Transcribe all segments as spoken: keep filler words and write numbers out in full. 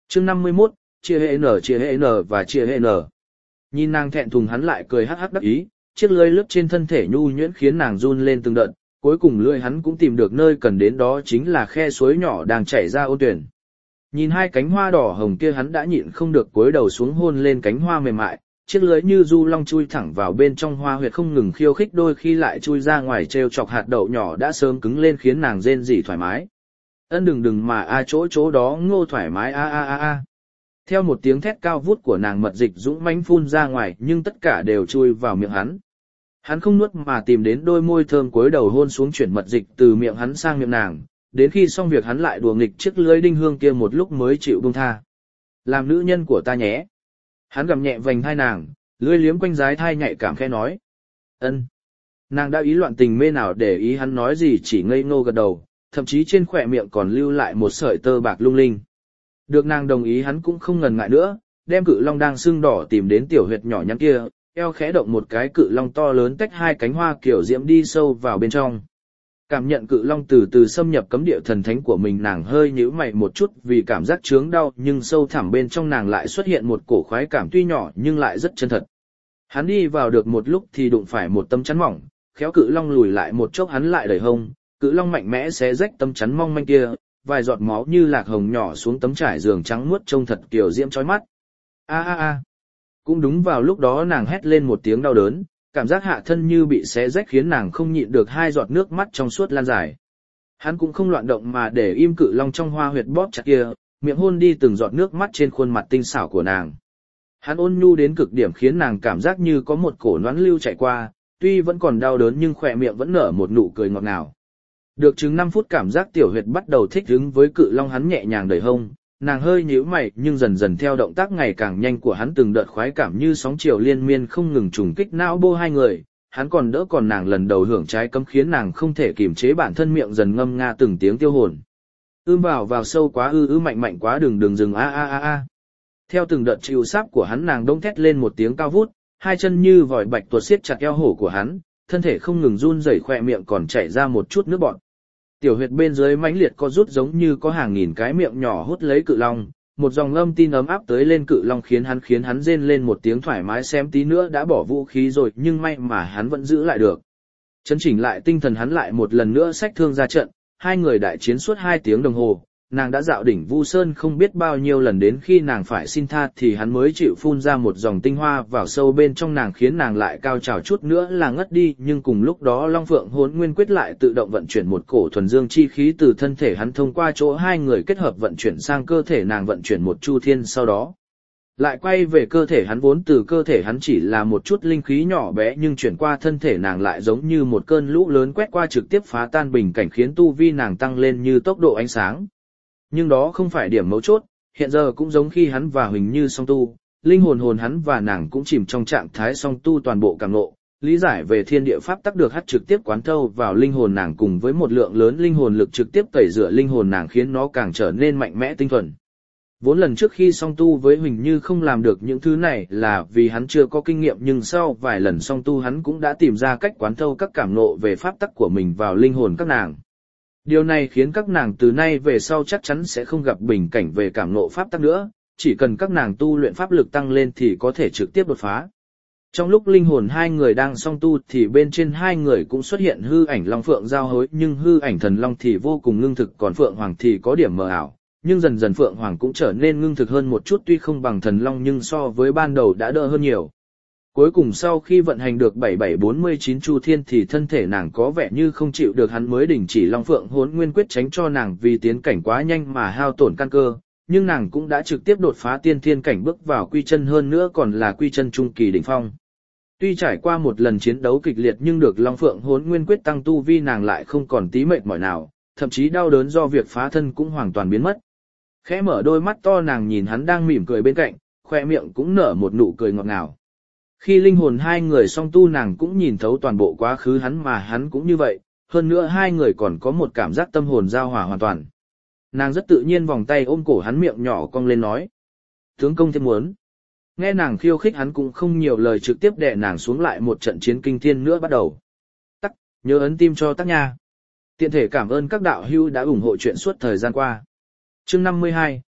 Chương năm mươi mốt, chia hệ n chia hệ n và chia hệ n. Nhìn nàng thẹn thùng hắn lại cười hắc hắc đắc ý, chiếc lưỡi lướt trên thân thể nhu nhuyễn khiến nàng run lên từng đợt, cuối cùng lưỡi hắn cũng tìm được nơi cần đến, đó chính là khe suối nhỏ đang chảy ra ôn tuyển. Nhìn hai cánh hoa đỏ hồng kia hắn đã nhịn không được cúi đầu xuống hôn lên cánh hoa mềm mại, chiếc lưỡi như du long chui thẳng vào bên trong hoa huyệt không ngừng khiêu khích, đôi khi lại chui ra ngoài trêu chọc hạt đậu nhỏ đã sớm cứng lên khiến nàng rên rỉ thoải mái. Ân đừng đừng mà a chỗ chỗ đó ngô thoải mái a a a a. Theo một tiếng thét cao vút của nàng, mật dịch dũng mãnh phun ra ngoài nhưng tất cả đều chui vào miệng hắn. Hắn không nuốt mà tìm đến đôi môi thơm cúi đầu hôn xuống, chuyển mật dịch từ miệng hắn sang miệng nàng, đến khi xong việc hắn lại đùa nghịch chiếc lưỡi đinh hương kia một lúc mới chịu buông tha. Làm nữ nhân của ta nhé. Hắn gầm nhẹ vành thai nàng, lưỡi liếm quanh dái thai nhạy cảm khẽ nói. Ân. Nàng đã ý loạn tình mê nào để ý hắn nói gì, chỉ ngây ngô gật đầu, thậm chí trên khỏe miệng còn lưu lại một sợi tơ bạc lung linh. Được nàng đồng ý hắn cũng không ngần ngại nữa, đem cự long đang sưng đỏ tìm đến tiểu huyệt nhỏ nhắn kia, eo khẽ động một cái, cự long to lớn tách hai cánh hoa kiểu diễm đi sâu vào bên trong. Cảm nhận cự long từ từ xâm nhập cấm địa thần thánh của mình, nàng hơi nhíu mày một chút vì cảm giác chướng đau, nhưng sâu thẳm bên trong nàng lại xuất hiện một cổ khoái cảm tuy nhỏ nhưng lại rất chân thật. Hắn đi vào được một lúc thì đụng phải một tấm chắn mỏng, khéo cự long lùi lại một chốc, hắn lại đẩy hông, cự long mạnh mẽ xé rách tấm chắn mong manh kia, vài giọt máu như lạc hồng nhỏ xuống tấm trải giường trắng muốt trông thật kiểu diễm chói mắt. A a a. Cũng đúng vào lúc đó nàng hét lên một tiếng đau đớn, cảm giác hạ thân như bị xé rách khiến nàng không nhịn được hai giọt nước mắt trong suốt lan dài. Hắn cũng không loạn động mà để im cự long trong hoa huyệt bóp chặt kia, miệng hôn đi từng giọt nước mắt trên khuôn mặt tinh xảo của nàng. Hắn ôn nhu đến cực điểm khiến nàng cảm giác như có một cổ nhoáng lưu chạy qua, tuy vẫn còn đau đớn nhưng khỏe miệng vẫn nở một nụ cười ngọt ngào. Được chừng năm phút cảm giác tiểu huyệt bắt đầu thích ứng với cự long, hắn nhẹ nhàng đẩy hông, nàng hơi nhíu mày nhưng dần dần theo động tác ngày càng nhanh của hắn, từng đợt khoái cảm như sóng chiều liên miên không ngừng trùng kích não bộ hai người, hắn còn đỡ còn nàng lần đầu hưởng trái cấm khiến nàng không thể kiềm chế bản thân, miệng dần ngâm nga từng tiếng tiêu hồn. Ưm vào vào sâu quá, ư ư mạnh mạnh quá, đừng đừng dừng a a a a. Theo từng đợt chịu sáp của hắn nàng đông thét lên một tiếng cao vút, hai chân như vòi bạch tuột siết chặt eo hổ của hắn, thân thể không ngừng run rẩy, khỏe miệng còn chảy ra một chút nước bọt. Tiểu huyệt bên dưới mãnh liệt co rút giống như có hàng nghìn cái miệng nhỏ hút lấy cự long, một dòng âm tin ấm áp tới lên cự long khiến hắn khiến hắn rên lên một tiếng thoải mái, xem tí nữa đã bỏ vũ khí rồi nhưng may mà hắn vẫn giữ lại được. Chấn chỉnh lại tinh thần hắn lại một lần nữa xách thương ra trận, hai người đại chiến suốt hai tiếng đồng hồ, nàng đã dạo đỉnh Vu Sơn không biết bao nhiêu lần, đến khi nàng phải xin tha thì hắn mới chịu phun ra một dòng tinh hoa vào sâu bên trong nàng khiến nàng lại cao trào chút nữa là ngất đi, nhưng cùng lúc đó Long Phượng Hỗn Nguyên Quyết lại tự động vận chuyển một cổ thuần dương chi khí từ thân thể hắn thông qua chỗ hai người kết hợp vận chuyển sang cơ thể nàng, vận chuyển một chu thiên sau đó lại quay về cơ thể hắn, vốn từ cơ thể hắn chỉ là một chút linh khí nhỏ bé nhưng chuyển qua thân thể nàng lại giống như một cơn lũ lớn quét qua, trực tiếp phá tan bình cảnh khiến tu vi nàng tăng lên như tốc độ ánh sáng. Nhưng đó không phải điểm mấu chốt, hiện giờ cũng giống khi hắn và Huỳnh Như song tu, linh hồn hồn hắn và nàng cũng chìm trong trạng thái song tu, toàn bộ cảm ngộ, lý giải về thiên địa pháp tắc được hắt trực tiếp quán thâu vào linh hồn nàng, cùng với một lượng lớn linh hồn lực trực tiếp tẩy rửa linh hồn nàng khiến nó càng trở nên mạnh mẽ tinh thuần. Vốn lần trước khi song tu với Huỳnh Như không làm được những thứ này là vì hắn chưa có kinh nghiệm, nhưng sau vài lần song tu hắn cũng đã tìm ra cách quán thâu các cảm ngộ về pháp tắc của mình vào linh hồn các nàng. Điều này khiến các nàng từ nay về sau chắc chắn sẽ không gặp bình cảnh về cảm ngộ pháp tắc nữa, chỉ cần các nàng tu luyện pháp lực tăng lên thì có thể trực tiếp đột phá. Trong lúc linh hồn hai người đang song tu thì bên trên hai người cũng xuất hiện hư ảnh Long Phượng giao hối, nhưng hư ảnh thần Long thì vô cùng ngưng thực, còn Phượng Hoàng thì có điểm mờ ảo, nhưng dần dần Phượng Hoàng cũng trở nên ngưng thực hơn một chút, tuy không bằng thần Long nhưng so với ban đầu đã đỡ hơn nhiều. Cuối cùng sau khi vận hành được bảy bảy bốn mươi chín chu thiên thì thân thể nàng có vẻ như không chịu được, hắn mới đình chỉ Long Phượng Hỗn Nguyên Quyết tránh cho nàng vì tiến cảnh quá nhanh mà hao tổn căn cơ, nhưng nàng cũng đã trực tiếp đột phá tiên thiên cảnh bước vào quy chân, hơn nữa còn là quy chân trung kỳ đỉnh phong. Tuy trải qua một lần chiến đấu kịch liệt nhưng được Long Phượng Hỗn Nguyên Quyết tăng tu vi nàng lại không còn tí mệt mỏi nào, thậm chí đau đớn do việc phá thân cũng hoàn toàn biến mất. Khẽ mở đôi mắt to nàng nhìn hắn đang mỉm cười bên cạnh, khoe miệng cũng nở một nụ cười ngọt ngào. Khi linh hồn hai người song tu nàng cũng nhìn thấu toàn bộ quá khứ hắn mà hắn cũng như vậy, hơn nữa hai người còn có một cảm giác tâm hồn giao hòa hoàn toàn. Nàng rất tự nhiên vòng tay ôm cổ hắn, miệng nhỏ cong lên nói. Tướng công thêm muốn. Nghe nàng khiêu khích hắn cũng không nhiều lời, trực tiếp đè nàng xuống, lại một trận chiến kinh thiên nữa bắt đầu. Tắc, nhớ ấn tim cho Tắc nha. Tiện thể cảm ơn các đạo hữu đã ủng hộ chuyện suốt thời gian qua. Chương năm mươi hai,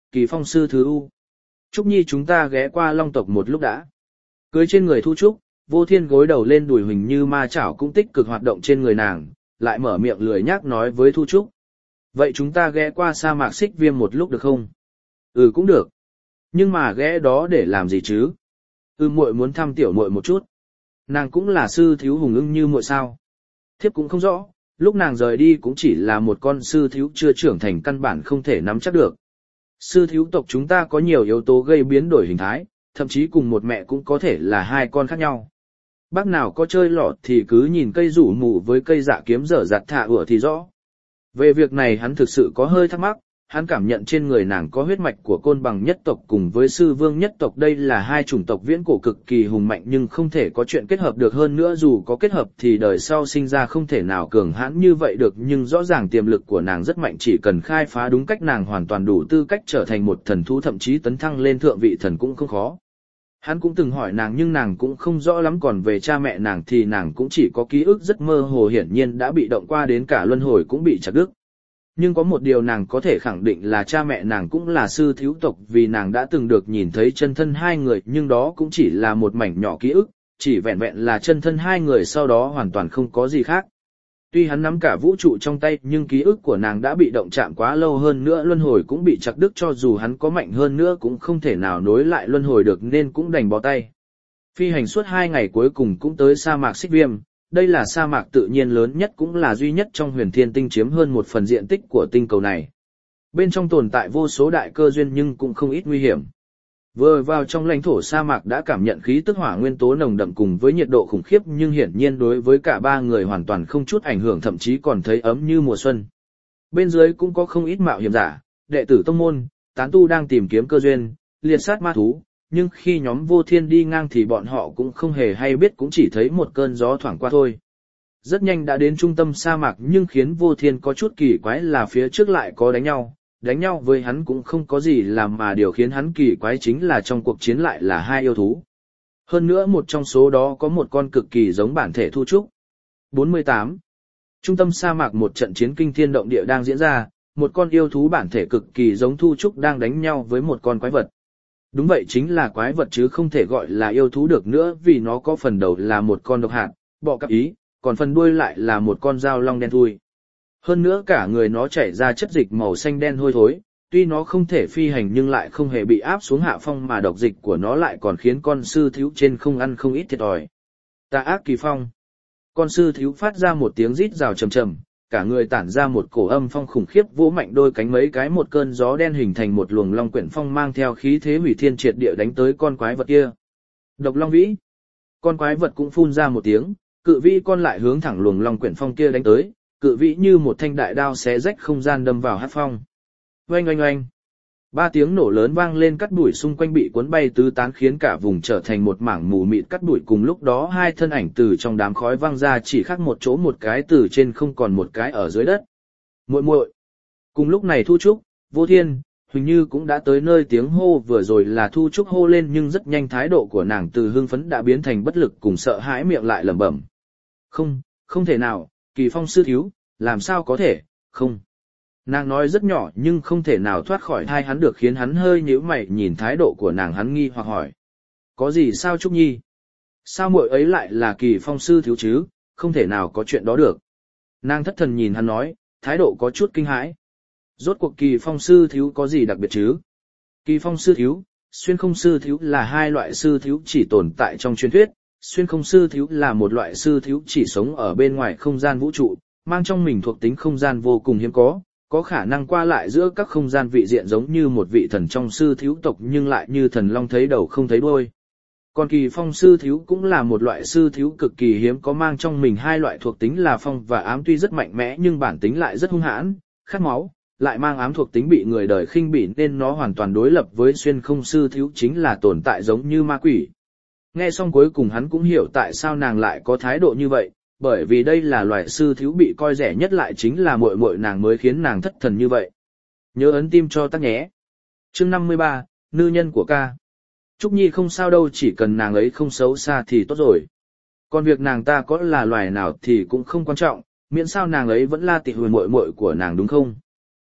Kỳ Phong sư thứ u. Trúc Nhi chúng ta ghé qua Long tộc một lúc đã. Cưới trên người Thu Trúc, Vô Thiên gối đầu lên đùi Huỳnh Như ma chảo cũng tích cực hoạt động trên người nàng, lại mở miệng lười nhác nói với Thu Trúc. Vậy chúng ta ghé qua sa mạc Xích Viêm một lúc được không? Ừ cũng được. Nhưng mà ghé đó để làm gì chứ? Ừ muội muốn thăm tiểu muội một chút. Nàng cũng là sư thiếu hùng ưng như muội sao? Thiếp cũng không rõ, lúc nàng rời đi cũng chỉ là một con sư thiếu chưa trưởng thành căn bản không thể nắm chắc được. Sư thiếu tộc chúng ta có nhiều yếu tố gây biến đổi hình thái, thậm chí cùng một mẹ cũng có thể là hai con khác nhau. Bác nào có chơi lọt thì cứ nhìn cây rủ mù với cây dạ kiếm dở dạt thả ủa thì rõ. Về việc này hắn thực sự có hơi thắc mắc, hắn cảm nhận trên người nàng có huyết mạch của côn bằng nhất tộc cùng với sư vương nhất tộc, đây là hai chủng tộc viễn cổ cực kỳ hùng mạnh nhưng không thể có chuyện kết hợp được, hơn nữa dù có kết hợp thì đời sau sinh ra không thể nào cường hãn như vậy được, nhưng rõ ràng tiềm lực của nàng rất mạnh, chỉ cần khai phá đúng cách nàng hoàn toàn đủ tư cách trở thành một thần thú, thậm chí tấn thăng lên thượng vị thần cũng không khó. Hắn cũng từng hỏi nàng nhưng nàng cũng không rõ lắm, còn về cha mẹ nàng thì nàng cũng chỉ có ký ức rất mơ hồ, hiển nhiên đã bị động qua, đến cả luân hồi cũng bị chặt đứt. Nhưng có một điều nàng có thể khẳng định là cha mẹ nàng cũng là sư thiếu tộc, vì nàng đã từng được nhìn thấy chân thân hai người, nhưng đó cũng chỉ là một mảnh nhỏ ký ức, chỉ vẹn vẹn là chân thân hai người, sau đó hoàn toàn không có gì khác. Tuy hắn nắm cả vũ trụ trong tay nhưng ký ức của nàng đã bị động chạm quá lâu, hơn nữa luân hồi cũng bị chặt đứt, cho dù hắn có mạnh hơn nữa cũng không thể nào nối lại luân hồi được nên cũng đành bó tay. Phi hành suốt hai ngày cuối cùng cũng tới sa mạc Xích Viêm. Đây là sa mạc tự nhiên lớn nhất cũng là duy nhất trong huyền thiên tinh, chiếm hơn một phần diện tích của tinh cầu này. Bên trong tồn tại vô số đại cơ duyên nhưng cũng không ít nguy hiểm. Vừa vào trong lãnh thổ sa mạc đã cảm nhận khí tức hỏa nguyên tố nồng đậm cùng với nhiệt độ khủng khiếp, nhưng hiển nhiên đối với cả ba người hoàn toàn không chút ảnh hưởng, thậm chí còn thấy ấm như mùa xuân. Bên dưới cũng có không ít mạo hiểm giả, đệ tử tông môn, tán tu đang tìm kiếm cơ duyên, liệt sát ma thú. Nhưng khi nhóm Vô Thiên đi ngang thì bọn họ cũng không hề hay biết, cũng chỉ thấy một cơn gió thoảng qua thôi. Rất nhanh đã đến trung tâm sa mạc, nhưng khiến Vô Thiên có chút kỳ quái là phía trước lại có đánh nhau. Đánh nhau với hắn cũng không có gì làm, mà điều khiến hắn kỳ quái chính là trong cuộc chiến lại là hai yêu thú. Hơn nữa một trong số đó có một con cực kỳ giống bản thể Thu Trúc. bốn mươi tám. Trung tâm sa mạc, một trận chiến kinh thiên động địa đang diễn ra, một con yêu thú bản thể cực kỳ giống Thu Trúc đang đánh nhau với một con quái vật. Đúng vậy, chính là quái vật chứ không thể gọi là yêu thú được nữa, vì nó có phần đầu là một con độc hạt, bọ cạp ý, còn phần đuôi lại là một con dao long đen thui. Hơn nữa cả người nó chảy ra chất dịch màu xanh đen hôi thối, tuy nó không thể phi hành nhưng lại không hề bị áp xuống hạ phong, mà độc dịch của nó lại còn khiến con sư thiếu trên không ăn không ít thiệt thòi. Tà ác kỳ phong. Con sư thiếu phát ra một tiếng rít rào trầm trầm, cả người tản ra một cổ âm phong khủng khiếp, vỗ mạnh đôi cánh mấy cái, một cơn gió đen hình thành một luồng long quyển phong mang theo khí thế hủy thiên triệt địa đánh tới con quái vật kia. Độc long vĩ. Con quái vật cũng phun ra một tiếng, cự vĩ con lại hướng thẳng luồng long quyển phong kia đánh tới, cự vĩ như một thanh đại đao xé rách không gian đâm vào hắc phong. Oanh oanh oanh. Ba tiếng nổ lớn vang lên, cát bụi xung quanh bị cuốn bay tứ tán khiến cả vùng trở thành một mảng mù mịt cát bụi. Cùng lúc đó hai thân ảnh từ trong đám khói vang ra, chỉ khác một chỗ, một cái từ trên không còn một cái ở dưới đất. Muội muội. Cùng lúc này Thu Trúc, Vô Thiên, Huỳnh Như cũng đã tới nơi. Tiếng hô vừa rồi là Thu Trúc hô lên nhưng rất nhanh thái độ của nàng từ hưng phấn đã biến thành bất lực cùng sợ hãi, miệng lại lẩm bẩm. Không, không thể nào, Kỳ Phong sư thiếu, làm sao có thể, không. Nàng nói rất nhỏ nhưng không thể nào thoát khỏi tai hắn được, khiến hắn hơi nhíu mày nhìn thái độ của nàng, hắn nghi hoặc hỏi. Có gì sao Trúc Nhi? Sao muội ấy lại là Kỳ Phong sư thiếu chứ, không thể nào có chuyện đó được. Nàng thất thần nhìn hắn nói, thái độ có chút kinh hãi. Rốt cuộc Kỳ Phong sư thiếu có gì đặc biệt chứ? Kỳ Phong sư thiếu, xuyên không sư thiếu là hai loại sư thiếu chỉ tồn tại trong truyền thuyết. Xuyên không sư thiếu là một loại sư thiếu chỉ sống ở bên ngoài không gian vũ trụ, mang trong mình thuộc tính không gian vô cùng hiếm có, có khả năng qua lại giữa các không gian vị diện giống như một vị thần trong sư thiếu tộc nhưng lại như thần long thấy đầu không thấy đuôi. Còn Kỳ Phong sư thiếu cũng là một loại sư thiếu cực kỳ hiếm có, mang trong mình hai loại thuộc tính là phong và ám, tuy rất mạnh mẽ nhưng bản tính lại rất hung hãn, khát máu, lại mang ám thuộc tính bị người đời khinh bỉ nên nó hoàn toàn đối lập với xuyên không sư thiếu, chính là tồn tại giống như ma quỷ. Nghe xong cuối cùng hắn cũng hiểu tại sao nàng lại có thái độ như vậy, bởi vì đây là loại sư thiếu bị coi rẻ nhất, lại chính là muội muội nàng mới khiến nàng thất thần như vậy. Nhớ ấn tim cho tắc nhé. Chương năm mươi ba, nữ nhân của ca. Trúc Nhi không sao đâu, chỉ cần nàng ấy không xấu xa thì tốt rồi. Còn việc nàng ta có là loài nào thì cũng không quan trọng, miễn sao nàng ấy vẫn là tị hùi muội muội của nàng, đúng không?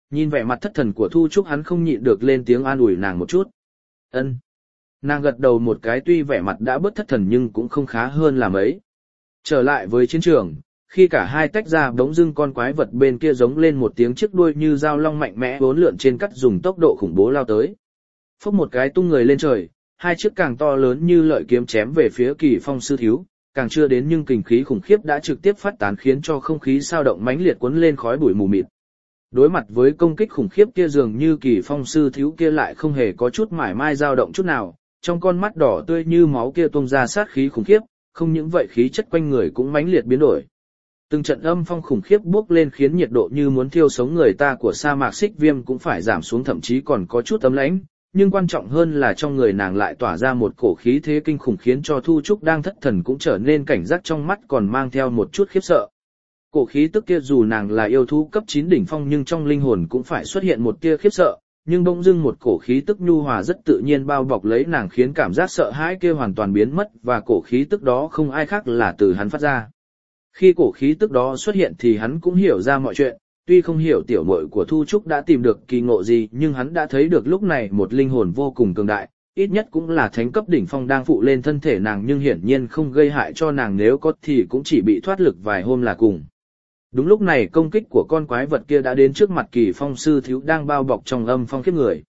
Nhìn vẻ mặt thất thần của Thu Trúc hắn không nhịn được lên tiếng an ủi nàng một chút. Ân. Nàng gật đầu một cái tuy vẻ mặt đã bớt thất thần nhưng cũng không khá hơn là mấy. Trở lại với chiến trường, khi cả hai tách ra bỗng dưng con quái vật bên kia giống lên một tiếng chiếc đuôi như dao long mạnh mẽ bốn lượn trên cắt dùng tốc độ khủng bố lao tới. Phốc một cái tung người lên trời, hai chiếc càng to lớn như lợi kiếm chém về phía Kỳ Phong sư thiếu, càng chưa đến nhưng kình khí khủng khiếp đã trực tiếp phát tán khiến cho không khí sao động mãnh liệt cuốn lên khói bụi mù mịt. Đối mặt với công kích khủng khiếp kia dường như Kỳ Phong sư thiếu kia lại không hề có chút mải mai dao động chút nào, trong con mắt đỏ tươi như máu kia tung ra sát khí khủng khiếp, không những vậy khí chất quanh người cũng mãnh liệt biến đổi. Từng trận âm phong khủng khiếp bốc lên khiến nhiệt độ như muốn thiêu sống người ta của sa mạc Xích Viêm cũng phải giảm xuống thậm chí còn có chút ấm lãnh, nhưng quan trọng hơn là trong người nàng lại tỏa ra một cổ khí thế kinh khủng khiến cho Thu Trúc đang thất thần cũng trở nên cảnh giác, trong mắt còn mang theo một chút khiếp sợ. Cổ khí tức kia dù nàng là yêu thú cấp chín đỉnh phong nhưng trong linh hồn cũng phải xuất hiện một tia khiếp sợ, nhưng bỗng dưng một cổ khí tức nhu hòa rất tự nhiên bao bọc lấy nàng khiến cảm giác sợ hãi kia hoàn toàn biến mất và cổ khí tức đó không ai khác là từ hắn phát ra. Khi cổ khí tức đó xuất hiện thì hắn cũng hiểu ra mọi chuyện, tuy không hiểu tiểu muội của Thu Trúc đã tìm được kỳ ngộ gì nhưng hắn đã thấy được lúc này một linh hồn vô cùng cường đại, ít nhất cũng là thánh cấp đỉnh phong đang phụ lên thân thể nàng nhưng hiển nhiên không gây hại cho nàng, nếu có thì cũng chỉ bị thoát lực vài hôm là cùng. Đúng lúc này công kích của con quái vật kia đã đến trước mặt Kỳ Phong sư thiếu đang bao bọc trong âm phong khiếp người.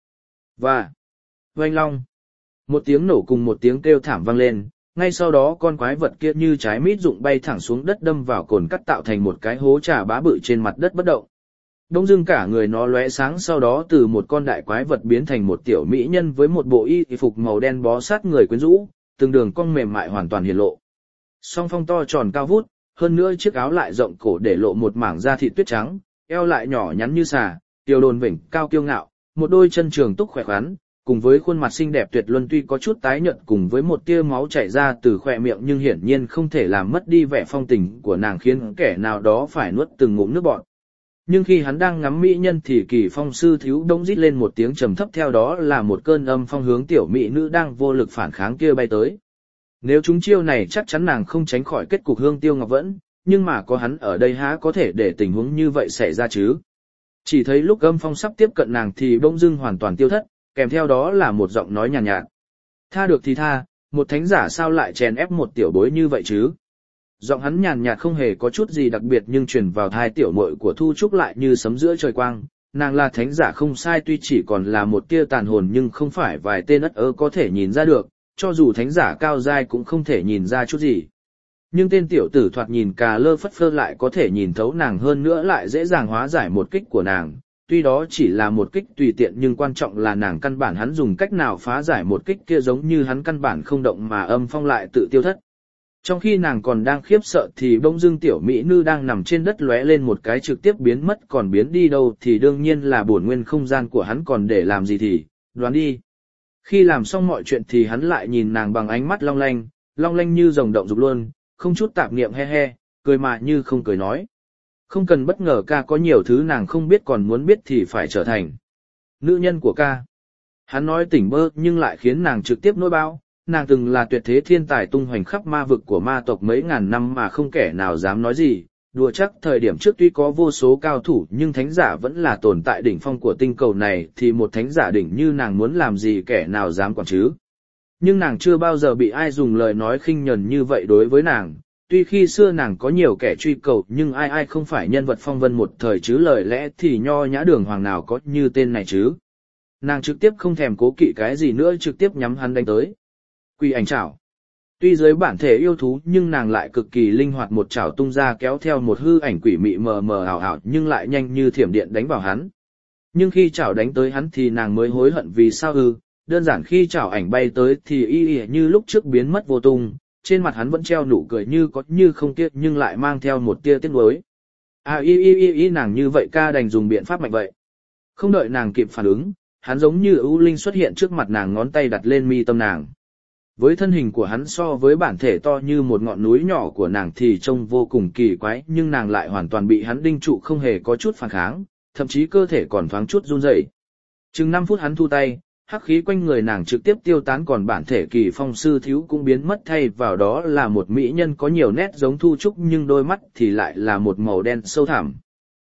Và oanh long, một tiếng nổ cùng một tiếng kêu thảm vang lên, ngay sau đó con quái vật kia như trái mít rụng bay thẳng xuống đất đâm vào cồn cắt tạo thành một cái hố trà bá bự trên mặt đất bất động. Đông dưng cả người nó lóe sáng, sau đó từ một con đại quái vật biến thành một tiểu mỹ nhân với một bộ y phục màu đen bó sát người quyến rũ, từng đường cong mềm mại hoàn toàn hiển lộ. Song phong to tròn cao vút, hơn nữa chiếc áo lại rộng cổ để lộ một mảng da thịt tuyết trắng, eo lại nhỏ nhắn như xà, tiểu đồn vểnh cao kiêu ngạo, một đôi chân trường túc khỏe khoắn, cùng với khuôn mặt xinh đẹp tuyệt luân tuy có chút tái nhợt cùng với một tia máu chảy ra từ khóe miệng nhưng hiển nhiên không thể làm mất đi vẻ phong tình của nàng khiến kẻ nào đó phải nuốt từng ngụm nước bọt. Nhưng khi hắn đang ngắm mỹ nhân thì Kỳ Phong sư thiếu đông rít lên một tiếng trầm thấp, theo đó là một cơn âm phong hướng tiểu mỹ nữ đang vô lực phản kháng kia bay tới. Nếu chúng chiêu này chắc chắn nàng không tránh khỏi kết cục hương tiêu ngọc vẫn, nhưng mà có hắn ở đây há có thể để tình huống như vậy xảy ra chứ. Chỉ thấy lúc âm phong sắp tiếp cận nàng thì bỗng dưng hoàn toàn tiêu thất, kèm theo đó là một giọng nói nhàn nhạt, nhạt. Tha được thì tha, một thánh giả sao lại chèn ép một tiểu bối như vậy chứ? Giọng hắn nhàn nhạt không hề có chút gì đặc biệt nhưng truyền vào tai tiểu muội của Thu Trúc lại như sấm giữa trời quang. Nàng là thánh giả không sai, tuy chỉ còn là một tia tàn hồn nhưng không phải vài tên ất ơ có thể nhìn ra được, cho dù thánh giả cao giai cũng không thể nhìn ra chút gì. Nhưng tên tiểu tử thoạt nhìn cà lơ phất phơ lại có thể nhìn thấu nàng, hơn nữa lại dễ dàng hóa giải một kích của nàng. Tuy đó chỉ là một kích tùy tiện nhưng quan trọng là nàng căn bản hắn dùng cách nào phá giải một kích kia giống như hắn căn bản không động mà âm phong lại tự tiêu thất. Trong khi nàng còn đang khiếp sợ thì bỗng dưng tiểu mỹ nữ đang nằm trên đất lóe lên một cái trực tiếp biến mất, còn biến đi đâu thì đương nhiên là bổn nguyên không gian của hắn, còn để làm gì thì, đoán đi. Khi làm xong mọi chuyện thì hắn lại nhìn nàng bằng ánh mắt long lanh, long lanh như rồng động dục luôn, không chút tạp niệm, he he, cười mà như không cười nói. Không cần bất ngờ, ca có nhiều thứ nàng không biết còn muốn biết thì phải trở thành nữ nhân của ca. Hắn nói tỉnh bơ nhưng lại khiến nàng trực tiếp nỗi bao. Nàng từng là tuyệt thế thiên tài tung hoành khắp ma vực của ma tộc mấy ngàn năm mà không kẻ nào dám nói gì. Đùa chắc thời điểm trước tuy có vô số cao thủ nhưng thánh giả vẫn là tồn tại đỉnh phong của tinh cầu này, thì một thánh giả đỉnh như nàng muốn làm gì kẻ nào dám quản chứ. Nhưng nàng chưa bao giờ bị ai dùng lời nói khinh nhẫn như vậy đối với nàng. Tuy khi xưa nàng có nhiều kẻ truy cầu nhưng ai ai không phải nhân vật phong vân một thời chứ, lời lẽ thì nho nhã đường hoàng nào có như tên này chứ. Nàng trực tiếp không thèm cố kỵ cái gì nữa, trực tiếp nhắm hắn đánh tới. Quỷ ảnh chảo. Tuy dưới bản thể yêu thú nhưng nàng lại cực kỳ linh hoạt, một chảo tung ra kéo theo một hư ảnh quỷ mị mờ mờ ảo ảo nhưng lại nhanh như thiểm điện đánh vào hắn. Nhưng khi chảo đánh tới hắn thì nàng mới hối hận vì sao ư, đơn giản khi chảo ảnh bay tới thì y y như lúc trước biến mất vô tung, trên mặt hắn vẫn treo nụ cười như có như không tiếc nhưng lại mang theo một tia tiếc nuối. À y y y y nàng như vậy ca đành dùng biện pháp mạnh vậy. Không đợi nàng kịp phản ứng, hắn giống như ưu linh xuất hiện trước mặt nàng, ngón tay đặt lên mi tâm nàng. Với thân hình của hắn so với bản thể to như một ngọn núi nhỏ của nàng thì trông vô cùng kỳ quái, nhưng nàng lại hoàn toàn bị hắn đinh trụ không hề có chút phản kháng, thậm chí cơ thể còn thoáng chút run rẩy. Chừng năm phút hắn thu tay, hắc khí quanh người nàng trực tiếp tiêu tán, còn bản thể Kỳ Phong sư thiếu cũng biến mất, thay vào đó là một mỹ nhân có nhiều nét giống Thu Trúc nhưng đôi mắt thì lại là một màu đen sâu thẳm.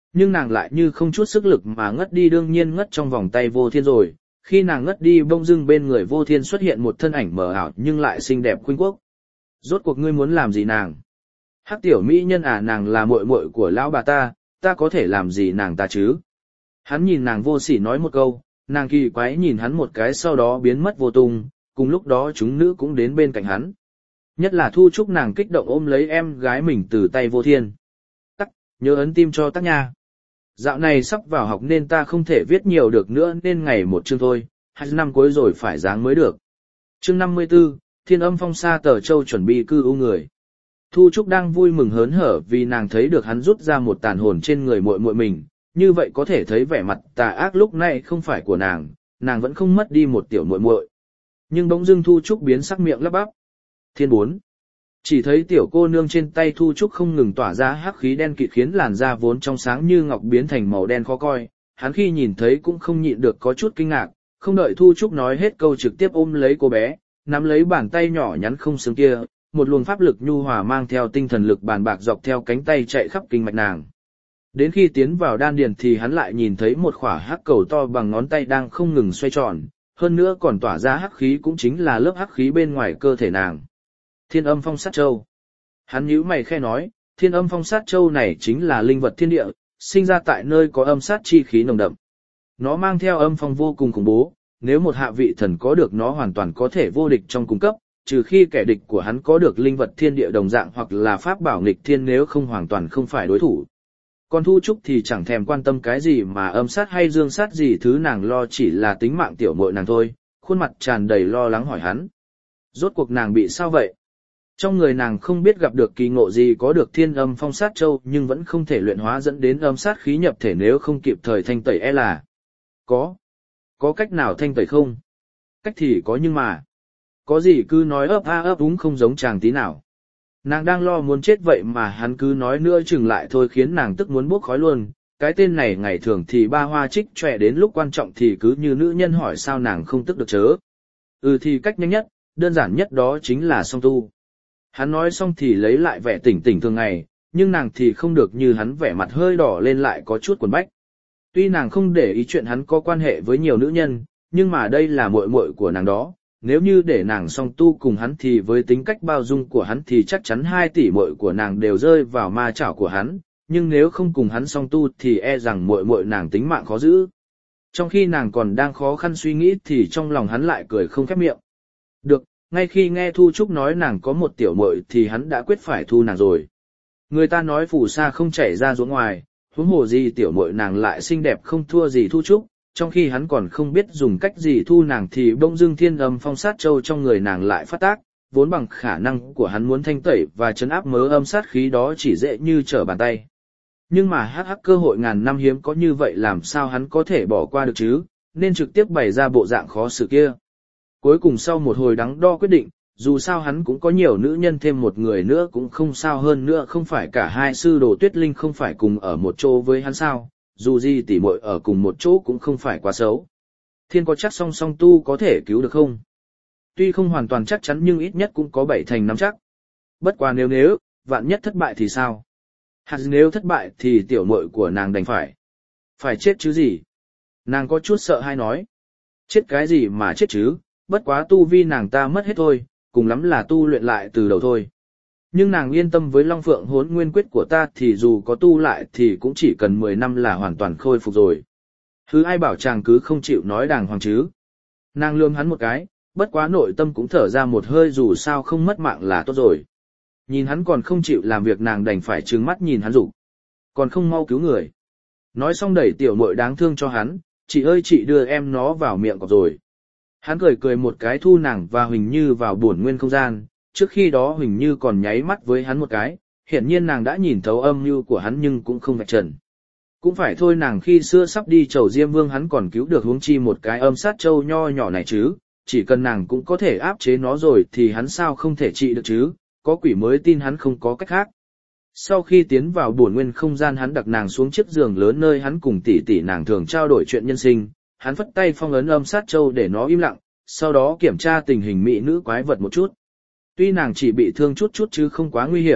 Nhưng nàng lại như không chút sức lực mà ngất đi, đương nhiên ngất trong vòng tay Vô Thiên rồi. Khi nàng ngất đi bỗng dưng bên người Vô Thiên xuất hiện một thân ảnh mờ ảo nhưng lại xinh đẹp khuynh quốc. Rốt cuộc ngươi muốn làm gì nàng? Hắc tiểu mỹ nhân à, nàng là muội muội của lão bà ta, ta có thể làm gì nàng ta chứ? Hắn nhìn nàng vô sỉ nói một câu, nàng kỳ quái nhìn hắn một cái sau đó biến mất vô tung, cùng lúc đó chúng nữ cũng đến bên cạnh hắn. Nhất là Thu Trúc, nàng kích động ôm lấy em gái mình từ tay Vô Thiên. Tắc, nhớ ấn tim cho Tắc nha. Dạo này sắp vào học nên ta không thể viết nhiều được nữa nên ngày một chương thôi, hai năm cuối rồi phải dáng mới được. Chương năm mươi tư, Thiên Âm Phong Sa Tờ Châu chuẩn bị cư ưu người. Thu Trúc đang vui mừng hớn hở vì nàng thấy được hắn rút ra một tàn hồn trên người muội muội mình, như vậy có thể thấy vẻ mặt tà ác lúc này không phải của nàng, nàng vẫn không mất đi một tiểu muội muội. Nhưng bỗng dưng Thu Trúc biến sắc miệng lắp bắp. Thiên bốn. Chỉ thấy tiểu cô nương trên tay Thu Trúc không ngừng tỏa ra hắc khí đen kịt khiến làn da vốn trong sáng như ngọc biến thành màu đen khó coi, hắn khi nhìn thấy cũng không nhịn được có chút kinh ngạc, không đợi Thu Trúc nói hết câu trực tiếp ôm lấy cô bé, nắm lấy bàn tay nhỏ nhắn không xương kia, một luồng pháp lực nhu hòa mang theo tinh thần lực bàn bạc dọc theo cánh tay chạy khắp kinh mạch nàng. Đến khi tiến vào đan điền thì hắn lại nhìn thấy một khỏa hắc cầu to bằng ngón tay đang không ngừng xoay tròn, hơn nữa còn tỏa ra hắc khí cũng chính là lớp hắc khí bên ngoài cơ thể nàng. Thiên Âm Phong Sát Châu. Hắn nhíu mày khẽ nói, Thiên Âm Phong Sát Châu này chính là linh vật thiên địa, sinh ra tại nơi có âm sát chi khí nồng đậm. Nó mang theo âm phong vô cùng khủng bố, nếu một hạ vị thần có được nó hoàn toàn có thể vô địch trong cung cấp, trừ khi kẻ địch của hắn có được linh vật thiên địa đồng dạng hoặc là pháp bảo nghịch thiên, nếu không hoàn toàn không phải đối thủ. Còn Thu Trúc thì chẳng thèm quan tâm cái gì mà âm sát hay dương sát gì, thứ nàng lo chỉ là tính mạng tiểu muội nàng thôi, khuôn mặt tràn đầy lo lắng hỏi hắn. Rốt cuộc nàng bị sao vậy? Trong người nàng không biết gặp được kỳ ngộ gì có được Thiên Âm Phong Sát Châu nhưng vẫn không thể luyện hóa dẫn đến âm sát khí nhập thể, nếu không kịp thời thanh tẩy e là... Có. Có cách nào thanh tẩy không? Cách thì có nhưng mà... Có gì cứ nói ấp a ấp úng không giống chàng tí nào. Nàng đang lo muốn chết vậy mà hắn cứ nói nữa chừng lại thôi khiến nàng tức muốn bốc khói luôn. Cái tên này ngày thường thì ba hoa trích trẻ, đến lúc quan trọng thì cứ như nữ nhân hỏi sao nàng không tức được chớ. Ừ thì cách nhanh nhất, đơn giản nhất đó chính là song tu. Hắn nói xong thì lấy lại vẻ tỉnh tỉnh thường ngày, nhưng nàng thì không được như hắn, vẻ mặt hơi đỏ lên lại có chút quần bách. Tuy nàng không để ý chuyện hắn có quan hệ với nhiều nữ nhân, nhưng mà đây là muội muội của nàng đó. Nếu như để nàng song tu cùng hắn thì với tính cách bao dung của hắn thì chắc chắn hai tỷ muội của nàng đều rơi vào ma chảo của hắn, nhưng nếu không cùng hắn song tu thì e rằng muội muội nàng tính mạng khó giữ. Trong khi nàng còn đang khó khăn suy nghĩ thì trong lòng hắn lại cười không khép miệng. Được, ngay khi nghe Thu Trúc nói nàng có một tiểu muội thì hắn đã quyết phải thu nàng rồi. Người ta nói phù sa không chảy ra ruộng ngoài, huống hồ gì tiểu muội nàng lại xinh đẹp không thua gì Thu Trúc. Trong khi hắn còn không biết dùng cách gì thu nàng thì bỗng dưng Thiên Âm Phong Sát Châu trong người nàng lại phát tác, vốn bằng khả năng của hắn muốn thanh tẩy và trấn áp mớ âm sát khí đó chỉ dễ như trở bàn tay. Nhưng mà hắc hắc cơ hội ngàn năm hiếm có như vậy làm sao hắn có thể bỏ qua được chứ, nên trực tiếp bày ra bộ dạng khó xử kia. Cuối cùng sau một hồi đắn đo quyết định, dù sao hắn cũng có nhiều nữ nhân, thêm một người nữa cũng không sao, hơn nữa không phải cả hai sư đồ Tuyết Linh không phải cùng ở một chỗ với hắn sao. Dù gì tỉ muội ở cùng một chỗ cũng không phải quá xấu. Thiên có chắc song song tu có thể cứu được không? Tuy không hoàn toàn chắc chắn nhưng ít nhất cũng có bảy thành nắm chắc. Bất quá nếu nếu, vạn nhất thất bại thì sao? Hạt nếu thất bại thì tiểu muội của nàng đành phải. Phải chết chứ gì? Nàng có chút sợ hay nói. Chết cái gì mà chết chứ, bất quá tu vi nàng ta mất hết thôi, cùng lắm là tu luyện lại từ đầu thôi. Nhưng nàng yên tâm với Long Phượng Hỗn Nguyên Quyết của ta thì dù có tu lại thì cũng chỉ cần mười năm là hoàn toàn khôi phục rồi. Hứ ai bảo chàng cứ không chịu nói đàng hoàng chứ. Nàng lườm hắn một cái, bất quá nội tâm cũng thở ra một hơi, dù sao không mất mạng là tốt rồi. Nhìn hắn còn không chịu làm việc nàng đành phải trừng mắt nhìn hắn rủ. Còn không mau cứu người. Nói xong đẩy tiểu muội đáng thương cho hắn, chị ơi chị đưa em nó vào miệng cọp rồi. Hắn cười cười một cái thu nàng và Huỳnh Như vào bổn nguyên không gian. Trước khi đó Huỳnh Như còn nháy mắt với hắn một cái, hiển nhiên nàng đã nhìn thấu âm mưu của hắn nhưng cũng không vạch trần. Cũng phải thôi, nàng khi xưa sắp đi chầu Diêm Vương hắn còn cứu được, huống chi một cái âm sát châu nho nhỏ này chứ, chỉ cần nàng cũng có thể áp chế nó rồi thì hắn sao không thể trị được chứ, có quỷ mới tin hắn không có cách khác. Sau khi tiến vào bổn nguyên không gian hắn đặt nàng xuống chiếc giường lớn nơi hắn cùng tỷ tỷ nàng thường trao đổi chuyện nhân sinh, hắn phất tay phong ấn âm sát châu để nó im lặng, sau đó kiểm tra tình hình mỹ nữ quái vật một chút. Tuy nàng chỉ bị thương chút chút chứ không quá nguy hiểm,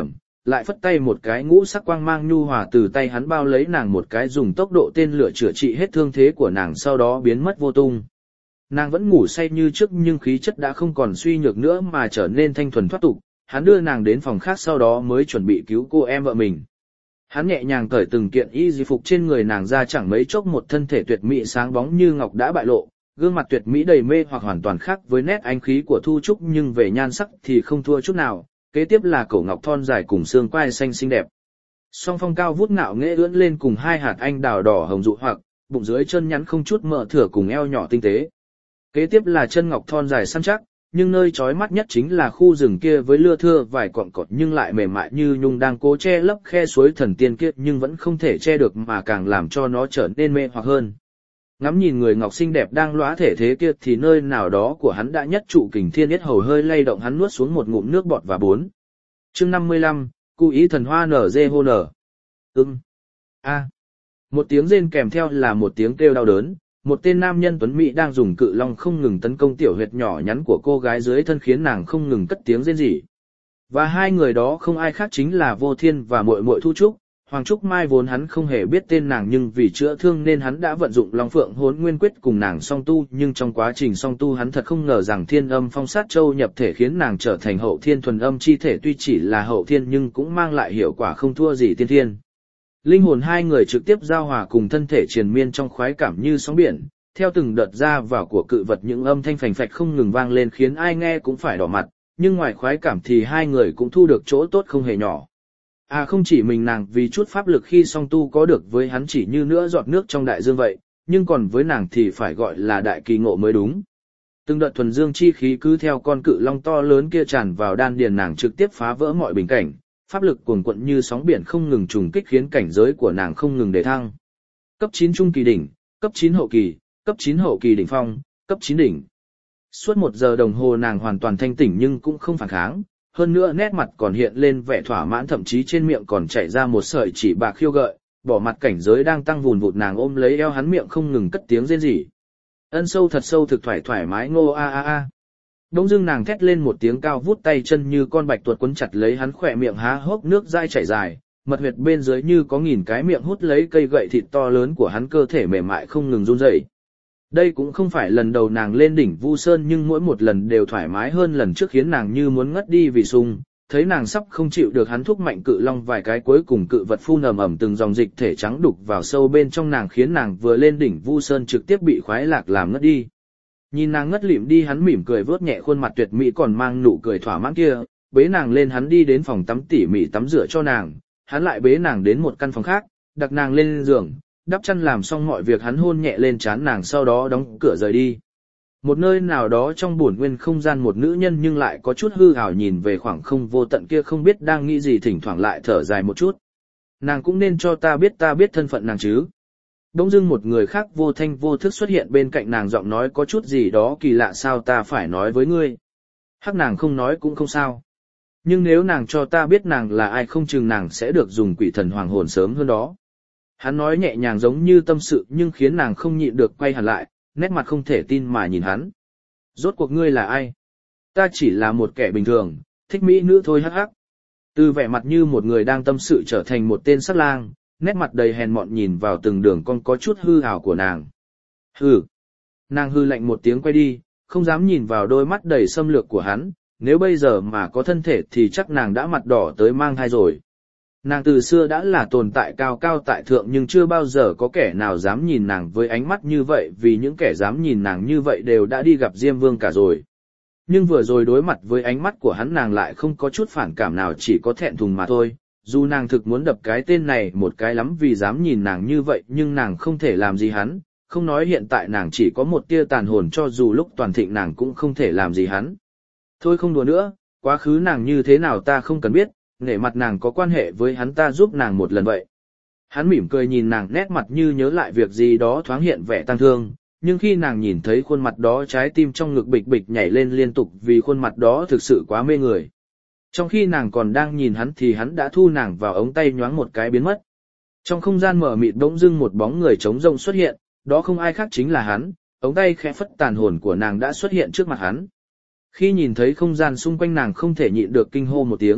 lại phất tay một cái ngũ sắc quang mang nhu hòa từ tay hắn bao lấy nàng một cái dùng tốc độ tên lửa chữa trị hết thương thế của nàng sau đó biến mất vô tung. Nàng vẫn ngủ say như trước nhưng khí chất đã không còn suy nhược nữa mà trở nên thanh thuần thoát tục, hắn đưa nàng đến phòng khác sau đó mới chuẩn bị cứu cô em vợ mình. Hắn nhẹ nhàng cởi từng kiện y di phục trên người nàng ra, chẳng mấy chốc một thân thể tuyệt mỹ sáng bóng như ngọc đã bại lộ, gương mặt tuyệt mỹ đầy mê hoặc hoàn toàn khác với nét anh khí của Thu Trúc nhưng về nhan sắc thì không thua chút nào, kế tiếp là cổ ngọc thon dài cùng xương quai xanh xinh đẹp. Song phong cao vút ngạo nghễ ưỡn lên cùng hai hạt anh đào đỏ hồng dụ hoặc, bụng dưới chân nhắn không chút mỡ thửa cùng eo nhỏ tinh tế. Kế tiếp là chân ngọc thon dài săn chắc, nhưng nơi chói mắt nhất chính là khu rừng kia với lưa thưa vài cọng cọt nhưng lại mềm mại như nhung đang cố che lấp khe suối thần tiên kia nhưng vẫn không thể che được mà càng làm cho nó trở nên mê hoặc hơn. Ngắm nhìn người ngọc xinh đẹp đang lóa thể thế kia thì nơi nào đó của hắn đã nhất trụ kình thiên yết hầu hơi lay động, hắn nuốt xuống một ngụm nước bọt và bốn. Chương năm mươi lăm, Cu ý thần hoa nở dê hô nở. Ừm. A. Một tiếng rên kèm theo là một tiếng kêu đau đớn, một tên nam nhân tuấn mỹ đang dùng cự long không ngừng tấn công tiểu huyệt nhỏ nhắn của cô gái dưới thân khiến nàng không ngừng cất tiếng rên rỉ. Và hai người đó không ai khác chính là Vô Thiên và muội muội Thu Trúc. Hoàng Trúc Mai vốn hắn không hề biết tên nàng nhưng vì chữa thương nên hắn đã vận dụng Long Phượng Hỗn Nguyên Quyết cùng nàng song tu, nhưng trong quá trình song tu hắn thật không ngờ rằng Thiên Âm Phong Sát Châu nhập thể khiến nàng trở thành hậu thiên thuần âm chi thể, tuy chỉ là hậu thiên nhưng cũng mang lại hiệu quả không thua gì tiên thiên. Linh hồn hai người trực tiếp giao hòa cùng thân thể triền miên trong khoái cảm như sóng biển, theo từng đợt ra vào của cự vật những âm thanh phành phạch không ngừng vang lên khiến ai nghe cũng phải đỏ mặt, nhưng ngoài khoái cảm thì hai người cũng thu được chỗ tốt không hề nhỏ. À không chỉ mình nàng vì chút pháp lực khi song tu có được với hắn chỉ như nữa giọt nước trong đại dương vậy, nhưng còn với nàng thì phải gọi là đại kỳ ngộ mới đúng. Từng đợt thuần dương chi khí cứ theo con cự long to lớn kia tràn vào đan điền nàng trực tiếp phá vỡ mọi bình cảnh, pháp lực cuồn cuộn như sóng biển không ngừng trùng kích khiến cảnh giới của nàng không ngừng đề thăng. Cấp chín trung kỳ đỉnh, cấp chín hậu kỳ, cấp chín hậu kỳ đỉnh phong, cấp chín đỉnh. Suốt một giờ đồng hồ nàng hoàn toàn thanh tỉnh nhưng cũng không phản kháng, hơn nữa nét mặt còn hiện lên vẻ thỏa mãn, thậm chí trên miệng còn chảy ra một sợi chỉ bạc khiêu gợi, bỏ mặt cảnh giới đang tăng vùn vụt nàng ôm lấy eo hắn miệng không ngừng cất tiếng rên rỉ. Ân sâu thật sâu thực thoải thoải mái ngô a a a. Đống dưng nàng thét lên một tiếng cao vút tay chân như con bạch tuộc quấn chặt lấy hắn, khỏe miệng há hốc nước dai chảy dài, mật huyệt bên dưới như có nghìn cái miệng hút lấy cây gậy thịt to lớn của hắn, cơ thể mềm mại không ngừng run rẩy. Đây cũng không phải lần đầu nàng lên đỉnh Vu Sơn nhưng mỗi một lần đều thoải mái hơn lần trước khiến nàng như muốn ngất đi vì sung, thấy nàng sắp không chịu được hắn thúc mạnh cự long vài cái cuối cùng cự vật phun ầm ầm từng dòng dịch thể trắng đục vào sâu bên trong nàng khiến nàng vừa lên đỉnh Vu Sơn trực tiếp bị khoái lạc làm ngất đi. Nhìn nàng ngất lịm đi hắn mỉm cười vớt nhẹ khuôn mặt tuyệt mỹ còn mang nụ cười thỏa mãn kia, bế nàng lên hắn đi đến phòng tắm tỉ mỉ tắm rửa cho nàng, hắn lại bế nàng đến một căn phòng khác, đặt nàng lên giường, đắp chăn làm xong mọi việc hắn hôn nhẹ lên trán nàng sau đó đóng cửa rời đi. Một nơi nào đó trong bổn nguyên không gian một nữ nhân nhưng lại có chút hư ảo nhìn về khoảng không vô tận kia không biết đang nghĩ gì, thỉnh thoảng lại thở dài một chút. Nàng cũng nên cho ta biết ta biết thân phận nàng chứ. Bỗng dưng một người khác vô thanh vô thức xuất hiện bên cạnh nàng, giọng nói có chút gì đó kỳ lạ, sao ta phải nói với ngươi? Hắc nàng không nói cũng không sao. Nhưng nếu nàng cho ta biết nàng là ai không chừng nàng sẽ được dùng quỷ thần hoàng hồn sớm hơn đó. Hắn nói nhẹ nhàng giống như tâm sự nhưng khiến nàng không nhịn được quay hẳn lại, nét mặt không thể tin mà nhìn hắn. Rốt cuộc ngươi là ai? Ta chỉ là một kẻ bình thường, thích mỹ nữ thôi hắc hắc. Từ vẻ mặt như một người đang tâm sự trở thành một tên sắc lang, nét mặt đầy hèn mọn nhìn vào từng đường cong có chút hư ảo của nàng. Hừ. Nàng hư lạnh một tiếng quay đi, không dám nhìn vào đôi mắt đầy xâm lược của hắn, nếu bây giờ mà có thân thể thì chắc nàng đã mặt đỏ tới mang thai rồi. Nàng từ xưa đã là tồn tại cao cao tại thượng nhưng chưa bao giờ có kẻ nào dám nhìn nàng với ánh mắt như vậy, vì những kẻ dám nhìn nàng như vậy đều đã đi gặp Diêm Vương cả rồi. Nhưng vừa rồi đối mặt với ánh mắt của hắn nàng lại không có chút phản cảm nào, chỉ có thẹn thùng mà thôi. Dù nàng thực muốn đập cái tên này một cái lắm vì dám nhìn nàng như vậy nhưng nàng không thể làm gì hắn, không nói hiện tại nàng chỉ có một tia tàn hồn, cho dù lúc toàn thịnh nàng cũng không thể làm gì hắn. Thôi không đùa nữa, quá khứ nàng như thế nào ta không cần biết, nể mặt nàng có quan hệ với hắn ta giúp nàng một lần vậy. Hắn mỉm cười nhìn nàng, nét mặt như nhớ lại việc gì đó thoáng hiện vẻ tang thương, nhưng khi nàng nhìn thấy khuôn mặt đó trái tim trong ngực bịch bịch nhảy lên liên tục vì khuôn mặt đó thực sự quá mê người. Trong khi nàng còn đang nhìn hắn thì hắn đã thu nàng vào ống tay nhoáng một cái biến mất. Trong không gian mở mịt bỗng dưng một bóng người trống rỗng xuất hiện, đó không ai khác chính là hắn, ống tay khẽ phất tàn hồn của nàng đã xuất hiện trước mặt hắn. Khi nhìn thấy không gian xung quanh nàng không thể nhịn được kinh hô một tiếng,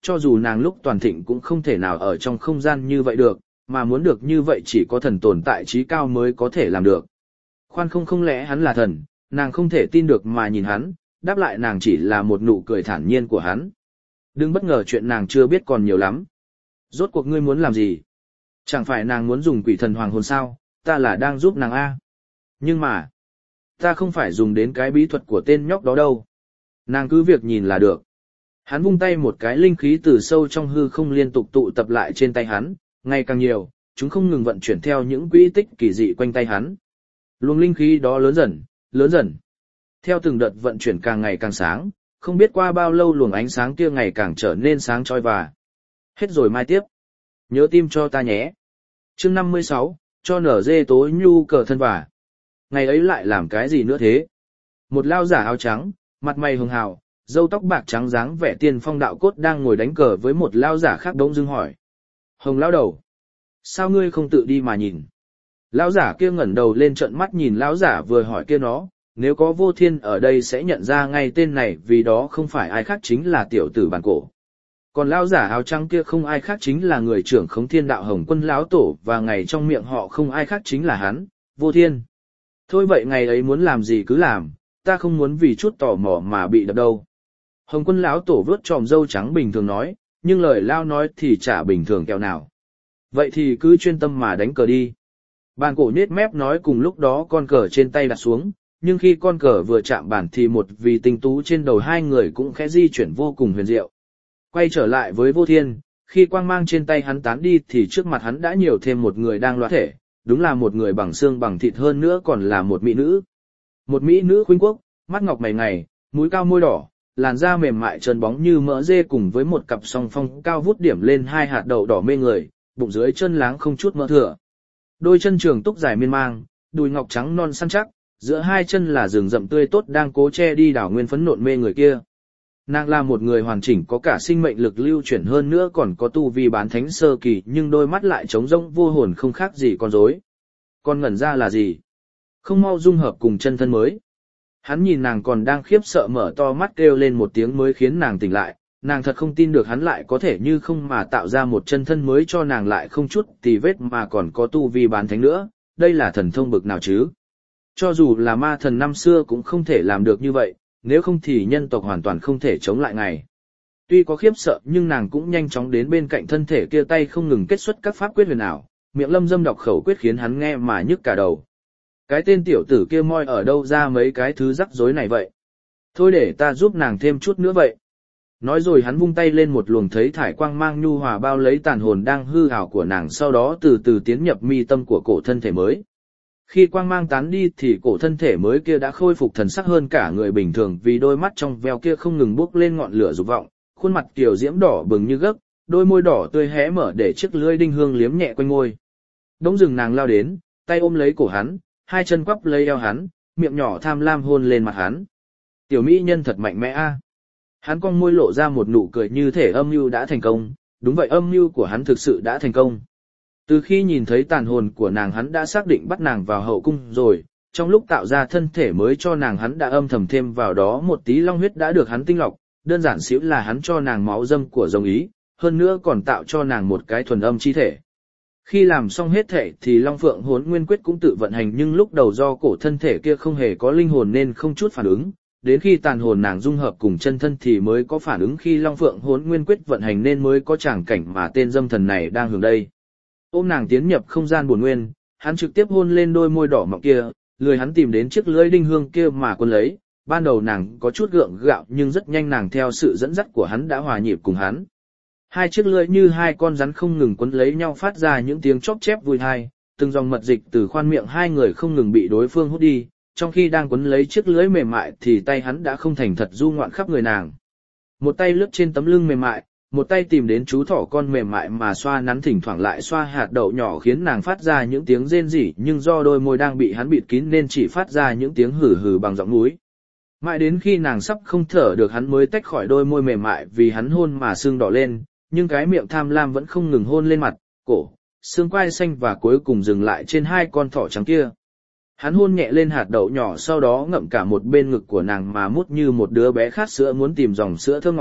cho dù nàng lúc toàn thịnh cũng không thể nào ở trong không gian như vậy được, mà muốn được như vậy chỉ có thần tồn tại trí cao mới có thể làm được. Khoan không không lẽ hắn là thần, nàng không thể tin được mà nhìn hắn, đáp lại nàng chỉ là một nụ cười thản nhiên của hắn. Đừng bất ngờ chuyện nàng chưa biết còn nhiều lắm. Rốt cuộc ngươi muốn làm gì? Chẳng phải nàng muốn dùng quỷ thần hoàng hồn sao, ta là đang giúp nàng A. Nhưng mà, ta không phải dùng đến cái bí thuật của tên nhóc đó đâu. Nàng cứ việc nhìn là được. Hắn vung tay một cái linh khí từ sâu trong hư không liên tục tụ tập lại trên tay hắn, ngày càng nhiều, chúng không ngừng vận chuyển theo những quỹ tích kỳ dị quanh tay hắn. Luồng linh khí đó lớn dần, lớn dần. Theo từng đợt vận chuyển càng ngày càng sáng, không biết qua bao lâu luồng ánh sáng kia ngày càng trở nên sáng chói và. Hết rồi mai tiếp. Nhớ tim cho ta nhé. Chương năm mươi sáu, cho nở dê tố nhu cờ thân và. Ngày ấy lại làm cái gì nữa thế? Một lao giả áo trắng, mặt mày hường hào, râu tóc bạc trắng dáng vẻ tiên phong đạo cốt đang ngồi đánh cờ với một lao giả khác đống dưng hỏi. Hồng lao đầu, sao ngươi không tự đi mà nhìn? Lão giả kia ngẩng đầu lên trợn mắt nhìn lão giả vừa hỏi kia nó, nếu có Vô Thiên ở đây sẽ nhận ra ngay tên này vì đó không phải ai khác chính là tiểu tử bản cổ. Còn lão giả áo trắng kia không ai khác chính là người trưởng Khống Thiên Đạo Hồng Quân lão tổ và ngày trong miệng họ không ai khác chính là hắn, Vô Thiên. Thôi vậy ngày ấy muốn làm gì cứ làm, ta không muốn vì chút tò mò mà bị đập đâu. Hồng Quân lão tổ vớt tròm râu trắng bình thường nói, nhưng lời lao nói thì chả bình thường kẹo nào. Vậy thì cứ chuyên tâm mà đánh cờ đi. Bàn cổ nhếch mép nói cùng lúc đó con cờ trên tay đặt xuống, nhưng khi con cờ vừa chạm bàn thì một vì tinh tú trên đầu hai người cũng khẽ di chuyển vô cùng huyền diệu. Quay trở lại với Vô Thiên, khi quang mang trên tay hắn tán đi thì trước mặt hắn đã nhiều thêm một người đang loát thể, đúng là một người bằng xương bằng thịt hơn nữa còn là một mỹ nữ. Một mỹ nữ khuynh quốc, mắt ngọc mày ngài, mũi cao môi đỏ, làn da mềm mại trơn bóng như mỡ dê cùng với một cặp song phong cao vút điểm lên hai hạt đậu đỏ mê người, bụng dưới chân láng không chút mỡ thừa. Đôi chân trường túc dài miên mang, đùi ngọc trắng non săn chắc, giữa hai chân là rừng rậm tươi tốt đang cố che đi đảo nguyên phấn nộn mê người kia. Nàng là một người hoàn chỉnh có cả sinh mệnh lực lưu chuyển hơn nữa còn có tu vi bán thánh sơ kỳ nhưng đôi mắt lại trống rỗng vô hồn không khác gì con rối. Con ngẩn ra là gì? Không mau dung hợp cùng chân thân mới. Hắn nhìn nàng còn đang khiếp sợ mở to mắt kêu lên một tiếng mới khiến nàng tỉnh lại, nàng thật không tin được hắn lại có thể như không mà tạo ra một chân thân mới cho nàng lại không chút tì vết mà còn có tu vi bán thánh nữa, đây là thần thông bực nào chứ? Cho dù là ma thần năm xưa cũng không thể làm được như vậy, nếu không thì nhân tộc hoàn toàn không thể chống lại ngày. Tuy có khiếp sợ nhưng nàng cũng nhanh chóng đến bên cạnh thân thể kia tay không ngừng kết xuất các pháp quyết huyền ảo, miệng lâm dâm đọc khẩu quyết khiến hắn nghe mà nhức cả đầu. Cái tên tiểu tử kia moi ở đâu ra mấy cái thứ rắc rối này vậy? Thôi để ta giúp nàng thêm chút nữa vậy. Nói rồi hắn vung tay lên một luồng thấy thải quang mang nhu hòa bao lấy tàn hồn đang hư ảo của nàng sau đó từ từ tiến nhập mi tâm của cổ thân thể mới. Khi quang mang tán đi thì cổ thân thể mới kia đã khôi phục thần sắc hơn cả người bình thường vì đôi mắt trong veo kia không ngừng bốc lên ngọn lửa dục vọng, khuôn mặt kiều diễm đỏ bừng như gấc, đôi môi đỏ tươi hé mở để chiếc lưỡi đinh hương liếm nhẹ quanh môi. Đống dừng nàng lao đến, tay ôm lấy cổ hắn, hai chân quắp lấy eo hắn, miệng nhỏ tham lam hôn lên mặt hắn. Tiểu mỹ nhân thật mạnh mẽ a. Hắn cong môi lộ ra một nụ cười như thể âm mưu đã thành công, đúng vậy âm mưu của hắn thực sự đã thành công. Từ khi nhìn thấy tàn hồn của nàng hắn đã xác định bắt nàng vào hậu cung rồi, trong lúc tạo ra thân thể mới cho nàng hắn đã âm thầm thêm vào đó một tí long huyết đã được hắn tinh lọc, đơn giản xíu là hắn cho nàng máu dâm của rồng ý, hơn nữa còn tạo cho nàng một cái thuần âm chi thể. Khi làm xong hết thể thì Long Phượng Hỗn Nguyên Quyết cũng tự vận hành nhưng lúc đầu do cổ thân thể kia không hề có linh hồn nên không chút phản ứng, đến khi tàn hồn nàng dung hợp cùng chân thân thì mới có phản ứng khi Long Phượng Hỗn Nguyên Quyết vận hành nên mới có tràng cảnh mà tên dâm thần này đang hưởng đây. Ôm nàng tiến nhập không gian bổn nguyên, hắn trực tiếp hôn lên đôi môi đỏ mọng kia, lười hắn tìm đến chiếc lưỡi đinh hương kia mà quân lấy, ban đầu nàng có chút gượng gạo nhưng rất nhanh nàng theo sự dẫn dắt của hắn đã hòa nhịp cùng hắn. Hai chiếc lưỡi như hai con rắn không ngừng quấn lấy nhau phát ra những tiếng chóp chép vui tai, từng dòng mật dịch từ khoan miệng hai người không ngừng bị đối phương hút đi, trong khi đang quấn lấy chiếc lưỡi mềm mại thì tay hắn đã không thành thật du ngoạn khắp người nàng. Một tay lướt trên tấm lưng mềm mại, một tay tìm đến chú thỏ con mềm mại mà xoa nắn thỉnh thoảng lại xoa hạt đậu nhỏ khiến nàng phát ra những tiếng rên rỉ nhưng do đôi môi đang bị hắn bịt kín nên chỉ phát ra những tiếng hừ hừ bằng giọng núi. Mãi đến khi nàng sắp không thở được hắn mới tách khỏi đôi môi mềm mại vì hắn hôn mà sưng đỏ lên, nhưng cái miệng tham lam vẫn không ngừng hôn lên mặt, cổ, xương quai xanh và cuối cùng dừng lại trên hai con thỏ trắng kia. Hắn hôn nhẹ lên hạt đậu nhỏ sau đó ngậm cả một bên ngực của nàng mà mút như một đứa bé khát sữa muốn tìm dòng sữa thơm ngọt,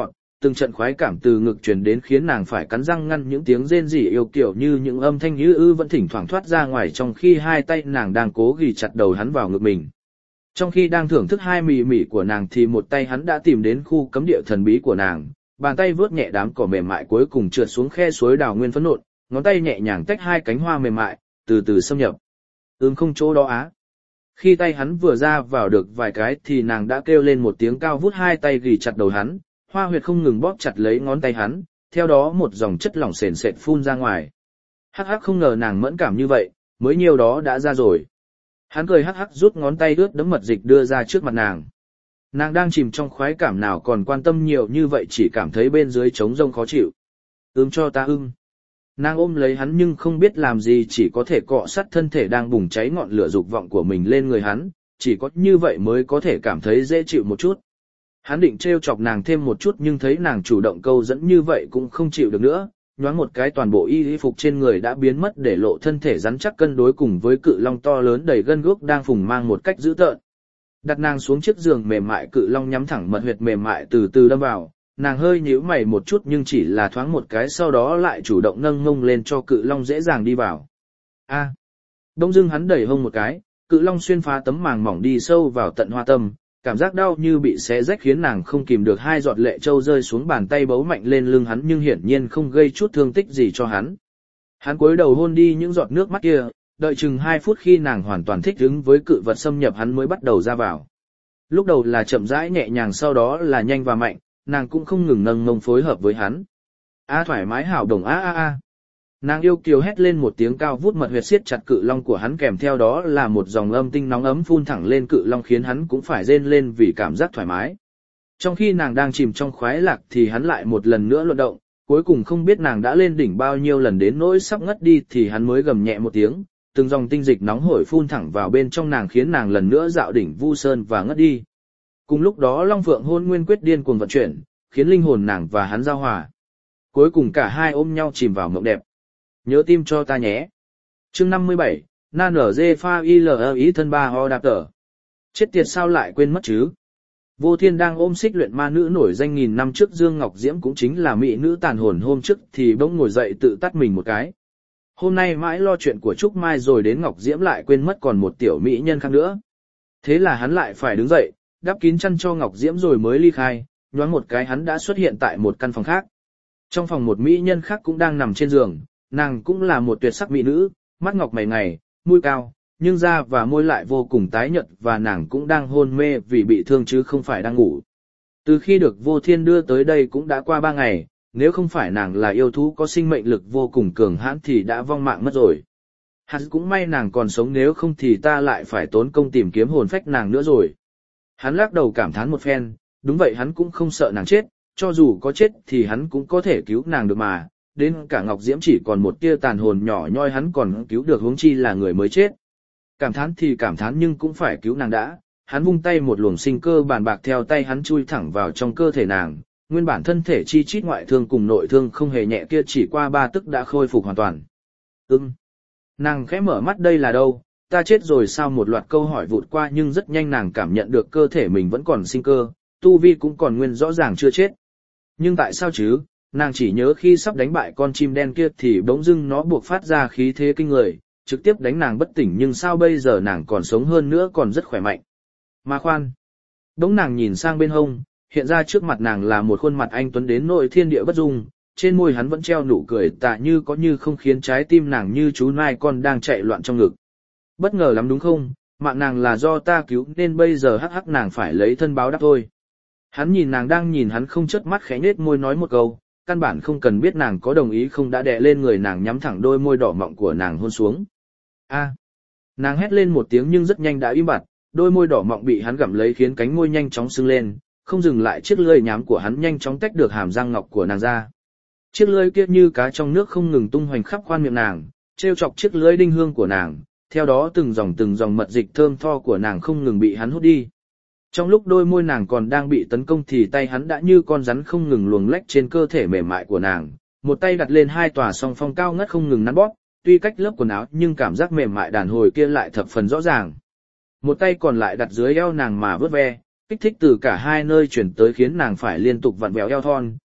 từng trận khoái cảm từ ngực truyền đến khiến nàng phải cắn răng ngăn những tiếng rên rỉ yêu kiểu như những âm thanh như ư vẫn thỉnh thoảng thoát ra ngoài trong khi hai tay nàng đang cố ghì chặt đầu hắn vào ngực mình. Trong khi đang thưởng thức hai mì mỉ của nàng thì một tay hắn đã tìm đến khu cấm địa thần bí của nàng, bàn tay vướt nhẹ đám cỏ mềm mại cuối cùng trượt xuống khe suối đào nguyên phấn nộn, ngón tay nhẹ nhàng tách hai cánh hoa mềm mại, từ từ xâm nhập. Ưm không chỗ đó á. Khi tay hắn vừa ra vào được vài cái thì nàng đã kêu lên một tiếng cao vút, hai tay ghì chặt đầu hắn, hoa huyệt không ngừng bóp chặt lấy ngón tay hắn, theo đó một dòng chất lỏng sền sệt phun ra ngoài. Hắc hắc không ngờ nàng mẫn cảm như vậy, mới nhiều đó đã ra rồi. Hắn cười hắc hắc rút ngón tay ướt đẫm mật dịch đưa ra trước mặt nàng. Nàng đang chìm trong khoái cảm nào còn quan tâm nhiều như vậy, chỉ cảm thấy bên dưới trống rông khó chịu. Ưm cho ta ưng. Nàng ôm lấy hắn nhưng không biết làm gì, chỉ có thể cọ sát thân thể đang bùng cháy ngọn lửa dục vọng của mình lên người hắn, chỉ có như vậy mới có thể cảm thấy dễ chịu một chút. Hắn định trêu chọc nàng thêm một chút nhưng thấy nàng chủ động câu dẫn như vậy cũng không chịu được nữa, nhoáng một cái toàn bộ y phục trên người đã biến mất để lộ thân thể rắn chắc cân đối cùng với cự long to lớn đầy gân guốc đang phùng mang một cách dữ tợn. Đặt nàng xuống chiếc giường mềm mại, cự long nhắm thẳng mật huyệt mềm mại từ từ đâm vào, nàng hơi nhíu mày một chút nhưng chỉ là thoáng một cái, sau đó lại chủ động nâng mông lên cho cự long dễ dàng đi vào. A. À. Đông dưng hắn đẩy hông một cái, cự long xuyên phá tấm màng mỏng đi sâu vào tận hoa tâm, cảm giác đau như bị xé rách khiến nàng không kìm được hai giọt lệ trâu rơi xuống, bàn tay bấu mạnh lên lưng hắn nhưng hiển nhiên không gây chút thương tích gì cho hắn. Hắn cúi đầu hôn đi những giọt nước mắt kia, đợi chừng hai phút khi nàng hoàn toàn thích ứng với cự vật xâm nhập hắn mới bắt đầu ra vào. Lúc đầu là chậm rãi nhẹ nhàng, sau đó là nhanh và mạnh, nàng cũng không ngừng nâng mông phối hợp với hắn. A thoải mái hảo đồng a a a. Nàng yêu kiều hét lên một tiếng cao vút, mật huyệt siết chặt cự long của hắn, kèm theo đó là một dòng âm tinh nóng ấm phun thẳng lên cự long khiến hắn cũng phải rên lên vì cảm giác thoải mái. Trong khi nàng đang chìm trong khoái lạc thì hắn lại một lần nữa luận động, cuối cùng không biết nàng đã lên đỉnh bao nhiêu lần đến nỗi sắp ngất đi thì hắn mới gầm nhẹ một tiếng, từng dòng tinh dịch nóng hổi phun thẳng vào bên trong nàng khiến nàng lần nữa dạo đỉnh Vu Sơn và ngất đi. Cùng lúc đó Long Phượng Hôn Nguyên Quyết điên cuồng vận chuyển, khiến linh hồn nàng và hắn giao hòa. Cuối cùng cả hai ôm nhau chìm vào mộng đẹp. Nhớ tim cho ta nhé. Chương năm mươi bảy, na nở dê pha y lờ ý thân ba ho đạp tở. Chết tiệt sao lại quên mất chứ. Vô Thiên đang ôm xích luyện ma nữ nổi danh nghìn năm trước Dương Ngọc Diễm, cũng chính là mỹ nữ tàn hồn hôm trước, thì bỗng ngồi dậy tự tắt mình một cái. Hôm nay mãi lo chuyện của Trúc Mai rồi đến Ngọc Diễm lại quên mất còn một tiểu mỹ nhân khác nữa. Thế là hắn lại phải đứng dậy, đắp kín chăn cho Ngọc Diễm rồi mới ly khai, nhoáng một cái hắn đã xuất hiện tại một căn phòng khác. Trong phòng một mỹ nhân khác cũng đang nằm trên giường, nàng cũng là một tuyệt sắc mỹ nữ, mắt ngọc mày ngài, mũi cao, nhưng da và môi lại vô cùng tái nhợt, và nàng cũng đang hôn mê vì bị thương chứ không phải đang ngủ. Từ khi được Vô Thiên đưa tới đây cũng đã qua ba ngày, nếu không phải nàng là yêu thú có sinh mệnh lực vô cùng cường hãn thì đã vong mạng mất rồi. Hắn cũng may nàng còn sống, nếu không thì ta lại phải tốn công tìm kiếm hồn phách nàng nữa rồi. Hắn lắc đầu cảm thán một phen, đúng vậy, hắn cũng không sợ nàng chết, cho dù có chết thì hắn cũng có thể cứu nàng được mà, đến cả Ngọc Diễm chỉ còn một tia tàn hồn nhỏ nhoi hắn còn cứu được, huống chi là người mới chết. Cảm thán thì cảm thán nhưng cũng phải cứu nàng đã. Hắn vung tay, một luồng sinh cơ bàn bạc theo tay hắn chui thẳng vào trong cơ thể nàng, nguyên bản thân thể chi chít ngoại thương cùng nội thương không hề nhẹ kia chỉ qua ba tức đã khôi phục hoàn toàn. Ừm. Nàng khẽ mở mắt, đây là đâu, ta chết rồi sao? Một loạt câu hỏi vụt qua nhưng rất nhanh nàng cảm nhận được cơ thể mình vẫn còn sinh cơ, tu vi cũng còn nguyên, rõ ràng chưa chết. Nhưng tại sao chứ? Nàng chỉ nhớ khi sắp đánh bại con chim đen kia thì bỗng dưng nó buộc phát ra khí thế kinh người, trực tiếp đánh nàng bất tỉnh, nhưng sao bây giờ nàng còn sống hơn nữa, còn rất khỏe mạnh. Mà khoan, bỗng nàng nhìn sang bên hông, hiện ra trước mặt nàng là một khuôn mặt anh tuấn đến nỗi thiên địa bất dung, trên môi hắn vẫn treo nụ cười tà như có như không, khiến trái tim nàng như chú nai con đang chạy loạn trong ngực. Bất ngờ lắm đúng không, mạng nàng là do ta cứu nên bây giờ hắc hắc nàng phải lấy thân báo đáp thôi. Hắn nhìn nàng đang nhìn hắn không chớp mắt, khẽ nhếch môi nói một câu, căn bản không cần biết nàng có đồng ý không đã đè lên người nàng, nhắm thẳng đôi môi đỏ mọng của nàng hôn xuống. A! Nàng hét lên một tiếng nhưng rất nhanh đã im bặt, đôi môi đỏ mọng bị hắn gặm lấy khiến cánh môi nhanh chóng sưng lên, không dừng lại, chiếc lưỡi nhám của hắn nhanh chóng tách được hàm răng ngọc của nàng ra. Chiếc lưỡi kia như cá trong nước không ngừng tung hoành khắp khoang miệng nàng, trêu chọc chiếc lưỡi đinh hương của nàng, theo đó từng dòng từng dòng mật dịch thơm tho của nàng không ngừng bị hắn hút đi. Trong lúc đôi môi nàng còn đang bị tấn công thì tay hắn đã như con rắn không ngừng luồn lách trên cơ thể mềm mại của nàng, một tay đặt lên hai tòa song phong cao ngất không ngừng nắn bóp, tuy cách lớp quần áo nhưng cảm giác mềm mại đàn hồi kia lại thập phần rõ ràng. Một tay còn lại đặt dưới eo nàng mà vớt ve, kích thích từ cả hai nơi chuyển tới khiến nàng phải liên tục vặn vẹo eo thon,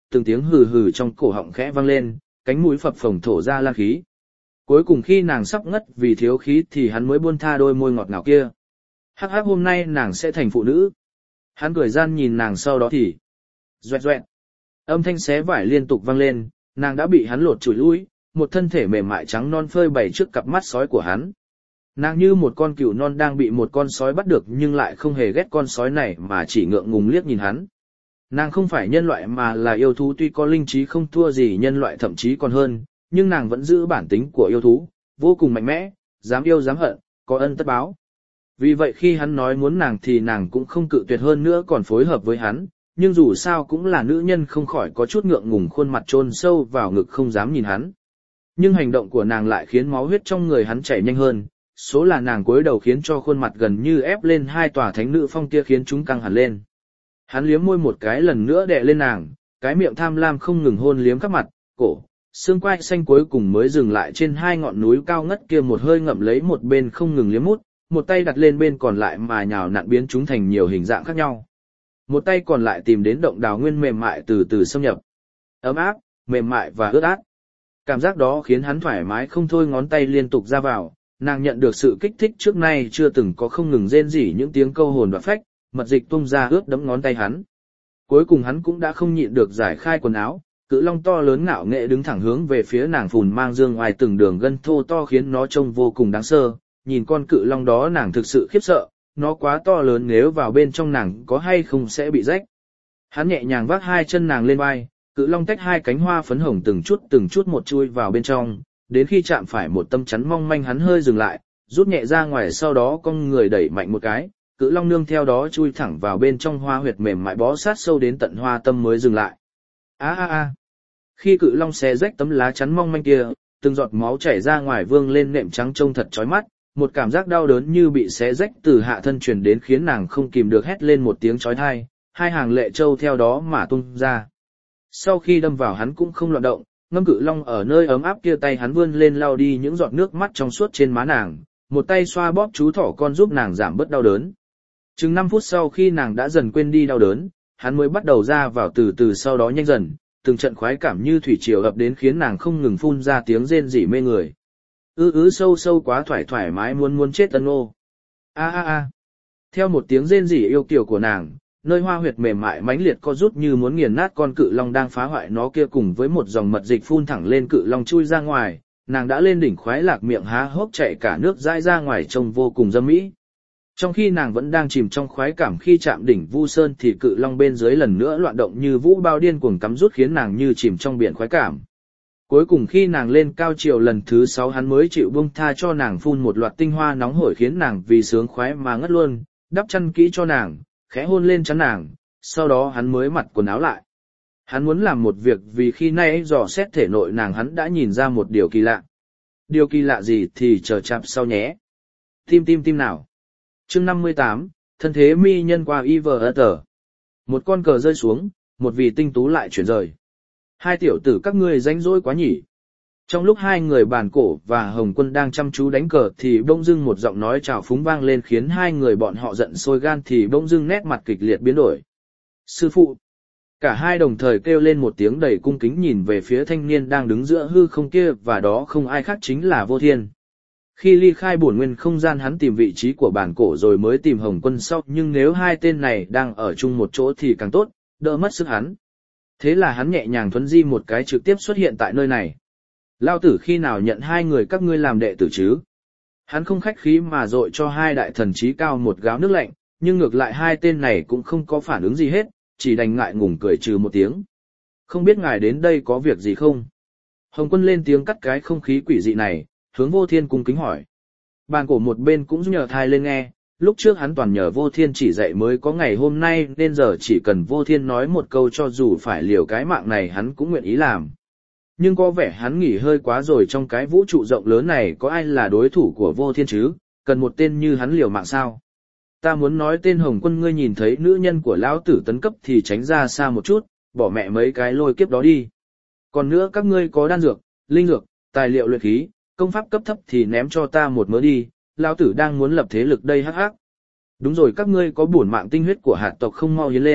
từng tiếng hừ hừ trong cổ họng khẽ vang lên, cánh mũi phập phồng thổ ra lan khí. Cuối cùng khi nàng sắp ngất vì thiếu khí thì hắn mới buông tha đôi môi ngọt ngào kia. Hắc hắc, hôm nay nàng sẽ thành phụ nữ. Hắn cười gian nhìn nàng, sau đó thì doẹt doẹt. Âm thanh xé vải liên tục vang lên, nàng đã bị hắn lột chùi lũi, một thân thể mềm mại trắng non phơi bày trước cặp mắt sói của hắn. Nàng như một con cừu non đang bị một con sói bắt được nhưng lại không hề ghét con sói này mà chỉ ngượng ngùng liếc nhìn hắn. Nàng không phải nhân loại mà là yêu thú, tuy có linh trí không thua gì nhân loại thậm chí còn hơn, nhưng nàng vẫn giữ bản tính của yêu thú, vô cùng mạnh mẽ, dám yêu dám hận, có ân tất báo. Vì vậy khi hắn nói muốn nàng thì nàng cũng không cự tuyệt, hơn nữa còn phối hợp với hắn, nhưng dù sao cũng là nữ nhân không khỏi có chút ngượng ngùng, khuôn mặt chôn sâu vào ngực không dám nhìn hắn. Nhưng hành động của nàng lại khiến máu huyết trong người hắn chảy nhanh hơn, số là nàng cúi đầu khiến cho khuôn mặt gần như ép lên hai tòa thánh nữ phong kia khiến chúng căng hẳn lên. Hắn liếm môi một cái lần nữa đè lên nàng, cái miệng tham lam không ngừng hôn liếm các mặt, cổ, xương quai xanh, cuối cùng mới dừng lại trên hai ngọn núi cao ngất kia, một hơi ngậm lấy một bên không ngừng liếm mút, một tay đặt lên bên còn lại mà nhào nặn biến chúng thành nhiều hình dạng khác nhau. Một tay còn lại tìm đến động đào nguyên mềm mại từ từ xâm nhập. Ấm áp, mềm mại và ướt át. Cảm giác đó khiến hắn thoải mái không thôi, ngón tay liên tục ra vào, nàng nhận được sự kích thích trước nay chưa từng có, không ngừng rên rỉ những tiếng câu hồn và phách, mật dịch tung ra ướt đẫm ngón tay hắn. Cuối cùng hắn cũng đã không nhịn được giải khai quần áo, cự long to lớn ngạo nghệ đứng thẳng hướng về phía nàng, phùn mang dương ngoài từng đường gân thô to khiến nó trông vô cùng đáng sợ. Nhìn con cự long đó nàng thực sự khiếp sợ, nó quá to lớn, nếu vào bên trong nàng có hay không sẽ bị rách. Hắn nhẹ nhàng vác hai chân nàng lên vai, cự long tách hai cánh hoa phấn hồng từng chút từng chút một chui vào bên trong, đến khi chạm phải một tấm chắn mong manh hắn hơi dừng lại, rút nhẹ ra ngoài, sau đó cong người đẩy mạnh một cái, cự long nương theo đó chui thẳng vào bên trong hoa huyệt mềm mại bó sát sâu đến tận hoa tâm mới dừng lại. A a a. Khi cự long xé rách tấm lá chắn mong manh kia, từng giọt máu chảy ra ngoài vương lên nệm trắng trông thật chói mắt, một cảm giác đau đớn như bị xé rách từ hạ thân truyền đến khiến nàng không kìm được hét lên một tiếng chói tai, hai hàng lệ trâu theo đó mà tung ra. Sau khi đâm vào hắn cũng không loạn động, ngâm cự long ở nơi ấm áp kia, tay hắn vươn lên lau đi những giọt nước mắt trong suốt trên má nàng, một tay xoa bóp chú thỏ con giúp nàng giảm bớt đau đớn. Chừng năm phút sau khi nàng đã dần quên đi đau đớn, hắn mới bắt đầu ra vào từ từ, sau đó nhanh dần, từng trận khoái cảm như thủy triều ập đến khiến nàng không ngừng phun ra tiếng rên rỉ mê người. Ư ứ sâu sâu quá thoải thoải mái muốn muốn chết ân ô. A a a. Theo một tiếng rên rỉ yêu kiều của nàng, nơi hoa huyệt mềm mại mãnh liệt co rút như muốn nghiền nát con cự long đang phá hoại nó kia, cùng với một dòng mật dịch phun thẳng lên, cự long chui ra ngoài, nàng đã lên đỉnh khoái lạc, miệng há hốc chạy cả nước dãi ra ngoài trông vô cùng dâm mỹ. Trong khi nàng vẫn đang chìm trong khoái cảm, khi chạm đỉnh Vu Sơn thì cự long bên dưới lần nữa loạn động như vũ bao điên cuồng cắm rút, khiến nàng như chìm trong biển khoái cảm. Cuối cùng khi nàng lên cao chiều lần thứ sáu, hắn mới chịu buông tha cho nàng, phun một loạt tinh hoa nóng hổi khiến nàng vì sướng khoái mà ngất luôn, đắp chăn kỹ cho nàng, khẽ hôn lên trán nàng, sau đó hắn mới mặc quần áo lại. Hắn muốn làm một việc, vì khi nay dò xét thể nội nàng hắn đã nhìn ra một điều kỳ lạ. Điều kỳ lạ gì thì chờ chạp sau nhé. Tim tim tim nào. Chương năm mươi tám, thân thế mi nhân qua i vờ tờ. Một con cờ rơi xuống, một vị tinh tú lại chuyển rời. Hai tiểu tử các ngươi rảnh rỗi quá nhỉ. Trong lúc hai người bàn cổ và Hồng Quân đang chăm chú đánh cờ thì bỗng dưng một giọng nói chào phúng vang lên, khiến hai người bọn họ giận sôi gan, thì bỗng dưng nét mặt kịch liệt biến đổi. Sư phụ! Cả hai đồng thời kêu lên một tiếng đầy cung kính, nhìn về phía thanh niên đang đứng giữa hư không kia, và đó không ai khác chính là Vô Thiên. Khi ly khai bổn nguyên không gian, hắn tìm vị trí của bản cổ rồi mới tìm Hồng Quân sau, nhưng nếu hai tên này đang ở chung một chỗ thì càng tốt, đỡ mất sức hắn. Thế là hắn nhẹ nhàng thuấn di một cái trực tiếp xuất hiện tại nơi này. Lao tử khi nào nhận hai người các ngươi làm đệ tử chứ? Hắn không khách khí mà dội cho hai đại thần trí cao một gáo nước lạnh, nhưng ngược lại hai tên này cũng không có phản ứng gì hết, chỉ đành ngại ngùng cười trừ một tiếng. Không biết ngài đến đây có việc gì không? Hồng Quân lên tiếng cắt cái không khí quỷ dị này, hướng Vô Thiên cung kính hỏi. Bàn cổ một bên cũng nhờ thai lên nghe, lúc trước hắn toàn nhờ Vô Thiên chỉ dạy mới có ngày hôm nay, nên giờ chỉ cần Vô Thiên nói một câu cho dù phải liều cái mạng này hắn cũng nguyện ý làm. Nhưng có vẻ hắn nghỉ hơi quá rồi, trong cái vũ trụ rộng lớn này có ai là đối thủ của Vô Thiên chứ, cần một tên như hắn liều mạng sao? Ta muốn nói tên Hồng Quân, ngươi nhìn thấy nữ nhân của lão tử tấn cấp thì tránh ra xa một chút, bỏ mẹ mấy cái lôi kiếp đó đi. Còn nữa các ngươi có đan dược, linh dược, tài liệu luyện khí, công pháp cấp thấp thì ném cho ta một mớ đi, lão tử đang muốn lập thế lực đây hắc hắc. Đúng rồi, các ngươi có bổn mạng tinh huyết của hạt tộc không mau hiến lên,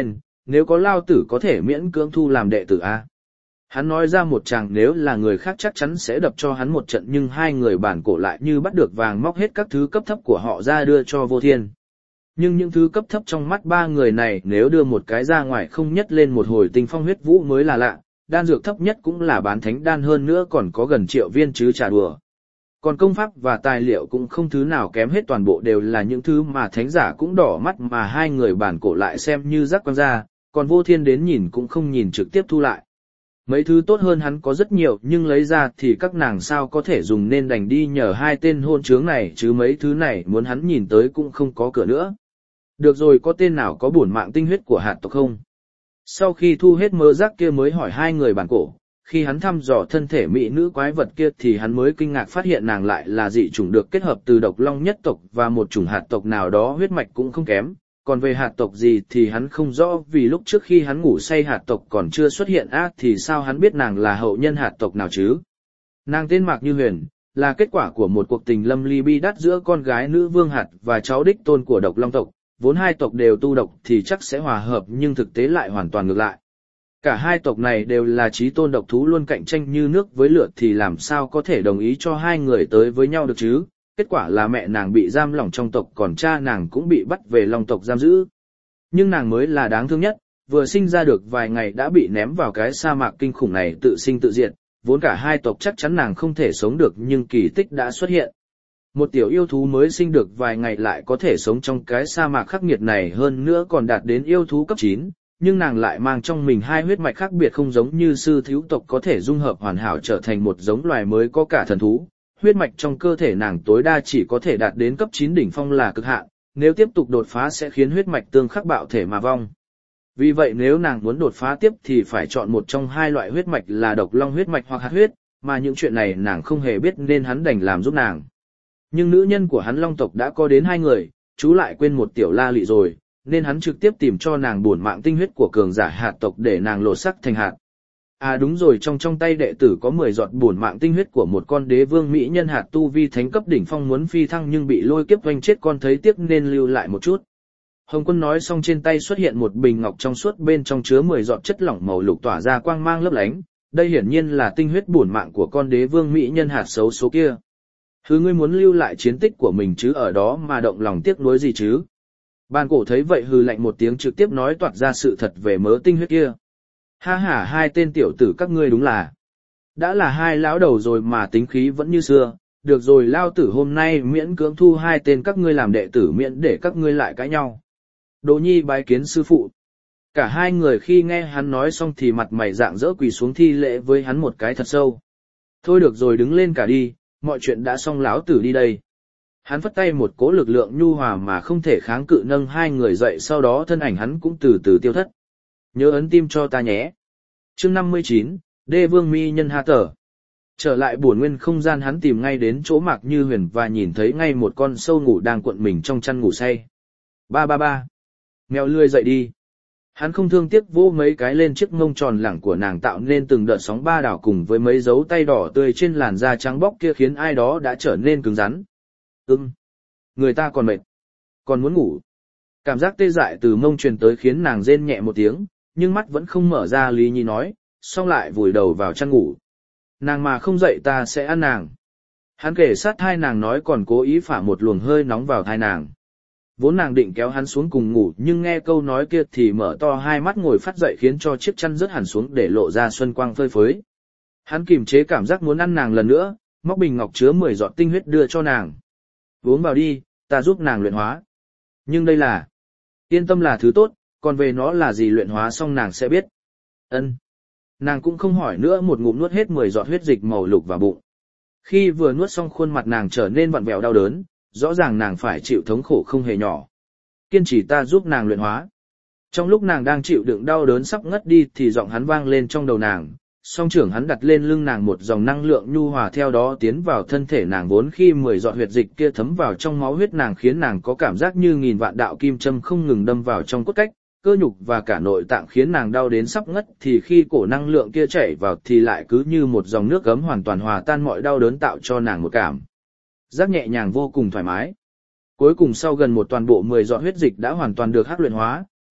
nếu có lao tử có thể miễn cưỡng thu làm đệ tử a. Hắn nói ra một chàng nếu là người khác chắc chắn sẽ đập cho hắn một trận, nhưng hai người bản cổ lại như bắt được vàng móc hết các thứ cấp thấp của họ ra đưa cho Vô Thiên. Nhưng những thứ cấp thấp trong mắt ba người này nếu đưa một cái ra ngoài không nhất lên một hồi tinh phong huyết vũ mới là lạ, đan dược thấp nhất cũng là bán thánh đan, hơn nữa còn có gần triệu viên chứ chả đùa. Còn công pháp và tài liệu cũng không thứ nào kém hết, toàn bộ đều là những thứ mà thánh giả cũng đỏ mắt, mà hai người bản cổ lại xem như rắc quăng ra, còn Vô Thiên đến nhìn cũng không nhìn, trực tiếp thu lại. Mấy thứ tốt hơn hắn có rất nhiều, nhưng lấy ra thì các nàng sao có thể dùng, nên đành đi nhờ hai tên hôn trướng này, chứ mấy thứ này muốn hắn nhìn tới cũng không có cửa nữa. Được rồi, có tên nào có bổn mạng tinh huyết của hạt tộc không? Sau khi thu hết mơ rác kia mới hỏi hai người bản cổ. Khi hắn thăm dò thân thể mỹ nữ quái vật kia thì hắn mới kinh ngạc phát hiện nàng lại là dị chủng được kết hợp từ độc long nhất tộc và một chủng hạt tộc nào đó, huyết mạch cũng không kém. Còn về hạt tộc gì thì hắn không rõ, vì lúc trước khi hắn ngủ say hạt tộc còn chưa xuất hiện á, thì sao hắn biết nàng là hậu nhân hạt tộc nào chứ? Nàng tên Mạc Như Huyền, là kết quả của một cuộc tình lâm ly bi đát giữa con gái nữ vương hạt và cháu đích tôn của độc long tộc. Vốn hai tộc đều tu độc thì chắc sẽ hòa hợp, nhưng thực tế lại hoàn toàn ngược lại. Cả hai tộc này đều là chí tôn độc thú, luôn cạnh tranh như nước với lửa, thì làm sao có thể đồng ý cho hai người tới với nhau được chứ? Kết quả là mẹ nàng bị giam lỏng trong tộc, còn cha nàng cũng bị bắt về long tộc giam giữ. Nhưng nàng mới là đáng thương nhất, vừa sinh ra được vài ngày đã bị ném vào cái sa mạc kinh khủng này tự sinh tự diệt. Vốn cả hai tộc chắc chắn nàng không thể sống được, nhưng kỳ tích đã xuất hiện. Một tiểu yêu thú mới sinh được vài ngày lại có thể sống trong cái sa mạc khắc nghiệt này, hơn nữa còn đạt đến yêu thú cấp chín, nhưng nàng lại mang trong mình hai huyết mạch khác biệt, không giống như sư thiếu tộc có thể dung hợp hoàn hảo trở thành một giống loài mới có cả thần thú. Huyết mạch trong cơ thể nàng tối đa chỉ có thể đạt đến cấp chín đỉnh phong là cực hạn, nếu tiếp tục đột phá sẽ khiến huyết mạch tương khắc bạo thể mà vong. Vì vậy nếu nàng muốn đột phá tiếp thì phải chọn một trong hai loại huyết mạch là độc long huyết mạch hoặc hạt huyết, mà những chuyện này nàng không hề biết nên hắn đành làm giúp nàng. Nhưng nữ nhân của hắn long tộc đã có đến hai người, chú lại quên một tiểu la lị rồi, nên hắn trực tiếp tìm cho nàng bổn mạng tinh huyết của cường giả hạt tộc để nàng lột sắc thành hạt. À đúng rồi, trong trong tay đệ tử có mười giọt bổn mạng tinh huyết của một con đế vương mỹ nhân hạt tu vi thánh cấp đỉnh phong, muốn phi thăng nhưng bị lôi kiếp oanh chết, con thấy tiếc nên lưu lại một chút. Hồng Quân nói xong trên tay xuất hiện một bình ngọc trong suốt, bên trong chứa mười giọt chất lỏng màu lục tỏa ra quang mang lấp lánh, đây hiển nhiên là tinh huyết bổn mạng của con đế vương mỹ nhân hạt xấu số kia. Hứ, ngươi muốn lưu lại chiến tích của mình chứ ở đó mà động lòng tiếc nuối gì chứ? Bàn cổ thấy vậy hừ lạnh một tiếng, trực tiếp nói toạc ra sự thật về mớ tinh huyết kia. Ha ha, hai tên tiểu tử các ngươi đúng là đã là hai lão đầu rồi mà tính khí vẫn như xưa. Được rồi, lao tử hôm nay miễn cưỡng thu hai tên các ngươi làm đệ tử, miễn để các ngươi lại cãi nhau. Đồ Nhi bái kiến sư phụ. Cả hai người khi nghe hắn nói xong thì mặt mày rạng rỡ quỳ xuống thi lễ với hắn một cái thật sâu. Thôi được rồi, đứng lên cả đi, mọi chuyện đã xong, lão tử đi đây. Hắn phất tay, một cỗ lực lượng nhu hòa mà không thể kháng cự nâng hai người dậy, sau đó thân ảnh hắn cũng từ từ tiêu thất. Nhớ ấn tim cho ta nhé. Chương năm mươi chín, Đê Vương Mi Nhân Ha Tở. Trở lại bổn nguyên không gian, hắn tìm ngay đến chỗ Mạc Như Huyền và nhìn thấy ngay một con sâu ngủ đang cuộn mình trong chăn ngủ say. Ba ba ba. Mèo lươi dậy đi. Hắn không thương tiếc vỗ mấy cái lên chiếc mông tròn lẳng của nàng, tạo nên từng đợt sóng ba đảo cùng với mấy dấu tay đỏ tươi trên làn da trắng bóc kia khiến ai đó đã trở nên cứng rắn. Ừm. Người ta còn mệt. Còn muốn ngủ. Cảm giác tê dại từ mông truyền tới khiến nàng rên nhẹ một tiếng, nhưng mắt vẫn không mở ra. Lý Nhi nói, xong lại vùi đầu vào chăn ngủ. Nàng mà không dậy ta sẽ ăn nàng. Hắn kể sát thai nàng nói, còn cố ý phả một luồng hơi nóng vào thai nàng. Vốn nàng định kéo hắn xuống cùng ngủ, nhưng nghe câu nói kia thì mở to hai mắt ngồi phát dậy, khiến cho chiếc chăn rớt hẳn xuống để lộ ra xuân quang phơi phới. Hắn kìm chế cảm giác muốn ăn nàng lần nữa, móc bình ngọc chứa mười giọt tinh huyết đưa cho nàng. Uống vào đi, ta giúp nàng luyện hóa. Nhưng đây là... Yên tâm, là thứ tốt, còn về nó là gì luyện hóa xong nàng sẽ biết. Ân. Nàng cũng không hỏi nữa, một ngụm nuốt hết mười giọt huyết dịch màu lục vào bụng. Khi vừa nuốt xong, khuôn mặt nàng trở nên vặn vẹo đau đớn, rõ ràng nàng phải chịu thống khổ không hề nhỏ. Kiên trì, ta giúp nàng luyện hóa. Trong lúc nàng đang chịu đựng đau đớn sắp ngất đi thì giọng hắn vang lên trong đầu nàng, song trưởng hắn đặt lên lưng nàng, một dòng năng lượng nhu hòa theo đó tiến vào thân thể nàng. Vốn khi mười giọt huyết dịch kia thấm vào trong máu huyết nàng, khiến nàng có cảm giác như nghìn vạn đạo kim châm không ngừng đâm vào trong cốt cách, cơ nhục và cả nội tạng, khiến nàng đau đến sắp ngất. Thì khi cổ năng lượng kia chảy vào thì lại cứ như một dòng nước gấm hoàn toàn hòa tan mọi đau đớn, tạo cho nàng một cảm giác nhẹ nhàng vô cùng thoải mái. Cuối cùng sau gần một toàn bộ mười giọt huyết dịch đã hoàn toàn được hắc luyện hóa,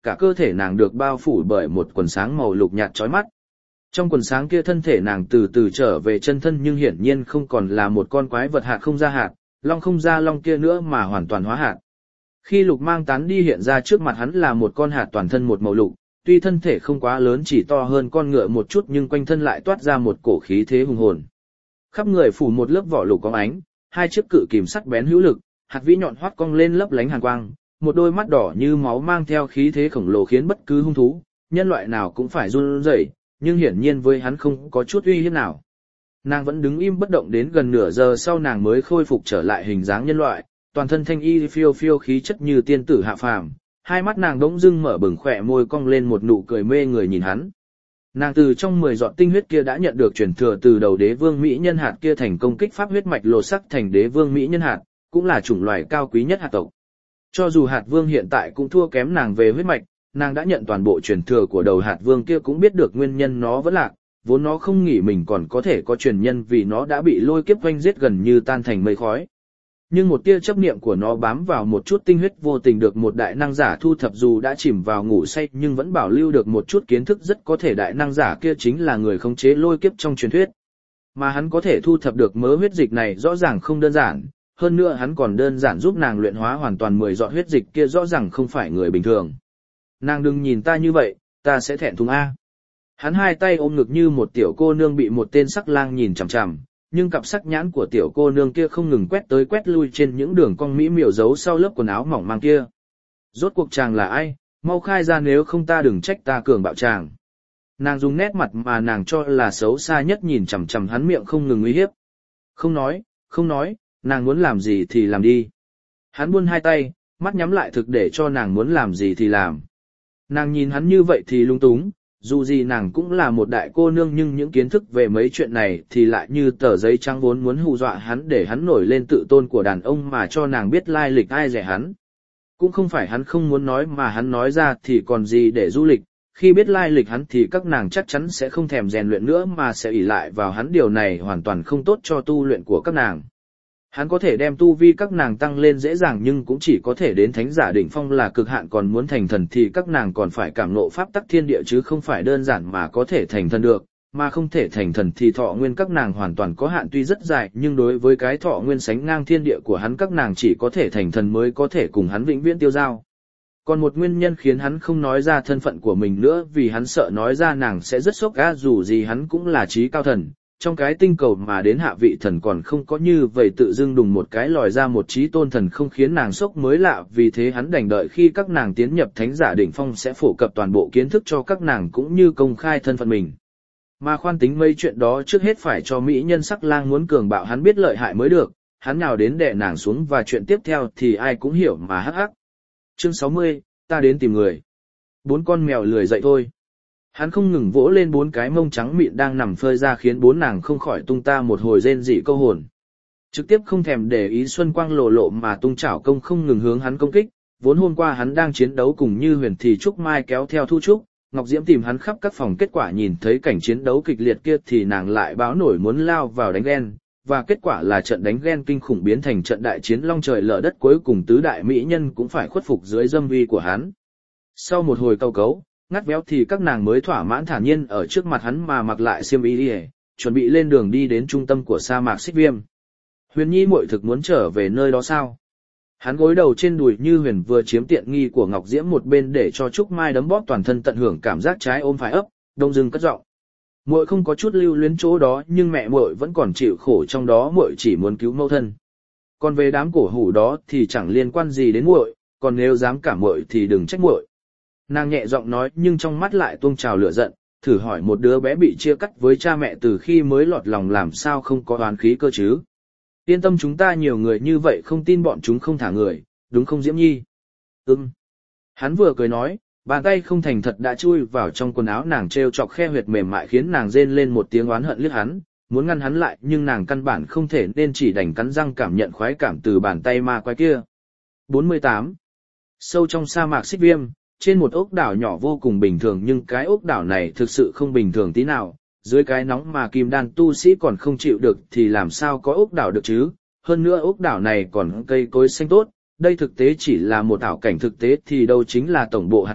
cả cơ thể nàng được bao phủ bởi một quần sáng màu lục nhạt chói mắt. Trong quần sáng kia thân thể nàng từ từ trở về chân thân nhưng hiển nhiên không còn là một con quái vật hạt không ra hạt, long không ra long kia nữa mà hoàn toàn hóa hạt. Khi lục mang tán đi hiện ra trước mặt hắn là một con hạt toàn thân một màu lục, tuy thân thể không quá lớn chỉ to hơn con ngựa một chút nhưng quanh thân lại toát ra một cổ khí thế hùng hồn. Khắp người phủ một lớp vỏ lục có ánh, hai chiếc cự kìm sắt bén hữu lực, hạt vĩ nhọn hoắt cong lên lấp lánh hàn quang, một đôi mắt đỏ như máu mang theo khí thế khổng lồ khiến bất cứ hung thú, nhân loại nào cũng phải run rẩy, nhưng hiển nhiên với hắn không có chút uy hiếp nào. Nàng vẫn đứng im bất động đến gần nửa giờ sau nàng mới khôi phục trở lại hình dáng nhân loại, toàn thân thanh y phiêu phiêu khí chất như tiên tử hạ phàm, hai mắt nàng đống dưng mở bừng khỏe môi cong lên một nụ cười mê người nhìn hắn. Nàng từ trong mười giọt tinh huyết kia đã nhận được truyền thừa từ đầu đế vương mỹ nhân hạt kia thành công kích pháp huyết mạch lột sắc thành đế vương mỹ nhân hạt, cũng là chủng loài cao quý nhất hạt tộc. Cho dù hạt vương hiện tại cũng thua kém nàng về huyết mạch, nàng đã nhận toàn bộ truyền thừa của đầu hạt vương kia cũng biết được nguyên nhân nó vẫn lạc, vốn nó không nghĩ mình còn có thể có truyền nhân vì nó đã bị lôi kiếp vanh giết gần như tan thành mây khói. Nhưng một tia chấp niệm của nó bám vào một chút tinh huyết vô tình được một đại năng giả thu thập dù đã chìm vào ngủ say nhưng vẫn bảo lưu được một chút kiến thức rất có thể đại năng giả kia chính là người khống chế lôi kiếp trong truyền thuyết. Mà hắn có thể thu thập được mớ huyết dịch này rõ ràng không đơn giản, hơn nữa hắn còn đơn giản giúp nàng luyện hóa hoàn toàn mười giọt huyết dịch kia rõ ràng không phải người bình thường. Nàng đừng nhìn ta như vậy, ta sẽ thẹn thùng a. Hắn hai tay ôm ngực như một tiểu cô nương bị một tên sắc lang nhìn chằm chằm, nhưng cặp sắc nhãn của tiểu cô nương kia không ngừng quét tới quét lui trên những đường cong mỹ miều giấu sau lớp quần áo mỏng màng kia. Rốt cuộc chàng là ai, mau khai ra nếu không ta đừng trách ta cường bạo chàng. Nàng dùng nét mặt mà nàng cho là xấu xa nhất nhìn chằm chằm hắn miệng không ngừng uy hiếp. Không nói, không nói, nàng muốn làm gì thì làm đi. Hắn buông hai tay, mắt nhắm lại thực để cho nàng muốn làm gì thì làm. Nàng nhìn hắn như vậy thì lung túng, dù gì nàng cũng là một đại cô nương nhưng những kiến thức về mấy chuyện này thì lại như tờ giấy trắng vốn muốn hù dọa hắn để hắn nổi lên tự tôn của đàn ông mà cho nàng biết lai lịch ai rẻ hắn. Cũng không phải hắn không muốn nói mà hắn nói ra thì còn gì để du lịch, khi biết lai lịch hắn thì các nàng chắc chắn sẽ không thèm rèn luyện nữa mà sẽ ỷ lại vào hắn, điều này hoàn toàn không tốt cho tu luyện của các nàng. Hắn có thể đem tu vi các nàng tăng lên dễ dàng nhưng cũng chỉ có thể đến thánh giả đỉnh phong là cực hạn, còn muốn thành thần thì các nàng còn phải cảm ngộ pháp tắc thiên địa chứ không phải đơn giản mà có thể thành thần được, mà không thể thành thần thì thọ nguyên các nàng hoàn toàn có hạn tuy rất dài nhưng đối với cái thọ nguyên sánh ngang thiên địa của hắn các nàng chỉ có thể thành thần mới có thể cùng hắn vĩnh viễn tiêu giao. Còn một nguyên nhân khiến hắn không nói ra thân phận của mình nữa vì hắn sợ nói ra nàng sẽ rất sốc á, dù gì hắn cũng là trí cao thần. Trong cái tinh cầu mà đến hạ vị thần còn không có như vậy tự dưng đùng một cái lòi ra một trí tôn thần không khiến nàng sốc mới lạ, vì thế hắn đành đợi khi các nàng tiến nhập thánh giả đỉnh phong sẽ phổ cập toàn bộ kiến thức cho các nàng cũng như công khai thân phận mình. Mà khoan tính mấy chuyện đó trước hết phải cho mỹ nhân sắc lang muốn cường bạo hắn biết lợi hại mới được, hắn nào đến đè nàng xuống và chuyện tiếp theo thì ai cũng hiểu mà hắc hắc. Chương sáu mươi, ta đến tìm người. Bốn con mèo lười dậy thôi. Hắn không ngừng vỗ lên bốn cái mông trắng mịn đang nằm phơi ra khiến bốn nàng không khỏi tung ta một hồi rên rỉ câu hồn. Trực tiếp không thèm để ý xuân quang lộ lộ mà tung chảo công không ngừng hướng hắn công kích, vốn hôm qua hắn đang chiến đấu cùng Như Huyền thì Trúc Mai kéo theo Thu Trúc, Ngọc Diễm tìm hắn khắp các phòng kết quả nhìn thấy cảnh chiến đấu kịch liệt kia thì nàng lại báo nổi muốn lao vào đánh ghen, và kết quả là trận đánh ghen kinh khủng biến thành trận đại chiến long trời lở đất cuối cùng tứ đại mỹ nhân cũng phải khuất phục dưới dâm vi của hắn. Sau một hồi câu cấu, ngắt véo thì các nàng mới thỏa mãn thản nhiên ở trước mặt hắn mà mặc lại xiêm y đi, chuẩn bị lên đường đi đến trung tâm của sa mạc Xích Viêm. Huyền Nhi muội thực muốn trở về nơi đó sao? Hắn gối đầu trên đùi Như Huyền vừa chiếm tiện nghi của Ngọc Diễm một bên để cho Trúc Mai đấm bóp toàn thân tận hưởng cảm giác trái ôm phải ấp, đông dưng cất giọng. Muội không có chút lưu luyến chỗ đó nhưng mẹ muội vẫn còn chịu khổ trong đó, muội chỉ muốn cứu mẫu thân. Còn về đám cổ hủ đó thì chẳng liên quan gì đến muội, còn nếu dám cả muội thì đừng trách muội. Nàng nhẹ giọng nói nhưng trong mắt lại tuôn trào lửa giận, thử hỏi một đứa bé bị chia cắt với cha mẹ từ khi mới lọt lòng làm sao không có oán khí cơ chứ. Yên tâm, chúng ta nhiều người như vậy không tin bọn chúng không thả người, đúng không Diễm Nhi? Ừm. Hắn vừa cười nói, bàn tay không thành thật đã chui vào trong quần áo nàng treo chọc khe huyệt mềm mại khiến nàng rên lên một tiếng oán hận liếc hắn, muốn ngăn hắn lại nhưng nàng căn bản không thể nên chỉ đành cắn răng cảm nhận khoái cảm từ bàn tay ma quái kia. bốn mươi tám. Sâu trong sa mạc Xích Viêm, trên một ốc đảo nhỏ vô cùng bình thường nhưng cái ốc đảo này thực sự không bình thường tí nào, dưới cái nóng mà kim đan tu sĩ còn không chịu được thì làm sao có ốc đảo được chứ, hơn nữa ốc đảo này còn cây cối xanh tốt, đây thực tế chỉ là một ảo cảnh, thực tế thì đâu chính là tổng bộ hạt tộc,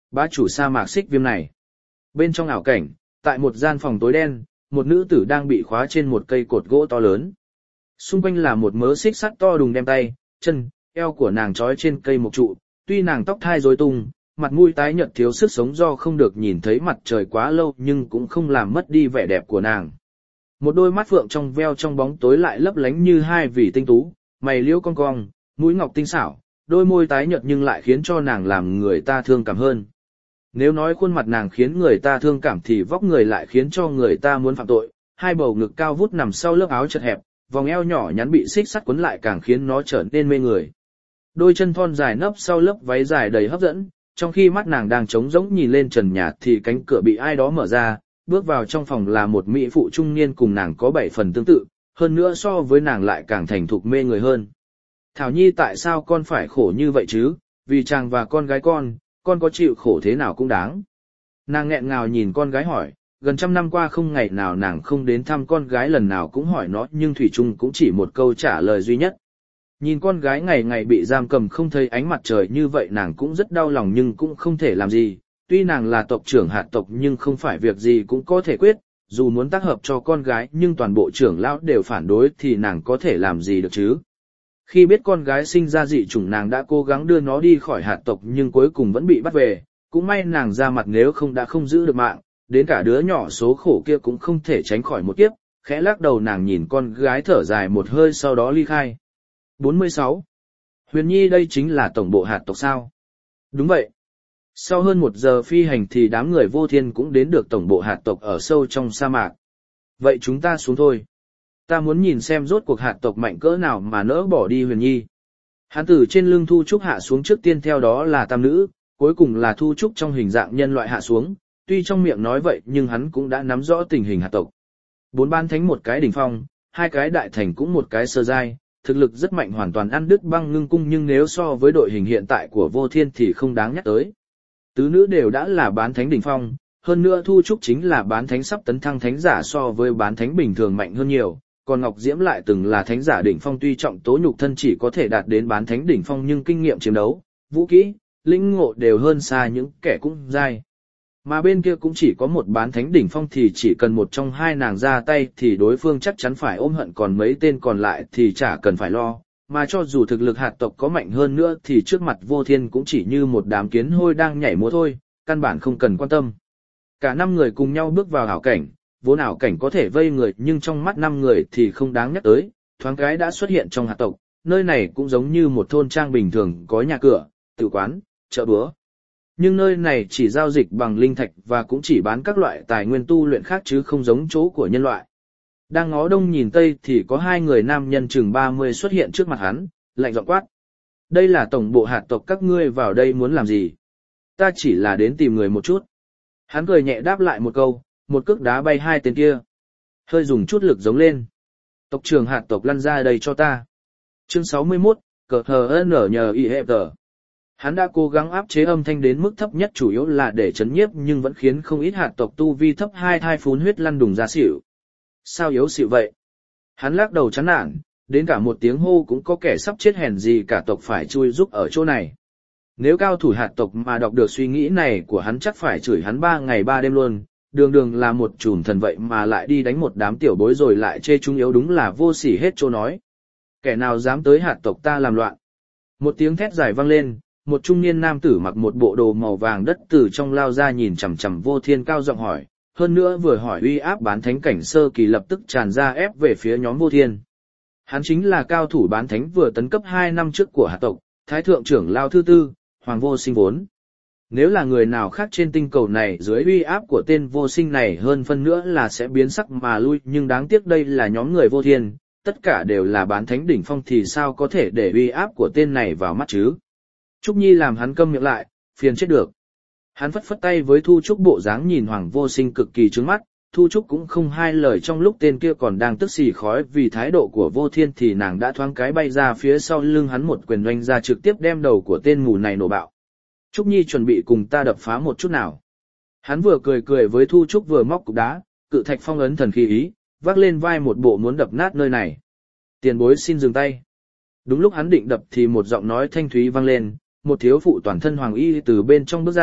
bá chủ sa mạc xích viêm này. Bên trong ảo cảnh, tại một gian phòng tối đen, một nữ tử đang bị khóa trên một cây cột gỗ to lớn. Xung quanh là một mớ xích sắt to đùng đem tay, chân, eo của nàng trói trên cây mộc trụ, tuy nàng tóc thai rối tung, mặt mũi tái nhợt thiếu sức sống do không được nhìn thấy mặt trời quá lâu nhưng cũng không làm mất đi vẻ đẹp của nàng. Một đôi mắt phượng trong veo trong bóng tối lại lấp lánh như hai vì tinh tú, mày liễu cong cong, mũi ngọc tinh xảo, đôi môi tái nhợt nhưng lại khiến cho nàng làm người ta thương cảm hơn. Nếu nói khuôn mặt nàng khiến người ta thương cảm thì vóc người lại khiến cho người ta muốn phạm tội, hai bầu ngực cao vút nằm sau lớp áo chật hẹp, vòng eo nhỏ nhắn bị xích sắt quấn lại càng khiến nó trở nên mê người. Đôi chân thon dài nấp sau lớp váy dài đầy hấp dẫn, trong khi mắt nàng đang trống rỗng nhìn lên trần nhà thì cánh cửa bị ai đó mở ra, bước vào trong phòng là một mỹ phụ trung niên cùng nàng có bảy phần tương tự, hơn nữa so với nàng lại càng thành thục mê người hơn. Thảo Nhi, tại sao con phải khổ như vậy chứ, vì chàng và con gái con, con có chịu khổ thế nào cũng đáng. Nàng nghẹn ngào nhìn con gái hỏi, gần trăm năm qua không ngày nào nàng không đến thăm con gái, lần nào cũng hỏi nó nhưng thủy chung cũng chỉ một câu trả lời duy nhất. Nhìn con gái ngày ngày bị giam cầm không thấy ánh mặt trời như vậy nàng cũng rất đau lòng nhưng cũng không thể làm gì, tuy nàng là tộc trưởng hạt tộc nhưng không phải việc gì cũng có thể quyết, dù muốn tác hợp cho con gái nhưng toàn bộ trưởng lão đều phản đối thì nàng có thể làm gì được chứ. Khi biết con gái sinh ra dị chủng nàng đã cố gắng đưa nó đi khỏi hạt tộc nhưng cuối cùng vẫn bị bắt về, cũng may nàng ra mặt nếu không đã không giữ được mạng, đến cả đứa nhỏ số khổ kia cũng không thể tránh khỏi một kiếp, khẽ lắc đầu nàng nhìn con gái thở dài một hơi sau đó ly khai. bốn mươi sáu. Huyền Nhi, đây chính là tổng bộ hạt tộc sao? Đúng vậy. Sau hơn một giờ phi hành thì đám người Vô Thiên cũng đến được tổng bộ hạt tộc ở sâu trong sa mạc. Vậy chúng ta xuống thôi. Ta muốn nhìn xem rốt cuộc hạt tộc mạnh cỡ nào mà nỡ bỏ đi Huyền Nhi. Hắn từ trên lưng Thu Trúc hạ xuống, trước tiên theo đó là tam nữ, cuối cùng là Thu Trúc trong hình dạng nhân loại hạ xuống, tuy trong miệng nói vậy nhưng hắn cũng đã nắm rõ tình hình hạt tộc. Bốn ban thánh, một cái đỉnh phong, hai cái đại thành cũng một cái sơ giai, thực lực rất mạnh, hoàn toàn ăn đứt băng ngưng cung, nhưng nếu so với đội hình hiện tại của Vô Thiên thì không đáng nhắc tới. Tứ nữ đều đã là bán thánh đỉnh phong, hơn nữa Thu Trúc chính là bán thánh sắp tấn thăng thánh giả, so với bán thánh bình thường mạnh hơn nhiều, còn Ngọc Diễm lại từng là thánh giả đỉnh phong, tuy trọng tố nhục thân chỉ có thể đạt đến bán thánh đỉnh phong nhưng kinh nghiệm chiến đấu, vũ kỹ, lĩnh ngộ đều hơn xa những kẻ cũng giai. Mà bên kia cũng chỉ có một bán thánh đỉnh phong thì chỉ cần một trong hai nàng ra tay thì đối phương chắc chắn phải ôm hận, còn mấy tên còn lại thì chả cần phải lo, mà cho dù thực lực hạt tộc có mạnh hơn nữa thì trước mặt Vô Thiên cũng chỉ như một đám kiến hôi đang nhảy múa thôi, căn bản không cần quan tâm. Cả năm người cùng nhau bước vào ảo cảnh, vốn ảo cảnh có thể vây người nhưng trong mắt năm người thì không đáng nhắc tới, thoáng cái đã xuất hiện trong hạt tộc, nơi này cũng giống như một thôn trang bình thường, có nhà cửa, tử quán, chợ búa. Nhưng nơi này chỉ giao dịch bằng linh thạch và cũng chỉ bán các loại tài nguyên tu luyện khác chứ không giống chỗ của nhân loại. Đang ngó đông nhìn tây thì có hai người nam nhân chừng ba mươi xuất hiện trước mặt hắn, lạnh giọng quát. Đây là tổng bộ hạt tộc, các ngươi vào đây muốn làm gì? Ta chỉ là đến tìm người một chút. Hắn cười nhẹ đáp lại một câu, một cước đá bay hai tên kia. Hơi dùng chút lực giống lên. Tộc trưởng hạt tộc, lăn ra đây cho ta. Chương sáu mươi mốt, cờ hờ nở nhờ y hẹp tờ. Hắn đã cố gắng áp chế âm thanh đến mức thấp nhất, chủ yếu là để chấn nhiếp, nhưng vẫn khiến không ít hạt tộc tu vi thấp hai thai phún huyết lăn đùng ra xỉu. Sao yếu xỉu vậy? Hắn lắc đầu chán nản, đến cả một tiếng hô cũng có kẻ sắp chết, hèn gì cả tộc phải chui giúp ở chỗ này. Nếu cao thủ hạt tộc mà đọc được suy nghĩ này của hắn chắc phải chửi hắn ba ngày ba đêm luôn, đường đường là một chùm thần vậy mà lại đi đánh một đám tiểu bối rồi lại chê chúng yếu, đúng là vô sỉ hết chỗ nói. Kẻ nào dám tới hạt tộc ta làm loạn? Một tiếng thét dài vang lên, một trung niên nam tử mặc một bộ đồ màu vàng đất từ trong lao ra, nhìn chằm chằm Vô Thiên cao giọng hỏi, hơn nữa vừa hỏi uy áp bán thánh cảnh sơ kỳ lập tức tràn ra ép về phía nhóm Vô Thiên. Hắn chính là cao thủ bán thánh vừa tấn cấp hai năm trước của hạt tộc, Thái thượng trưởng lao thứ tư, Hoàng Vô Sinh vốn. Nếu là người nào khác trên tinh cầu này dưới uy áp của tên Vô Sinh này hơn phân nữa là sẽ biến sắc mà lui, nhưng đáng tiếc đây là nhóm người Vô Thiên, tất cả đều là bán thánh đỉnh phong thì sao có thể để uy áp của tên này vào mắt chứ. Trúc Nhi làm hắn câm miệng lại, phiền chết được. Hắn phất phất tay với Thu Trúc, bộ dáng nhìn Hoàng Vô Sinh cực kỳ trướng mắt. Thu Trúc cũng không hai lời, trong lúc tên kia còn đang tức xì khói vì thái độ của Vô Thiên thì nàng đã thoáng cái bay ra phía sau lưng hắn, một quyền oanh ra trực tiếp đem đầu của tên mù này nổ bạo. Trúc Nhi, chuẩn bị cùng ta đập phá một chút nào. Hắn vừa cười cười với Thu Trúc vừa móc cục đá, cự thạch phong ấn thần khí ý, vác lên vai một bộ muốn đập nát nơi này. Tiền bối xin dừng tay. Đúng lúc hắn định đập thì một giọng nói thanh thúy vang lên, một thiếu phụ toàn thân hoàng y từ bên trong bước ra,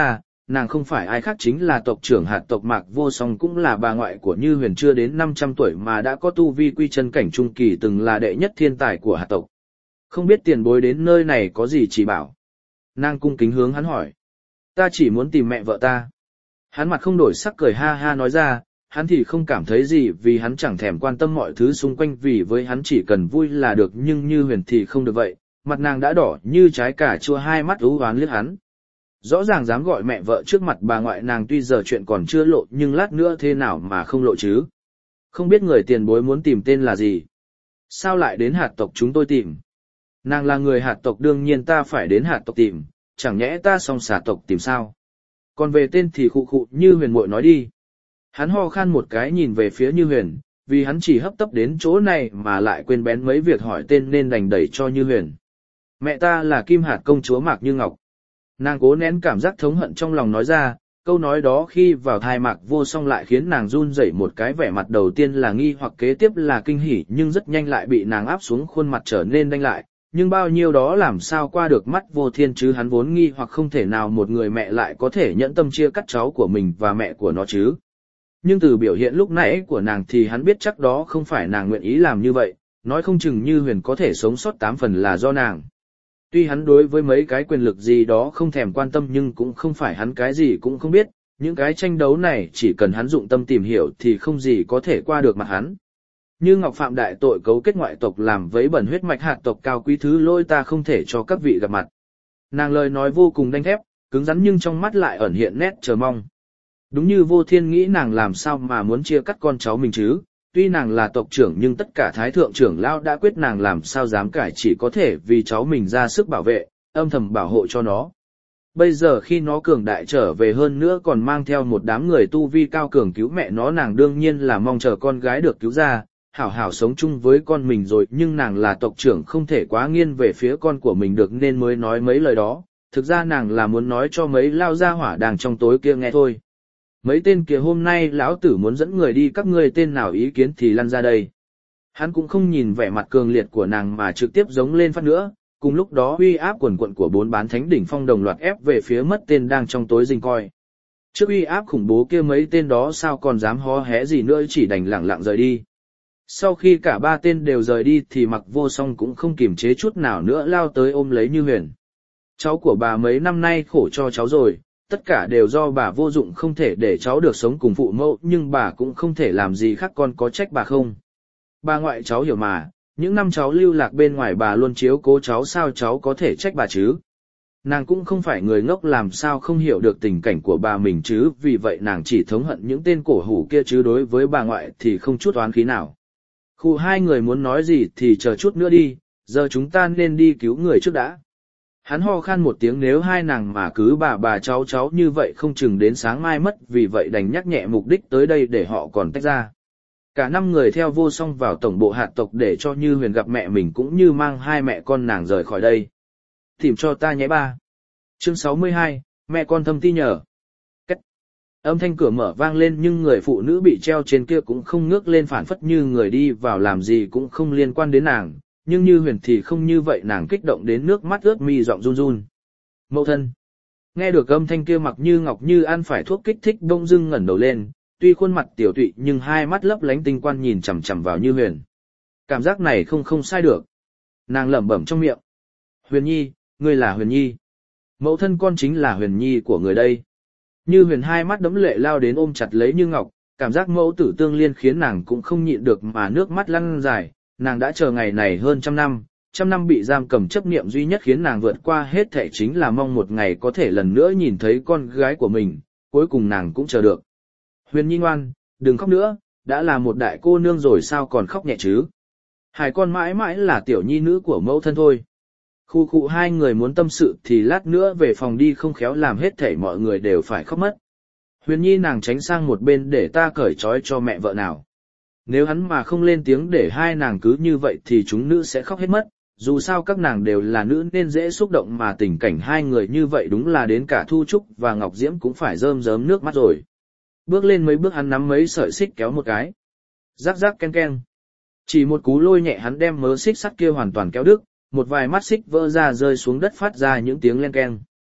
nàng không phải ai khác chính là tộc trưởng hạt tộc Mạc Vô Song, cũng là bà ngoại của Như Huyền, chưa đến năm trăm tuổi mà đã có tu vi quy chân cảnh trung kỳ, từng là đệ nhất thiên tài của hạt tộc. Không biết tiền bối đến nơi này có gì chỉ bảo. Nàng cung kính hướng hắn hỏi. Ta chỉ muốn tìm mẹ vợ ta. Hắn mặt không đổi sắc cười ha ha nói ra, hắn thì không cảm thấy gì vì hắn chẳng thèm quan tâm mọi thứ xung quanh, vì với hắn chỉ cần vui là được, nhưng Như Huyền thì không được vậy, mặt nàng đã đỏ như trái cà chua, hai mắt ú oán liếc hắn. Rõ ràng dám gọi mẹ vợ trước mặt bà ngoại nàng, tuy giờ chuyện còn chưa lộ nhưng lát nữa thế nào mà không lộ chứ. Không biết người tiền bối muốn tìm tên là gì? Sao lại đến hạt tộc chúng tôi tìm? Nàng là người hạt tộc, đương nhiên ta phải đến hạt tộc tìm, chẳng nhẽ ta song xà tộc tìm sao? Còn về tên thì khụ khụ, Như Huyền muội nói đi. Hắn ho khan một cái nhìn về phía Như Huyền, vì hắn chỉ hấp tấp đến chỗ này mà lại quên bén mấy việc hỏi tên nên đành đẩy cho Như Huyền. Mẹ ta là Kim Hạt công chúa Mạc Như Ngọc. Nàng cố nén cảm giác thống hận trong lòng nói ra, câu nói đó khi vào tai Mạc Vô Song lại khiến nàng run rẩy một cái, vẻ mặt đầu tiên là nghi hoặc, kế tiếp là kinh hỉ, nhưng rất nhanh lại bị nàng áp xuống, khuôn mặt trở nên đanh lại. Nhưng bao nhiêu đó làm sao qua được mắt Vô Thiên chứ, hắn vốn nghi hoặc không thể nào một người mẹ lại có thể nhẫn tâm chia cắt cháu của mình và mẹ của nó chứ. Nhưng từ biểu hiện lúc nãy của nàng thì hắn biết chắc đó không phải nàng nguyện ý làm như vậy, nói không chừng Như Huyền có thể sống sót tám phần là do nàng. Tuy hắn đối với mấy cái quyền lực gì đó không thèm quan tâm, nhưng cũng không phải hắn cái gì cũng không biết, những cái tranh đấu này chỉ cần hắn dụng tâm tìm hiểu thì không gì có thể qua được mặt hắn. Như Ngọc phạm đại tội cấu kết ngoại tộc làm vấy bẩn huyết mạch hạt tộc cao quý, thứ lỗi ta không thể cho các vị gặp mặt. Nàng lời nói vô cùng đanh thép, cứng rắn, nhưng trong mắt lại ẩn hiện nét chờ mong. Đúng như Vô Thiên nghĩ, nàng làm sao mà muốn chia cắt con cháu mình chứ, tuy nàng là tộc trưởng nhưng tất cả thái thượng trưởng lão đã quyết, nàng làm sao dám cãi, chỉ có thể vì cháu mình ra sức bảo vệ, âm thầm bảo hộ cho nó. Bây giờ khi nó cường đại trở về, hơn nữa còn mang theo một đám người tu vi cao cường cứu mẹ nó, nàng đương nhiên là mong chờ con gái được cứu ra, hảo hảo sống chung với con mình rồi, nhưng nàng là tộc trưởng không thể quá nghiêng về phía con của mình được nên mới nói mấy lời đó, thực ra nàng là muốn nói cho mấy lao gia hỏa đang trong tối kia nghe thôi. Mấy tên kia hôm nay lão tử muốn dẫn người đi, các ngươi tên nào ý kiến thì lăn ra đây. Hắn cũng không nhìn vẻ mặt cường liệt của nàng mà trực tiếp giống lên phát nữa, cùng lúc đó uy áp quần quận của bốn bán thánh đỉnh phong đồng loạt ép về phía mất tên đang trong tối rình coi. Trước uy áp khủng bố kia mấy tên đó sao còn dám hó hé gì nữa, chỉ đành lẳng lặng rời đi. Sau khi cả ba tên đều rời đi thì Mạc Vô Song cũng không kiềm chế chút nào nữa, lao tới ôm lấy Như Huyền. Cháu của bà mấy năm nay khổ cho cháu rồi, tất cả đều do bà vô dụng, không thể để cháu được sống cùng phụ mẫu, nhưng bà cũng không thể làm gì khác, con có trách bà không? Bà ngoại cháu hiểu mà, những năm cháu lưu lạc bên ngoài bà luôn chiếu cố cháu, sao cháu có thể trách bà chứ? Nàng cũng không phải người ngốc, làm sao không hiểu được tình cảnh của bà mình chứ, vì vậy nàng chỉ thống hận những tên cổ hủ kia, chứ đối với bà ngoại thì không chút oán khí nào. Khu hai người muốn nói gì thì chờ chút nữa đi, giờ chúng ta nên đi cứu người trước đã. Hắn ho khan một tiếng, nếu hai nàng mà cứ bà bà cháu cháu như vậy không chừng đến sáng mai mất, vì vậy đành nhắc nhẹ mục đích tới đây để họ còn tách ra. Cả năm người theo Vô Song vào tổng bộ hạt tộc để cho Như Huyền gặp mẹ mình, cũng như mang hai mẹ con nàng rời khỏi đây. Tìm cho ta nhé ba. Chương sáu mươi hai, mẹ con thâm ti nhờ. Cách. Âm thanh cửa mở vang lên, nhưng người phụ nữ bị treo trên kia cũng không ngước lên, phản phất như người đi vào làm gì cũng không liên quan đến nàng. Nhưng Như Huyền thì không như vậy, nàng kích động đến nước mắt ướt mi, giọng run run. Mẫu thân. Nghe được âm thanh kia, Mặc Như Ngọc như ăn phải thuốc kích thích, bỗng dưng ngẩng đầu lên, tuy khuôn mặt tiểu tụy nhưng hai mắt lấp lánh tinh quang nhìn chằm chằm vào Như Huyền. Cảm giác này không không sai được. Nàng lẩm bẩm trong miệng. Huyền Nhi, ngươi là Huyền Nhi. Mẫu thân con chính là Huyền Nhi của người đây. Như Huyền hai mắt đẫm lệ lao đến ôm chặt lấy Như Ngọc, cảm giác mẫu tử tương liên khiến nàng cũng không nhịn được mà nước mắt lăn dài. Nàng đã chờ ngày này hơn trăm năm, trăm năm bị giam cầm, chấp niệm duy nhất khiến nàng vượt qua hết thảy chính là mong một ngày có thể lần nữa nhìn thấy con gái của mình, cuối cùng nàng cũng chờ được. Huyền Nhi ngoan, đừng khóc nữa, đã là một đại cô nương rồi sao còn khóc nhẹ chứ. Hải con mãi mãi là tiểu nhi nữ của mẫu thân thôi. Khu khu hai người muốn tâm sự thì lát nữa về phòng đi, không khéo làm hết thảy mọi người đều phải khóc mất. Huyền Nhi, nàng tránh sang một bên để ta cởi trói cho mẹ vợ nào. Nếu hắn mà không lên tiếng để hai nàng cứ như vậy thì chúng nữ sẽ khóc hết mất, dù sao các nàng đều là nữ nên dễ xúc động, mà tình cảnh hai người như vậy đúng là đến cả Thu Trúc và Ngọc Diễm cũng phải rơm rớm nước mắt rồi. Bước lên mấy bước, hắn nắm mấy sợi xích kéo một cái. Rắc rắc ken ken. Chỉ một cú lôi nhẹ hắn đem mớ xích sắt kia hoàn toàn kéo đứt, một vài mắt xích vỡ ra rơi xuống đất phát ra những tiếng len keng.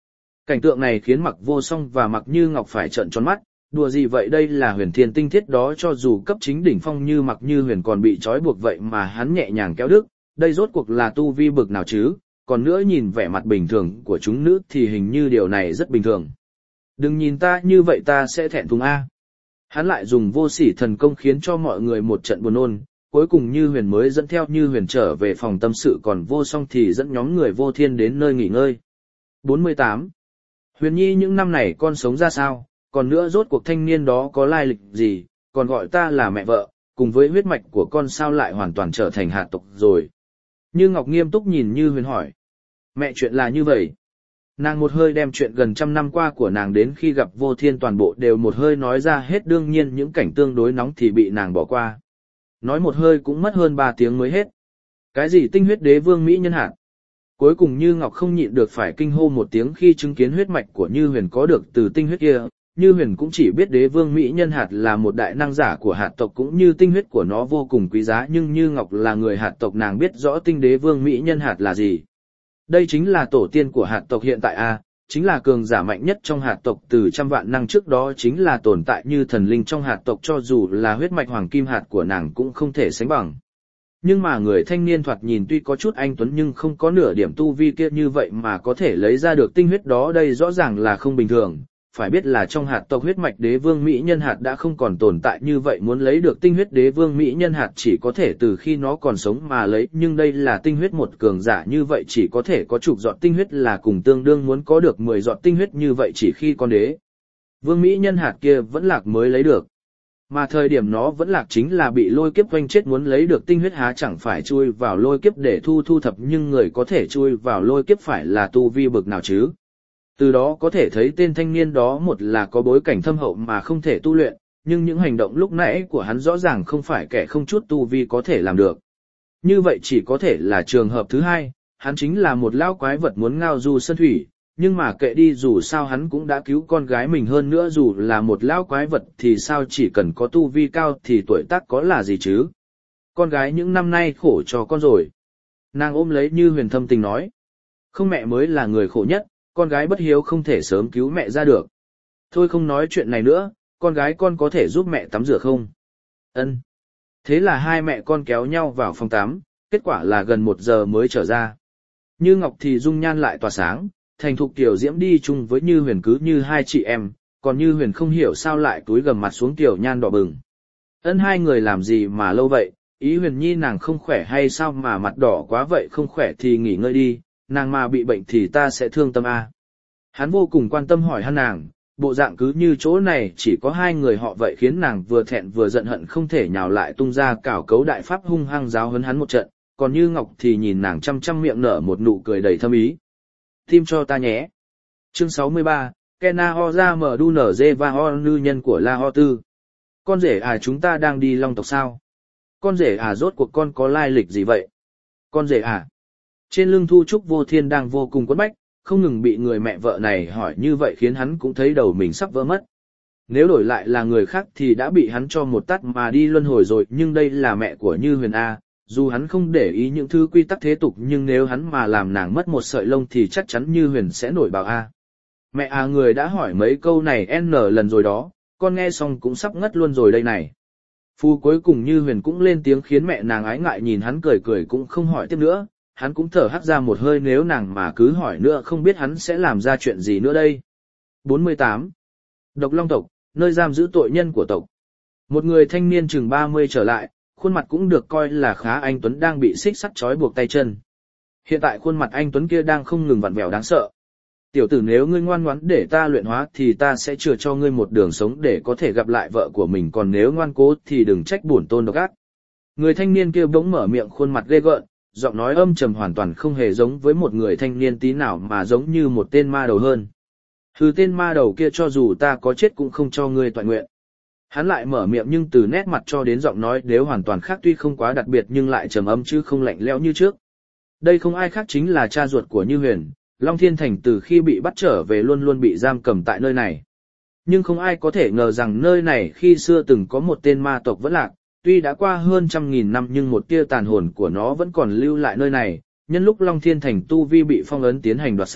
Cảnh tượng này khiến Mặc Vô Song và Mặc Như Ngọc phải trợn tròn mắt, đùa gì vậy, đây là huyền thiên tinh thiết đó, cho dù cấp chính đỉnh phong như Mặc Như Huyền còn bị trói buộc vậy mà hắn nhẹ nhàng kéo đứt, đây rốt cuộc là tu vi bực nào chứ, còn nữa nhìn vẻ mặt bình thường của chúng nữ thì hình như điều này rất bình thường. Đừng nhìn ta như vậy, ta sẽ thẹn thùng a. Hắn lại dùng vô sỉ thần công khiến cho mọi người một trận buồn nôn, cuối cùng Như Huyền mới dẫn theo Như Huyền trở về phòng tâm sự, còn Vô Song thì dẫn nhóm người Vô Thiên đến nơi nghỉ ngơi. bốn mươi tám. Huyền Nhi, những năm này con sống ra sao, còn nữa rốt cuộc thanh niên đó có lai lịch gì, còn gọi ta là mẹ vợ, cùng với huyết mạch của con sao lại hoàn toàn trở thành hạt tộc rồi. Như Ngọc nghiêm túc nhìn Như Huyền hỏi. Mẹ, chuyện là như vậy. Nàng một hơi đem chuyện gần trăm năm qua của nàng đến khi gặp Vô Thiên toàn bộ đều một hơi nói ra hết, đương nhiên những cảnh tương đối nóng thì bị nàng bỏ qua. Nói một hơi cũng mất hơn ba tiếng mới hết. Cái gì tinh huyết đế vương mỹ nhân hạt? Cuối cùng Như Ngọc không nhịn được phải kinh hô một tiếng khi chứng kiến huyết mạch của Như Huyền có được từ tinh huyết kia. Như Huyền cũng chỉ biết đế vương mỹ nhân hạt là một đại năng giả của hạt tộc, cũng như tinh huyết của nó vô cùng quý giá, nhưng Như Ngọc là người hạt tộc, nàng biết rõ tinh đế vương mỹ nhân hạt là gì. Đây chính là tổ tiên của hạt tộc hiện tại a, chính là cường giả mạnh nhất trong hạt tộc từ trăm vạn năm trước đó, chính là tồn tại như thần linh trong hạt tộc, cho dù là huyết mạch hoàng kim hạt của nàng cũng không thể sánh bằng. Nhưng mà người thanh niên thoạt nhìn tuy có chút anh tuấn nhưng không có nửa điểm tu vi kia như vậy mà có thể lấy ra được tinh huyết đó, đây rõ ràng là không bình thường. Phải biết là trong hạt tộc huyết mạch đế vương mỹ nhân hạt đã không còn tồn tại như vậy, muốn lấy được tinh huyết đế vương mỹ nhân hạt chỉ có thể từ khi nó còn sống mà lấy, nhưng đây là tinh huyết một cường giả như vậy chỉ có thể có chục giọt tinh huyết là cùng tương đương, muốn có được mười giọt tinh huyết như vậy chỉ khi con đế vương mỹ nhân hạt kia vẫn lạc mới lấy được. Mà thời điểm nó vẫn lạc chính là bị lôi kiếp quanh chết, muốn lấy được tinh huyết há chẳng phải chui vào lôi kiếp để thu thu thập, nhưng người có thể chui vào lôi kiếp phải là tu vi bực nào chứ. Từ đó có thể thấy tên thanh niên đó một là có bối cảnh thâm hậu mà không thể tu luyện, nhưng những hành động lúc nãy của hắn rõ ràng không phải kẻ không chút tu vi có thể làm được. Như vậy chỉ có thể là trường hợp thứ hai, hắn chính là một lão quái vật muốn ngao du sơn thủy, nhưng mà kệ đi, dù sao hắn cũng đã cứu con gái mình, hơn nữa dù là một lão quái vật thì sao chỉ cần có tu vi cao thì tuổi tác có là gì chứ. Con gái những năm nay khổ cho con rồi. Nàng ôm lấy Như Huyền thâm tình nói. Không, mẹ mới là người khổ nhất, con gái bất hiếu không thể sớm cứu mẹ ra được. Thôi không nói chuyện này nữa, con gái con có thể giúp mẹ tắm rửa không? Ân. Thế là hai mẹ con kéo nhau vào phòng tắm, kết quả là gần một giờ mới trở ra. Như Ngọc thì dung nhan lại tỏa sáng, thành thục tiểu diễm đi chung với Như Huyền cứ như hai chị em, còn Như Huyền không hiểu sao lại túi gầm mặt xuống, tiểu nhan đỏ bừng. Ân, hai người làm gì mà lâu vậy, ý Huyền Nhi nàng không khỏe hay sao mà mặt đỏ quá vậy? Không khỏe thì nghỉ ngơi đi, nàng mà bị bệnh thì ta sẽ thương tâm a. Hắn vô cùng quan tâm hỏi han nàng, bộ dạng cứ như chỗ này chỉ có hai người họ vậy khiến nàng vừa thẹn vừa giận hận không thể nhào lại tung ra cảo cấu đại pháp hung hăng giáo huấn hắn một trận, còn Như Ngọc thì nhìn nàng chăm chăm miệng nở một nụ cười đầy thâm ý. Tim cho ta nhé. Chương sáu mươi ba, Kena ho ra mở đu nở dê và ho nư nhân của La Ho Tư. Con rể à, chúng ta đang đi Long tộc sao? Con rể à, rốt cuộc con có lai lịch gì vậy? Con rể à? Trên lưng Thu Trúc Vô Thiên đang vô cùng quẫn bách, không ngừng bị người mẹ vợ này hỏi như vậy khiến hắn cũng thấy đầu mình sắp vỡ mất. Nếu đổi lại là người khác thì đã bị hắn cho một tát mà đi luân hồi rồi, nhưng đây là mẹ của Như Huyền A, dù hắn không để ý những thứ quy tắc thế tục nhưng nếu hắn mà làm nàng mất một sợi lông thì chắc chắn Như Huyền sẽ nổi bạo A. Mẹ à, người đã hỏi mấy câu này n lần rồi đó, con nghe xong cũng sắp ngất luôn rồi đây này. Phu cuối cùng Như Huyền cũng lên tiếng khiến mẹ nàng ái ngại, nhìn hắn cười cười cũng không hỏi tiếp nữa. Hắn cũng thở hắt ra một hơi, nếu nàng mà cứ hỏi nữa không biết hắn sẽ làm ra chuyện gì nữa đây. bốn mươi tám. Độc Long tộc, nơi giam giữ tội nhân của tộc. Một người thanh niên chừng ba mươi trở lại, khuôn mặt cũng được coi là khá anh tuấn đang bị xích sắt trói buộc tay chân. Hiện tại khuôn mặt anh tuấn kia đang không ngừng vặn vẹo đáng sợ. Tiểu tử, nếu ngươi ngoan ngoãn để ta luyện hóa thì ta sẽ chừa cho ngươi một đường sống để có thể gặp lại vợ của mình, còn nếu ngoan cố thì đừng trách bổn tôn độc ác. Người thanh niên kia bỗng mở miệng, khuôn mặt ghê gợn, giọng nói âm trầm hoàn toàn không hề giống với một người thanh niên tí nào mà giống như một tên ma đầu hơn. Hừ, tên ma đầu kia, cho dù ta có chết cũng không cho ngươi toại nguyện. Hắn lại mở miệng nhưng từ nét mặt cho đến giọng nói đều hoàn toàn khác, tuy không quá đặc biệt nhưng lại trầm âm chứ không lạnh lẽo như trước. Đây không ai khác chính là cha ruột của Như Huyền, Long Thiên Thành từ khi bị bắt trở về luôn luôn bị giam cầm tại nơi này. Nhưng không ai có thể ngờ rằng nơi này khi xưa từng có một tên ma tộc vẫn lạc, tuy đã qua hơn trăm nghìn năm nhưng một tia tàn hồn của nó vẫn còn lưu lại nơi này. Nhân lúc Long Thiên Thành tu vi bị phong ấn tiến hành đoạt xá,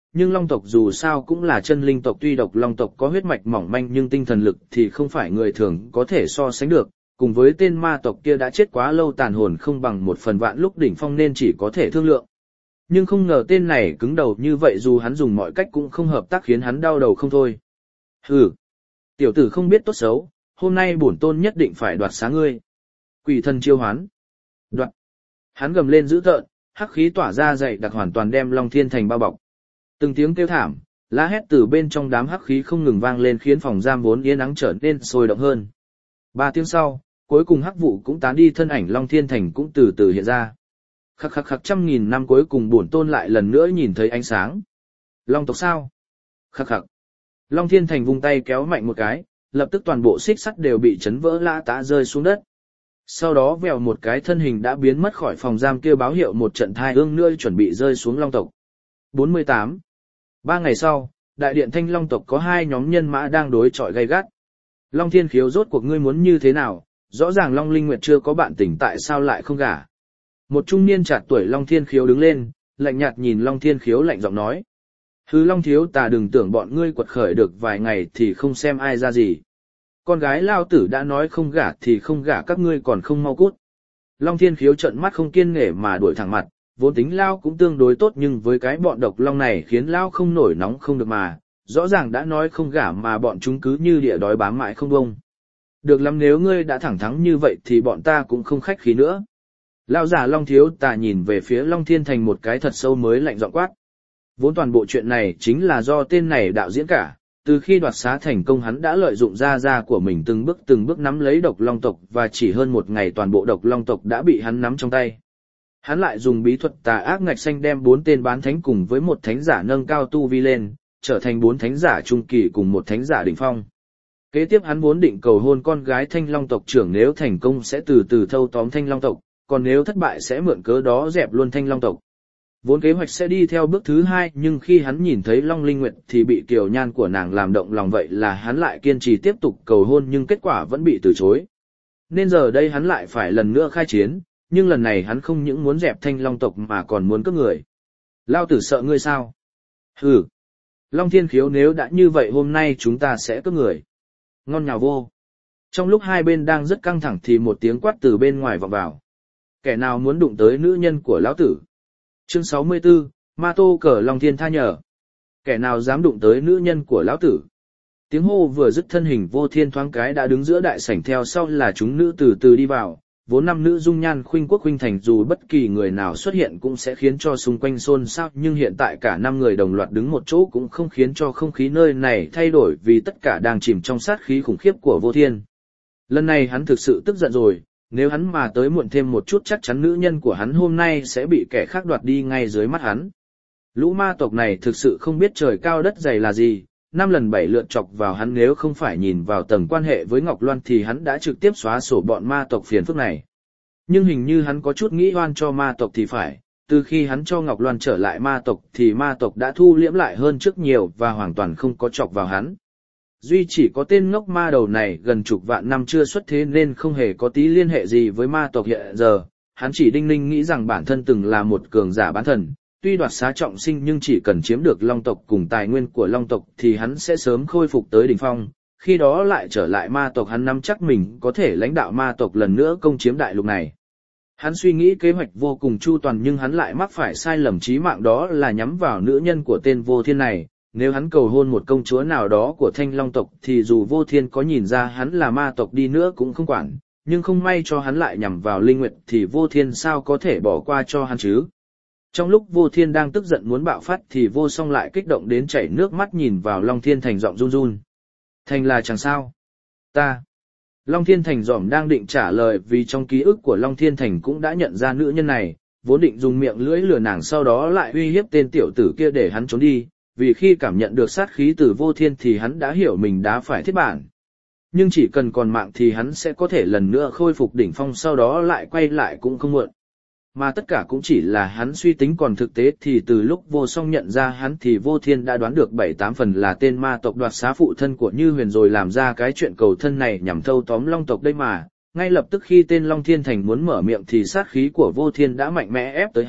nhưng long tộc dù sao cũng là chân linh tộc, tuy độc long tộc có huyết mạch mỏng manh nhưng tinh thần lực thì không phải người thường có thể so sánh được, cùng với tên ma tộc kia đã chết quá lâu tàn hồn không bằng một phần vạn lúc đỉnh phong nên chỉ có thể thương lượng. Nhưng không ngờ tên này cứng đầu như vậy, dù hắn dùng mọi cách cũng không hợp tác, khiến hắn đau đầu không thôi. Hừ, tiểu tử không biết tốt xấu, hôm nay bổn tôn nhất định phải đoạt xá ngươi. Quỷ thần chiêu hoán. Đoạt. Hắn gầm lên dữ tợn, hắc khí tỏa ra dày đặc hoàn toàn đem Long Thiên Thành bao bọc. Từng tiếng kêu thảm, la hét từ bên trong đám hắc khí không ngừng vang lên, khiến phòng giam vốn yên ắng trở nên sôi động hơn. Ba tiếng sau, cuối cùng hắc vụ cũng tán đi, thân ảnh Long Thiên Thành cũng từ từ hiện ra. Khắc khắc khắc, trăm nghìn năm cuối cùng bổn tôn lại lần nữa nhìn thấy ánh sáng. Long tộc sao? Khắc khắc. Long Thiên Thành vung tay kéo mạnh một cái, lập tức toàn bộ xích sắt đều bị chấn vỡ lã tã rơi xuống đất. Sau đó vèo một cái thân hình đã biến mất khỏi phòng giam kia, báo hiệu một trận thai ương nữa chuẩn bị rơi xuống Long tộc. bốn mươi tám. Ba ngày sau, đại điện Thanh Long tộc có hai nhóm nhân mã đang đối chọi gay gắt. Long Thiên Khiếu, rốt cuộc ngươi muốn như thế nào? Rõ ràng Long Linh Nguyệt chưa có bạn tình, tại sao lại không gả? Một trung niên trạc tuổi Long Thiên Khiếu đứng lên, lạnh nhạt nhìn Long Thiên Khiếu lạnh giọng nói. Hứ Long thiếu tà, đừng tưởng bọn ngươi quật khởi được vài ngày thì không xem ai ra gì. Con gái lao tử đã nói không gả thì không gả, các ngươi còn không mau cút. Long Thiên Khiếu trợn mắt không kiên nể mà đuổi thẳng mặt, vốn tính lao cũng tương đối tốt nhưng với cái bọn độc long này khiến lao không nổi nóng không được mà, rõ ràng đã nói không gả mà bọn chúng cứ như địa đói bám mãi không bông. Được lắm, nếu ngươi đã thẳng thắn như vậy thì bọn ta cũng không khách khí nữa. Lao giả Long thiếu tà nhìn về phía Long Thiên Thành một cái thật sâu mới lạnh giọng quát. Vốn toàn bộ chuyện này chính là do tên này đạo diễn cả, từ khi đoạt xá thành công hắn đã lợi dụng gia gia của mình từng bước từng bước nắm lấy độc long tộc, và chỉ hơn một ngày toàn bộ độc long tộc đã bị hắn nắm trong tay. Hắn lại dùng bí thuật tà ác ngạch xanh đem bốn tên bán thánh cùng với một thánh giả nâng cao tu vi lên, trở thành bốn thánh giả trung kỳ cùng một thánh giả đỉnh phong. Kế tiếp hắn vốn định cầu hôn con gái Thanh Long tộc trưởng, nếu thành công sẽ từ từ thâu tóm Thanh Long tộc, còn nếu thất bại sẽ mượn cớ đó dẹp luôn Thanh Long tộc. Vốn kế hoạch sẽ đi theo bước thứ hai, nhưng khi hắn nhìn thấy Long Linh Nguyệt thì bị kiều nhan của nàng làm động lòng, vậy là hắn lại kiên trì tiếp tục cầu hôn nhưng kết quả vẫn bị từ chối. Nên giờ đây hắn lại phải lần nữa khai chiến, nhưng lần này hắn không những muốn dẹp Thanh Long tộc mà còn muốn cướp người. Lao tử sợ ngươi sao? Hừ. Long Thiên Khiếu, nếu đã như vậy hôm nay chúng ta sẽ cướp người. Ngon nhào vô. Trong lúc hai bên đang rất căng thẳng thì một tiếng quát từ bên ngoài vọng vào. Kẻ nào muốn đụng tới nữ nhân của lão tử? Chương sáu mươi tư, Ma Tô Cờ Long Thiên tha nhở. Kẻ nào dám đụng tới nữ nhân của lão tử? Tiếng hô vừa dứt, thân hình Vô Thiên thoáng cái đã đứng giữa đại sảnh, theo sau là chúng nữ từ từ đi vào. Vốn năm nữ dung nhan khuynh quốc khuynh thành, dù bất kỳ người nào xuất hiện cũng sẽ khiến cho xung quanh xôn xao, nhưng hiện tại cả năm người đồng loạt đứng một chỗ cũng không khiến cho không khí nơi này thay đổi, vì tất cả đang chìm trong sát khí khủng khiếp của Vô Thiên. Lần này hắn thực sự tức giận rồi, nếu hắn mà tới muộn thêm một chút chắc chắn nữ nhân của hắn hôm nay sẽ bị kẻ khác đoạt đi ngay dưới mắt hắn. Lũ ma tộc này thực sự không biết trời cao đất dày là gì, năm lần bảy lượt chọc vào hắn, nếu không phải nhìn vào tầng quan hệ với Ngọc Loan thì hắn đã trực tiếp xóa sổ bọn ma tộc phiền phức này. Nhưng hình như hắn có chút nghĩ oan cho ma tộc thì phải, từ khi hắn cho Ngọc Loan trở lại ma tộc thì ma tộc đã thu liễm lại hơn trước nhiều và hoàn toàn không có chọc vào hắn. Duy chỉ có tên ngốc ma đầu này gần chục vạn năm chưa xuất thế nên không hề có tí liên hệ gì với ma tộc hiện giờ, hắn chỉ đinh ninh nghĩ rằng bản thân từng là một cường giả bán thần, tuy đoạt xá trọng sinh nhưng chỉ cần chiếm được long tộc cùng tài nguyên của long tộc thì hắn sẽ sớm khôi phục tới đỉnh phong, khi đó lại trở lại ma tộc hắn nắm chắc mình có thể lãnh đạo ma tộc lần nữa công chiếm đại lục này. Hắn suy nghĩ kế hoạch vô cùng chu toàn nhưng hắn lại mắc phải sai lầm chí mạng, đó là nhắm vào nữ nhân của tên Vô Thiên này. Nếu hắn cầu hôn một công chúa nào đó của Thanh Long tộc thì dù Vô Thiên có nhìn ra hắn là ma tộc đi nữa cũng không quản, nhưng không may cho hắn lại nhằm vào Linh Nguyệt thì Vô Thiên sao có thể bỏ qua cho hắn chứ. Trong lúc Vô Thiên đang tức giận muốn bạo phát thì Vô Song lại kích động đến chảy nước mắt nhìn vào Long Thiên Thành giọng run run. Thành là chẳng sao? Ta. Long Thiên Thành giỏm đang định trả lời vì trong ký ức của Long Thiên Thành cũng đã nhận ra nữ nhân này, vốn định dùng miệng lưỡi lừa nàng sau đó lại uy hiếp tên tiểu tử kia để hắn trốn đi, vì khi cảm nhận được sát khí từ Vô Thiên thì hắn đã hiểu mình đã phải thiết bản. Nhưng chỉ cần còn mạng thì hắn sẽ có thể lần nữa khôi phục đỉnh phong, sau đó lại quay lại cũng không muộn. Mà tất cả cũng chỉ là hắn suy tính, còn thực tế thì từ lúc Vô Song nhận ra hắn thì Vô Thiên đã đoán được bảy tám phần là tên ma tộc đoạt xá phụ thân của Như Huyền rồi làm ra cái chuyện cầu thân này nhằm thâu tóm Long tộc đây mà. Ngay lập tức khi tên Long Thiên Thành muốn mở miệng thì sát khí của Vô Thiên đã mạnh mẽ ép tới hắn,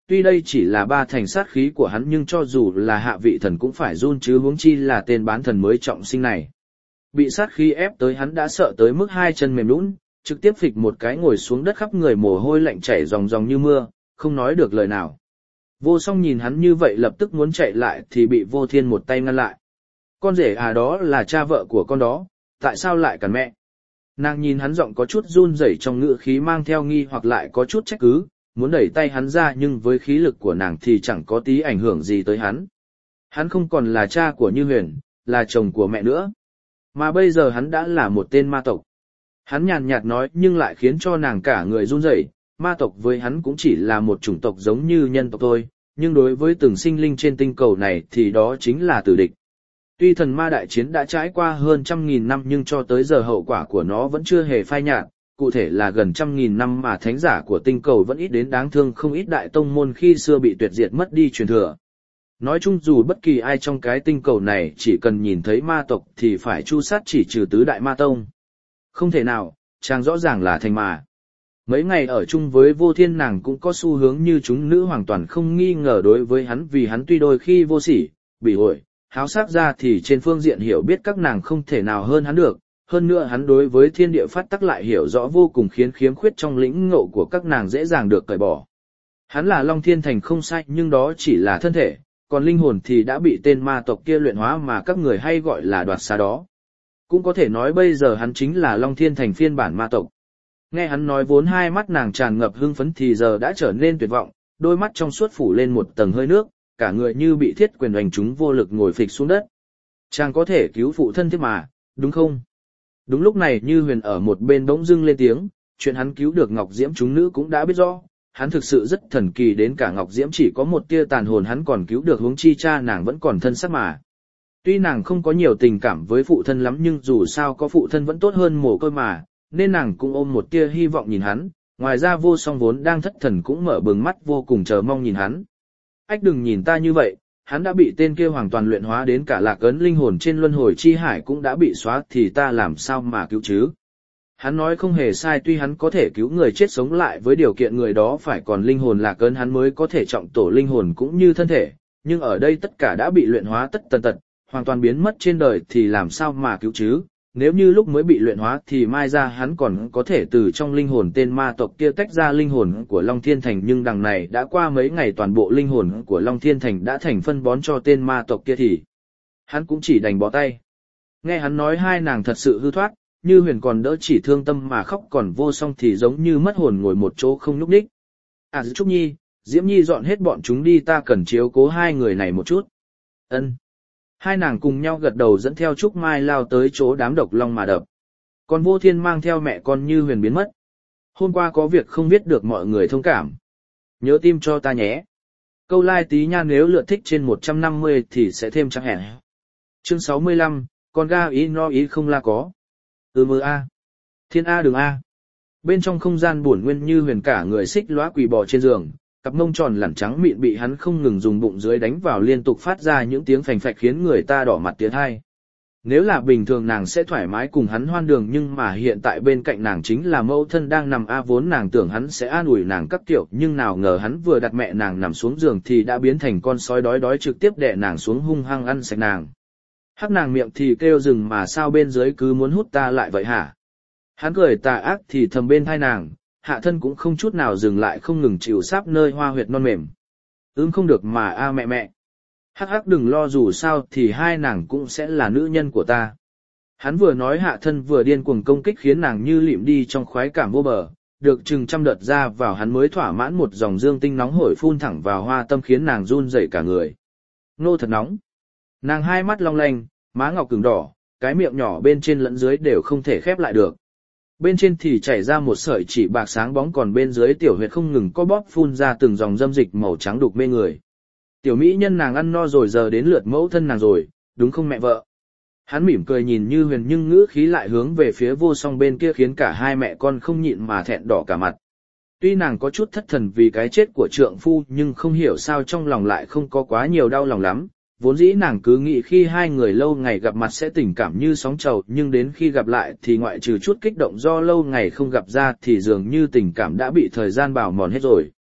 tuy đây chỉ là ba thành sát khí của hắn nhưng cho dù là hạ vị thần cũng phải run chứ huống chi là tên bán thần mới trọng sinh này. Bị sát khí ép tới hắn đã sợ tới mức hai chân mềm nhũn, trực tiếp phịch một cái ngồi xuống đất khắp người mồ hôi lạnh chảy ròng ròng như mưa, không nói được lời nào. Vô Song nhìn hắn như vậy lập tức muốn chạy lại thì bị Vô Thiên một tay ngăn lại. Con rể à, đó là cha vợ của con đó, tại sao lại cản mẹ? Nàng nhìn hắn giọng có chút run rẩy trong ngữ khí mang theo nghi hoặc lại có chút trách cứ, muốn đẩy tay hắn ra nhưng với khí lực của nàng thì chẳng có tí ảnh hưởng gì tới hắn. Hắn không còn là cha của Như Huyền, là chồng của mẹ nữa. Mà bây giờ hắn đã là một tên ma tộc. Hắn nhàn nhạt nói nhưng lại khiến cho nàng cả người run rẩy. Ma tộc với hắn cũng chỉ là một chủng tộc giống như nhân tộc thôi, nhưng đối với từng sinh linh trên tinh cầu này thì đó chính là tử địch. Tuy thần ma đại chiến đã trải qua hơn trăm nghìn năm nhưng cho tới giờ hậu quả của nó vẫn chưa hề phai nhạt, cụ thể là gần trăm nghìn năm mà thánh giả của tinh cầu vẫn ít đến đáng thương, không ít đại tông môn khi xưa bị tuyệt diệt mất đi truyền thừa. Nói chung dù bất kỳ ai trong cái tinh cầu này chỉ cần nhìn thấy ma tộc thì phải chu sát chỉ trừ tứ đại ma tông. Không thể nào, chàng rõ ràng là thành mà. Mấy ngày ở chung với Vô Thiên nàng cũng có xu hướng như chúng nữ hoàn toàn không nghi ngờ đối với hắn, vì hắn tuy đôi khi vô sỉ, bỉ ổi, háo sắc ra thì trên phương diện hiểu biết các nàng không thể nào hơn hắn được. Hơn nữa hắn đối với thiên địa phát tắc lại hiểu rõ vô cùng, khiến khiếm khuyết trong lĩnh ngộ của các nàng dễ dàng được cởi bỏ. Hắn là Long Thiên Thành không sai nhưng đó chỉ là thân thể, còn linh hồn thì đã bị tên ma tộc kia luyện hóa mà các người hay gọi là đoạt xá đó. Cũng có thể nói bây giờ hắn chính là Long Thiên Thành phiên bản ma tộc. Nghe hắn nói vốn hai mắt nàng tràn ngập hưng phấn thì giờ đã trở nên tuyệt vọng, đôi mắt trong suốt phủ lên một tầng hơi nước, cả người như bị thiết quyền oanh chúng vô lực ngồi phịch xuống đất. Chàng có thể cứu phụ thân thiết mà, đúng không? Đúng lúc này Như Huyền ở một bên bỗng dưng lên tiếng, chuyện hắn cứu được Ngọc Diễm chúng nữ cũng đã biết rõ, hắn thực sự rất thần kỳ, đến cả Ngọc Diễm chỉ có một tia tàn hồn hắn còn cứu được, huống chi cha nàng vẫn còn thân xác mà. Tuy nàng không có nhiều tình cảm với phụ thân lắm nhưng dù sao có phụ thân vẫn tốt hơn mồ côi mà, nên nàng cũng ôm một tia hy vọng nhìn hắn. Ngoài ra Vô Song vốn đang thất thần cũng mở bừng mắt vô cùng chờ mong nhìn hắn. Ách đừng nhìn ta như vậy, hắn đã bị tên kia hoàn toàn luyện hóa, đến cả lạc ấn linh hồn trên luân hồi chi hải cũng đã bị xóa thì ta làm sao mà cứu chứ? Hắn nói không hề sai, tuy hắn có thể cứu người chết sống lại với điều kiện người đó phải còn linh hồn lạc ấn hắn mới có thể trọng tổ linh hồn cũng như thân thể, nhưng ở đây tất cả đã bị luyện hóa tất tần tật, hoàn toàn biến mất trên đời thì làm sao mà cứu chứ? Nếu như lúc mới bị luyện hóa thì mai ra hắn còn có thể từ trong linh hồn tên ma tộc kia tách ra linh hồn của Long Thiên Thành, nhưng đằng này đã qua mấy ngày toàn bộ linh hồn của Long Thiên Thành đã thành phân bón cho tên ma tộc kia thì hắn cũng chỉ đành bó tay. Nghe hắn nói hai nàng thật sự hư thoát, Như Huyền còn đỡ chỉ thương tâm mà khóc, còn Vô Song thì giống như mất hồn ngồi một chỗ không nhúc nhích. À Trúc Nhi, Diễm Nhi dọn hết bọn chúng đi, ta cần chiếu cố hai người này một chút. Ân. Hai nàng cùng nhau gật đầu dẫn theo Trúc Mai lao tới chỗ đám độc long mà đập. Còn Vô Thiên mang theo mẹ con Như Huyền biến mất. Hôm qua có việc không biết được mọi người thông cảm. Nhớ tim cho ta nhé. Câu like tí nha, nếu lượt thích trên một trăm năm mươi thì sẽ thêm trang hẹn. Chương sáu mươi lăm, con ga ý no ý không la có. Ừ mơ a. Thiên A đường A. Bên trong không gian buồn nguyên Như Huyền cả người xích lóa quỳ bò trên giường, cặp mông tròn lẳn trắng mịn bị hắn không ngừng dùng bụng dưới đánh vào liên tục phát ra những tiếng phành phạch khiến người ta đỏ mặt tiến hai. Nếu là bình thường nàng sẽ thoải mái cùng hắn hoan đường, nhưng mà hiện tại bên cạnh nàng chính là mẫu thân đang nằm a, vốn nàng tưởng hắn sẽ an ủi nàng các kiểu, nhưng nào ngờ hắn vừa đặt mẹ nàng nằm xuống giường thì đã biến thành con sói đói đói trực tiếp đè nàng xuống hung hăng ăn sạch nàng. Hắc nàng miệng thì kêu rừng mà sao bên dưới cứ muốn hút ta lại vậy hả? Hắn cười tà ác thì thầm bên tai nàng, hạ thân cũng không chút nào dừng lại không ngừng chịu sáp nơi hoa huyệt non mềm. Ưm không được mà a mẹ mẹ. Hắc hắc đừng lo, dù sao thì hai nàng cũng sẽ là nữ nhân của ta. Hắn vừa nói hạ thân vừa điên cuồng công kích khiến nàng như lịm đi trong khoái cảm vô bờ, được chừng trăm đợt ra vào hắn mới thỏa mãn một dòng dương tinh nóng hổi phun thẳng vào hoa tâm khiến nàng run rẩy cả người. Nô thật nóng. Nàng hai mắt long lanh, má ngọc cứng đỏ, cái miệng nhỏ bên trên lẫn dưới đều không thể khép lại được. Bên trên thì chảy ra một sợi chỉ bạc sáng bóng, còn bên dưới tiểu huyệt không ngừng co bóp phun ra từng dòng dâm dịch màu trắng đục mê người. Tiểu mỹ nhân nàng ăn no rồi, giờ đến lượt mẫu thân nàng rồi, đúng không mẹ vợ? Hắn mỉm cười nhìn Như Huyền nhưng ngữ khí lại hướng về phía Vô Song bên kia khiến cả hai mẹ con không nhịn mà thẹn đỏ cả mặt. Tuy nàng có chút thất thần vì cái chết của trượng phu nhưng không hiểu sao trong lòng lại không có quá nhiều đau lòng lắm. Vốn dĩ nàng cứ nghĩ khi hai người lâu ngày gặp mặt sẽ tình cảm như sóng trầu, nhưng đến khi gặp lại thì ngoại trừ chút kích động do lâu ngày không gặp ra thì dường như tình cảm đã bị thời gian bào mòn hết rồi.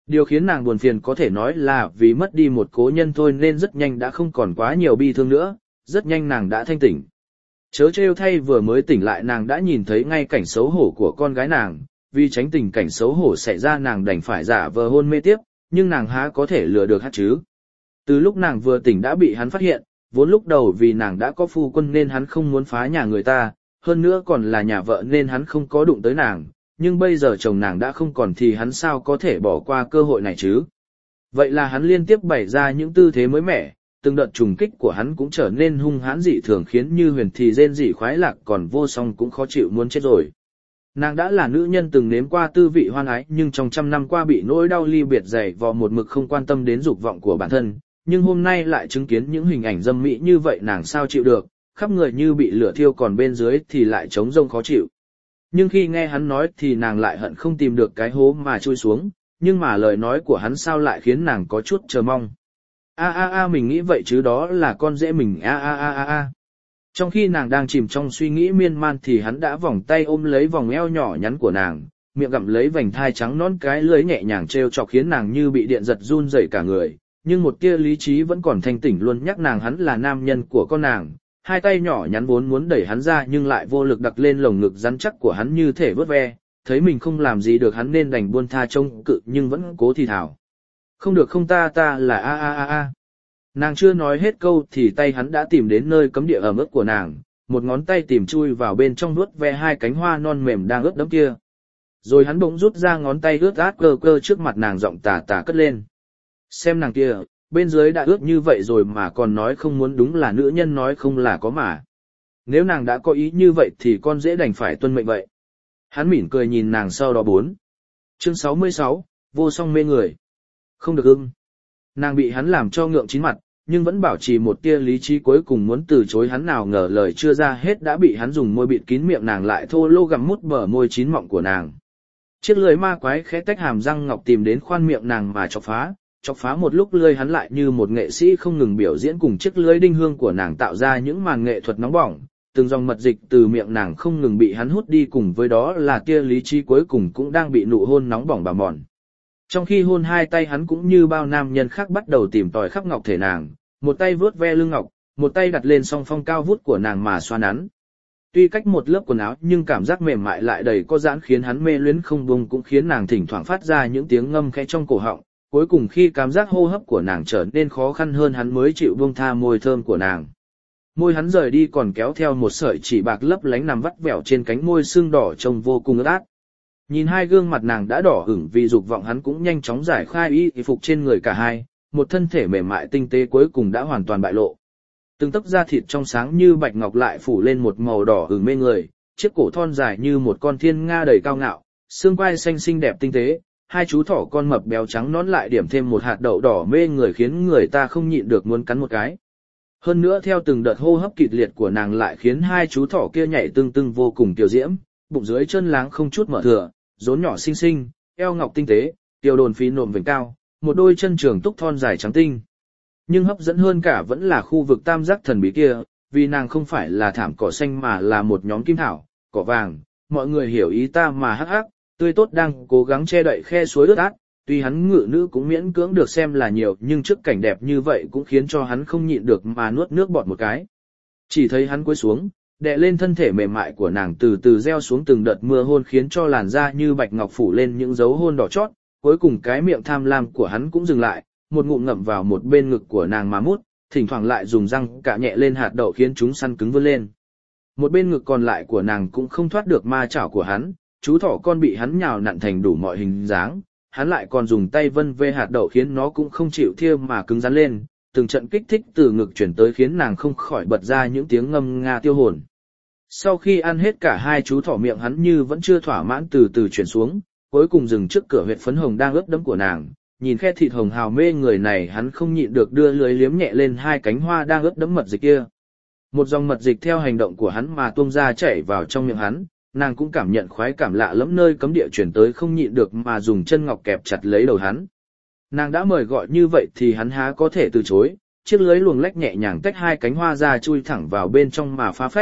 Điều khiến nàng buồn phiền có thể nói là vì mất đi một cố nhân thôi nên rất nhanh đã không còn quá nhiều bi thương nữa, rất nhanh nàng đã thanh tỉnh. Chớ trêu thay vừa mới tỉnh lại nàng đã nhìn thấy ngay cảnh xấu hổ của con gái nàng, vì tránh tình cảnh xấu hổ xảy ra nàng đành phải giả vờ hôn mê tiếp, nhưng nàng há có thể lừa được hắn chứ. Từ lúc nàng vừa tỉnh đã bị hắn phát hiện, vốn lúc đầu vì nàng đã có phu quân nên hắn không muốn phá nhà người ta, hơn nữa còn là nhà vợ nên hắn không có đụng tới nàng, nhưng bây giờ chồng nàng đã không còn thì hắn sao có thể bỏ qua cơ hội này chứ. Vậy là hắn liên tiếp bày ra những tư thế mới mẻ, từng đợt trùng kích của hắn cũng trở nên hung hãn dị thường khiến Như Huyền thì rên rỉ khoái lạc còn Vô Song cũng khó chịu muốn chết rồi. Nàng đã là nữ nhân từng nếm qua tư vị hoan ái nhưng trong trăm năm qua bị nỗi đau ly biệt dày vò một mực không quan tâm đến dục vọng của bản thân, nhưng hôm nay lại chứng kiến những hình ảnh dâm mỹ như vậy nàng sao chịu được, khắp người như bị lửa thiêu còn bên dưới thì lại trống rông khó chịu. Nhưng khi nghe hắn nói thì nàng lại hận không tìm được cái hố mà chui xuống, nhưng mà lời nói của hắn sao lại khiến nàng có chút chờ mong. A a a mình nghĩ vậy chứ đó là con dễ mình a a a a a. Trong khi nàng đang chìm trong suy nghĩ miên man thì hắn đã vòng tay ôm lấy vòng eo nhỏ nhắn của nàng, miệng gặm lấy vành thai trắng nõn cái lưỡi nhẹ nhàng trêu chọc khiến nàng như bị điện giật run rẩy cả người, nhưng một tia lý trí vẫn còn thanh tỉnh luôn nhắc nàng hắn là nam nhân của con nàng. Hai tay nhỏ nhắn vốn muốn đẩy hắn ra nhưng lại vô lực đặt lên lồng ngực rắn chắc của hắn như thể vớt ve, thấy mình không làm gì được hắn nên đành buông tha trông cự nhưng vẫn cố thì thào. Không được không ta ta là a a a a. Nàng chưa nói hết câu thì tay hắn đã tìm đến nơi cấm địa ẩm ướt của nàng, một ngón tay tìm chui vào bên trong vuốt ve hai cánh hoa non mềm đang ướt đẫm kia. Rồi hắn bỗng rút ra ngón tay ướt át cơ cơ trước mặt nàng giọng tà tà cất lên. Xem nàng kia, bên dưới đã ướt như vậy rồi mà còn nói không muốn, đúng là nữ nhân nói không là có mà. Nếu nàng đã có ý như vậy thì con dễ đành phải tuân mệnh vậy. Hắn mỉm cười nhìn nàng sau đó bốn. Chương sáu mươi sáu, Vô Song mê người. Không được ưng. Nàng bị hắn làm cho ngượng chín mặt, nhưng vẫn bảo trì một tia lý trí cuối cùng muốn từ chối hắn nào ngờ lời chưa ra hết đã bị hắn dùng môi bịt kín miệng nàng lại thô lô gặm mút bờ môi chín mọng của nàng. Chiếc lưỡi ma quái khẽ tách hàm răng ngọc tìm đến khoan miệng nàng mà chọc phá. Chọc phá một lúc lưỡi hắn lại như một nghệ sĩ không ngừng biểu diễn cùng chiếc lưỡi đinh hương của nàng tạo ra những màn nghệ thuật nóng bỏng, từng dòng mật dịch từ miệng nàng không ngừng bị hắn hút đi cùng với đó là tia lý trí cuối cùng cũng đang bị nụ hôn nóng bỏng bào mòn. Trong khi hôn hai tay hắn cũng như bao nam nhân khác bắt đầu tìm tòi khắp ngọc thể nàng, một tay vuốt ve lưng ngọc, một tay đặt lên song phong cao vút của nàng mà xoa nắn. Tuy cách một lớp quần áo nhưng cảm giác mềm mại lại đầy có giãn khiến hắn mê luyến không buông cũng khiến nàng thỉnh thoảng phát ra những tiếng ngâm khẽ trong cổ họng. Cuối cùng khi cảm giác hô hấp của nàng trở nên khó khăn hơn hắn mới chịu buông tha môi thơm của nàng. Môi hắn rời đi còn kéo theo một sợi chỉ bạc lấp lánh nằm vắt vẻo trên cánh môi sưng đỏ trông vô cùng ướt át. Nhìn hai gương mặt nàng đã đỏ ửng vì dục vọng hắn cũng nhanh chóng giải khai y phục trên người cả hai, một thân thể mềm mại tinh tế cuối cùng đã hoàn toàn bại lộ. Từng tấc da thịt trong sáng như bạch ngọc lại phủ lên một màu đỏ ửng mê người, chiếc cổ thon dài như một con thiên nga đầy cao ngạo, xương quai xanh xinh đẹp tinh tế. Hai chú thỏ con mập béo trắng nón lại điểm thêm một hạt đậu đỏ mê người khiến người ta không nhịn được muốn cắn một cái. Hơn nữa theo từng đợt hô hấp kịch liệt của nàng lại khiến hai chú thỏ kia nhảy tưng tưng vô cùng kiều diễm, bụng dưới chân láng không chút mở thừa, rốn nhỏ xinh xinh, eo ngọc tinh tế, tiêu đồn phí nộm vành cao, một đôi chân trường túc thon dài trắng tinh. Nhưng hấp dẫn hơn cả vẫn là khu vực tam giác thần bí kia, vì nàng không phải là thảm cỏ xanh mà là một nhóm kim thảo, cỏ vàng, mọi người hiểu ý ta mà hắc hắc. Tươi tốt đang cố gắng che đậy khe suối ướt át, tuy hắn ngự nữ cũng miễn cưỡng được xem là nhiều nhưng trước cảnh đẹp như vậy cũng khiến cho hắn không nhịn được mà nuốt nước bọt một cái. Chỉ thấy hắn cúi xuống, đè lên thân thể mềm mại của nàng từ từ gieo xuống từng đợt mưa hôn khiến cho làn da như bạch ngọc phủ lên những dấu hôn đỏ chót, cuối cùng cái miệng tham lam của hắn cũng dừng lại, một ngụm ngậm vào một bên ngực của nàng mà mút, thỉnh thoảng lại dùng răng cạ nhẹ lên hạt đậu khiến chúng săn cứng vươn lên. Một bên ngực còn lại của nàng cũng không thoát được ma chảo của hắn. Chú thỏ con bị hắn nhào nặn thành đủ mọi hình dáng, hắn lại còn dùng tay vân vê hạt đậu khiến nó cũng không chịu thia mà cứng rắn lên, từng trận kích thích từ ngực chuyển tới khiến nàng không khỏi bật ra những tiếng ngâm nga tiêu hồn. Sau khi ăn hết cả hai chú thỏ miệng hắn như vẫn chưa thỏa mãn từ từ chuyển xuống, cuối cùng dừng trước cửa huyệt phấn hồng đang ướt đẫm của nàng, nhìn khe thịt hồng hào mê người này hắn không nhịn được đưa lưỡi liếm nhẹ lên hai cánh hoa đang ướt đẫm mật dịch kia. Một dòng mật dịch theo hành động của hắn mà tuôn ra chảy vào trong miệng hắn. Nàng cũng cảm nhận khoái cảm lạ lẫm nơi cấm địa chuyển tới không nhịn được mà dùng chân ngọc kẹp chặt lấy đầu hắn. Nàng đã mời gọi như vậy thì hắn há có thể từ chối, chiếc lưới luồng lách nhẹ nhàng tách hai cánh hoa ra chui thẳng vào bên trong mà phá phách,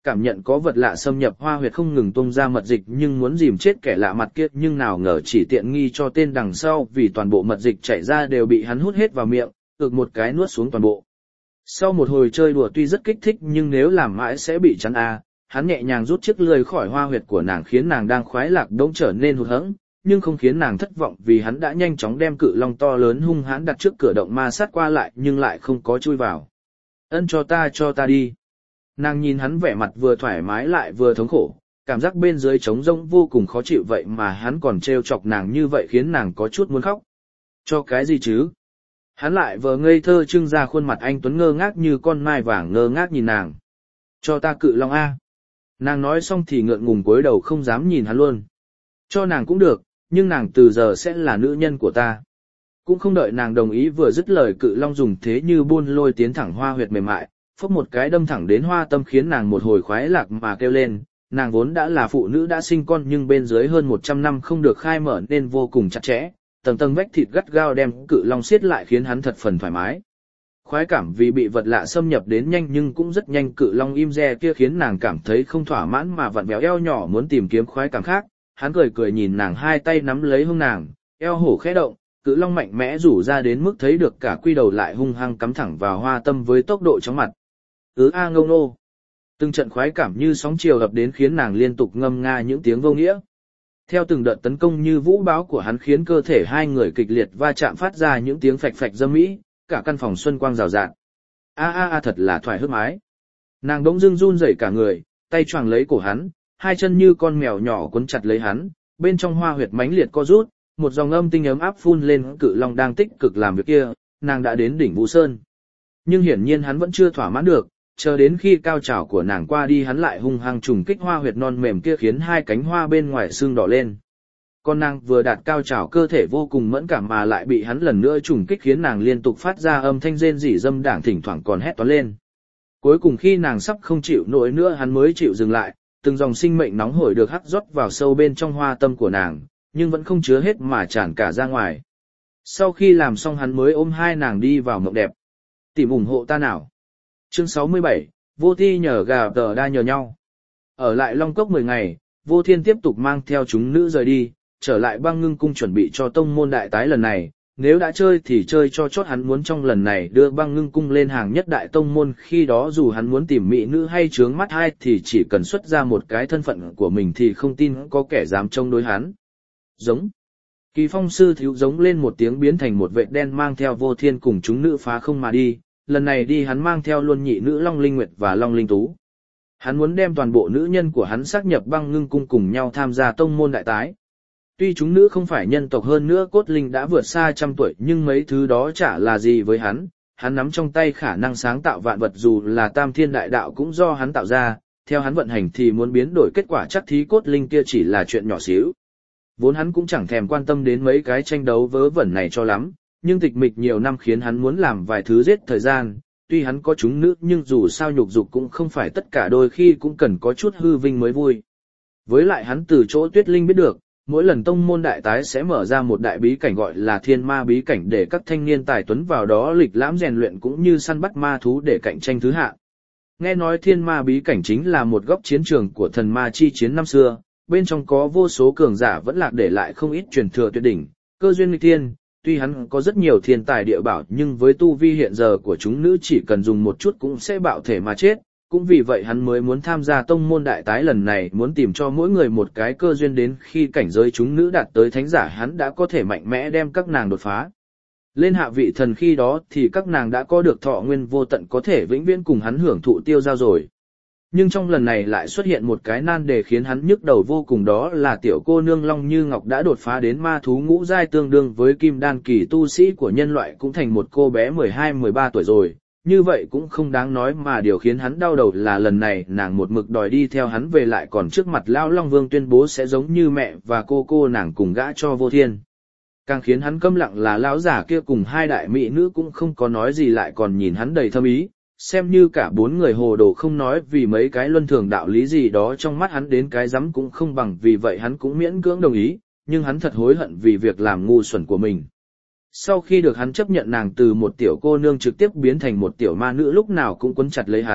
cảm nhận có vật lạ xâm nhập hoa huyệt không ngừng tung ra mật dịch nhưng muốn dìm chết kẻ lạ mặt kia nhưng nào ngờ chỉ tiện nghi cho tên đằng sau vì toàn bộ mật dịch chảy ra đều bị hắn hút hết vào miệng, ực một cái nuốt xuống toàn bộ. Sau một hồi chơi đùa tuy rất kích thích nhưng nếu làm mãi sẽ bị chán a. Hắn nhẹ nhàng rút chiếc lưỡi khỏi hoa huyệt của nàng khiến nàng đang khoái lạc đống trở nên hụt hẫng, nhưng không khiến nàng thất vọng vì hắn đã nhanh chóng đem cự long to lớn hung hãn đặt trước cửa động ma sát qua lại nhưng lại không có chui vào. Ân cho ta cho ta đi. Nàng nhìn hắn vẻ mặt vừa thoải mái lại vừa thống khổ, cảm giác bên dưới trống rỗng vô cùng khó chịu vậy mà hắn còn trêu chọc nàng như vậy khiến nàng có chút muốn khóc. Cho cái gì chứ? Hắn lại vừa ngây thơ trưng ra khuôn mặt anh tuấn ngơ ngác như con mai vàng ngơ ngác nhìn nàng. Cho ta cự long A. Nàng nói xong thì ngượng ngùng cúi đầu không dám nhìn hắn luôn. Cho nàng cũng được, nhưng nàng từ giờ sẽ là nữ nhân của ta. Cũng không đợi nàng đồng ý vừa dứt lời cự long dùng thế như buôn lôi tiến thẳng hoa huyệt mềm mại, phốc một cái đâm thẳng đến hoa tâm khiến nàng một hồi khoái lạc mà kêu lên. Nàng vốn đã là phụ nữ đã sinh con nhưng bên dưới hơn một trăm năm không được khai mở nên vô cùng chặt chẽ, tầng tầng vách thịt gắt gao đem cự long siết lại khiến hắn thật phần thoải mái. Khoái cảm vì bị vật lạ xâm nhập đến nhanh nhưng cũng rất nhanh cự long im re kia khiến nàng cảm thấy không thỏa mãn mà vặn vẹo eo nhỏ muốn tìm kiếm khoái cảm khác. Hắn cười cười nhìn nàng hai tay nắm lấy hông nàng, eo hổ khẽ động, cự long mạnh mẽ rủ ra đến mức thấy được cả quy đầu lại hung hăng cắm thẳng vào hoa tâm với tốc độ chóng mặt. Ứ a ngâu nô. Từng trận khoái cảm như sóng chiều ập đến khiến nàng liên tục ngâm nga những tiếng vô nghĩa. Theo từng đợt tấn công như vũ bão của hắn khiến cơ thể hai người kịch liệt va chạm phát ra những tiếng phạch phạch dâm mỹ, cả căn phòng xuân quang rào rạt. A a a thật là thoải hức mái. Nàng bỗng dưng run rẩy cả người, tay choàng lấy cổ hắn, hai chân như con mèo nhỏ quấn chặt lấy hắn, bên trong hoa huyệt mãnh liệt co rút, một dòng âm tinh ấm áp phun lên cự long đang tích cực làm việc kia, nàng đã đến đỉnh Vũ Sơn. Nhưng hiển nhiên hắn vẫn chưa thỏa mãn được, chờ đến khi cao trào của nàng qua đi hắn lại hung hăng trùng kích hoa huyệt non mềm kia khiến hai cánh hoa bên ngoài sưng đỏ lên. Con nàng vừa đạt cao trào cơ thể vô cùng mẫn cảm mà lại bị hắn lần nữa trùng kích khiến nàng liên tục phát ra âm thanh rên rỉ dâm đảng thỉnh thoảng còn hét toán lên. Cuối cùng khi nàng sắp không chịu nổi nữa hắn mới chịu dừng lại, từng dòng sinh mệnh nóng hổi được hắt rót vào sâu bên trong hoa tâm của nàng, nhưng vẫn không chứa hết mà tràn cả ra ngoài. Sau khi làm xong hắn mới ôm hai nàng đi vào mộng đẹp. Tìm ủng hộ ta nào. Chương sáu mươi bảy, Vô Thi nhờ gà tờ đa nhờ nhau. Ở lại Long Cốc mười ngày, Vô Thiên tiếp tục mang theo chúng nữ rời đi, trở lại Băng Ngưng Cung chuẩn bị cho tông môn đại tái lần này. Nếu đã chơi thì chơi cho chót, hắn muốn trong lần này đưa Băng Ngưng Cung lên hàng nhất đại tông môn, khi đó dù hắn muốn tìm mỹ nữ hay trướng mắt hai thì chỉ cần xuất ra một cái thân phận của mình thì không tin có kẻ dám chống đối hắn. Giống. Kỳ Phong sư thiếu giống lên một tiếng biến thành một vệt đen mang theo Vô Thiên cùng chúng nữ phá không mà đi. Lần này đi hắn mang theo luôn nhị nữ Long Linh Nguyệt và Long Linh Tú. Hắn muốn đem toàn bộ nữ nhân của hắn xác nhập Băng Ngưng Cung cùng nhau tham gia tông môn đại tái. Tuy chúng nữ không phải nhân tộc hơn nữa cốt linh đã vượt xa trăm tuổi nhưng mấy thứ đó chả là gì với hắn. Hắn nắm trong tay khả năng sáng tạo vạn vật dù là tam thiên đại đạo cũng do hắn tạo ra, theo hắn vận hành thì muốn biến đổi kết quả chắc thí cốt linh kia chỉ là chuyện nhỏ xíu. Vốn hắn cũng chẳng thèm quan tâm đến mấy cái tranh đấu vớ vẩn này cho lắm. Nhưng tịch mịch nhiều năm khiến hắn muốn làm vài thứ giết thời gian, tuy hắn có chúng nữ nhưng dù sao nhục dục cũng không phải tất cả, đôi khi cũng cần có chút hư vinh mới vui. Với lại hắn từ chỗ Tuyết Linh biết được, mỗi lần tông môn đại tái sẽ mở ra một đại bí cảnh gọi là Thiên Ma bí cảnh để các thanh niên tài tuấn vào đó lịch lãm rèn luyện cũng như săn bắt ma thú để cạnh tranh thứ hạng. Nghe nói Thiên Ma bí cảnh chính là một góc chiến trường của thần ma chi chiến năm xưa, bên trong có vô số cường giả vẫn lạc để lại không ít truyền thừa tuyệt đỉnh, cơ duyên nghịch thiên. Tuy hắn có rất nhiều thiên tài địa bảo nhưng với tu vi hiện giờ của chúng nữ chỉ cần dùng một chút cũng sẽ bạo thể mà chết, cũng vì vậy hắn mới muốn tham gia tông môn đại tái lần này, muốn tìm cho mỗi người một cái cơ duyên đến khi cảnh giới chúng nữ đạt tới thánh giả hắn đã có thể mạnh mẽ đem các nàng đột phá. Lên hạ vị thần khi đó thì các nàng đã có được thọ nguyên vô tận có thể vĩnh viễn cùng hắn hưởng thụ tiêu giao rồi. Nhưng trong lần này lại xuất hiện một cái nan đề khiến hắn nhức đầu vô cùng, đó là tiểu cô nương Long Như Ngọc đã đột phá đến ma thú ngũ giai tương đương với kim đan kỳ tu sĩ của nhân loại cũng thành một cô bé mười hai mười ba tuổi rồi, như vậy cũng không đáng nói mà điều khiến hắn đau đầu là lần này nàng một mực đòi đi theo hắn về lại còn trước mặt Lão Long Vương tuyên bố sẽ giống như mẹ và cô cô nàng cùng gã cho Vô Thiên. Càng khiến hắn câm lặng là lão giả kia cùng hai đại mỹ nữ cũng không có nói gì lại còn nhìn hắn đầy thâm ý. Xem như cả bốn người hồ đồ không nói vì mấy cái luân thường đạo lý gì đó trong mắt hắn đến cái rắm cũng không bằng, vì vậy hắn cũng miễn cưỡng đồng ý, nhưng hắn thật hối hận vì việc làm ngu xuẩn của mình. Sau khi được hắn chấp nhận nàng từ một tiểu cô nương trực tiếp biến thành một tiểu ma nữ lúc nào cũng quấn chặt lấy hắn,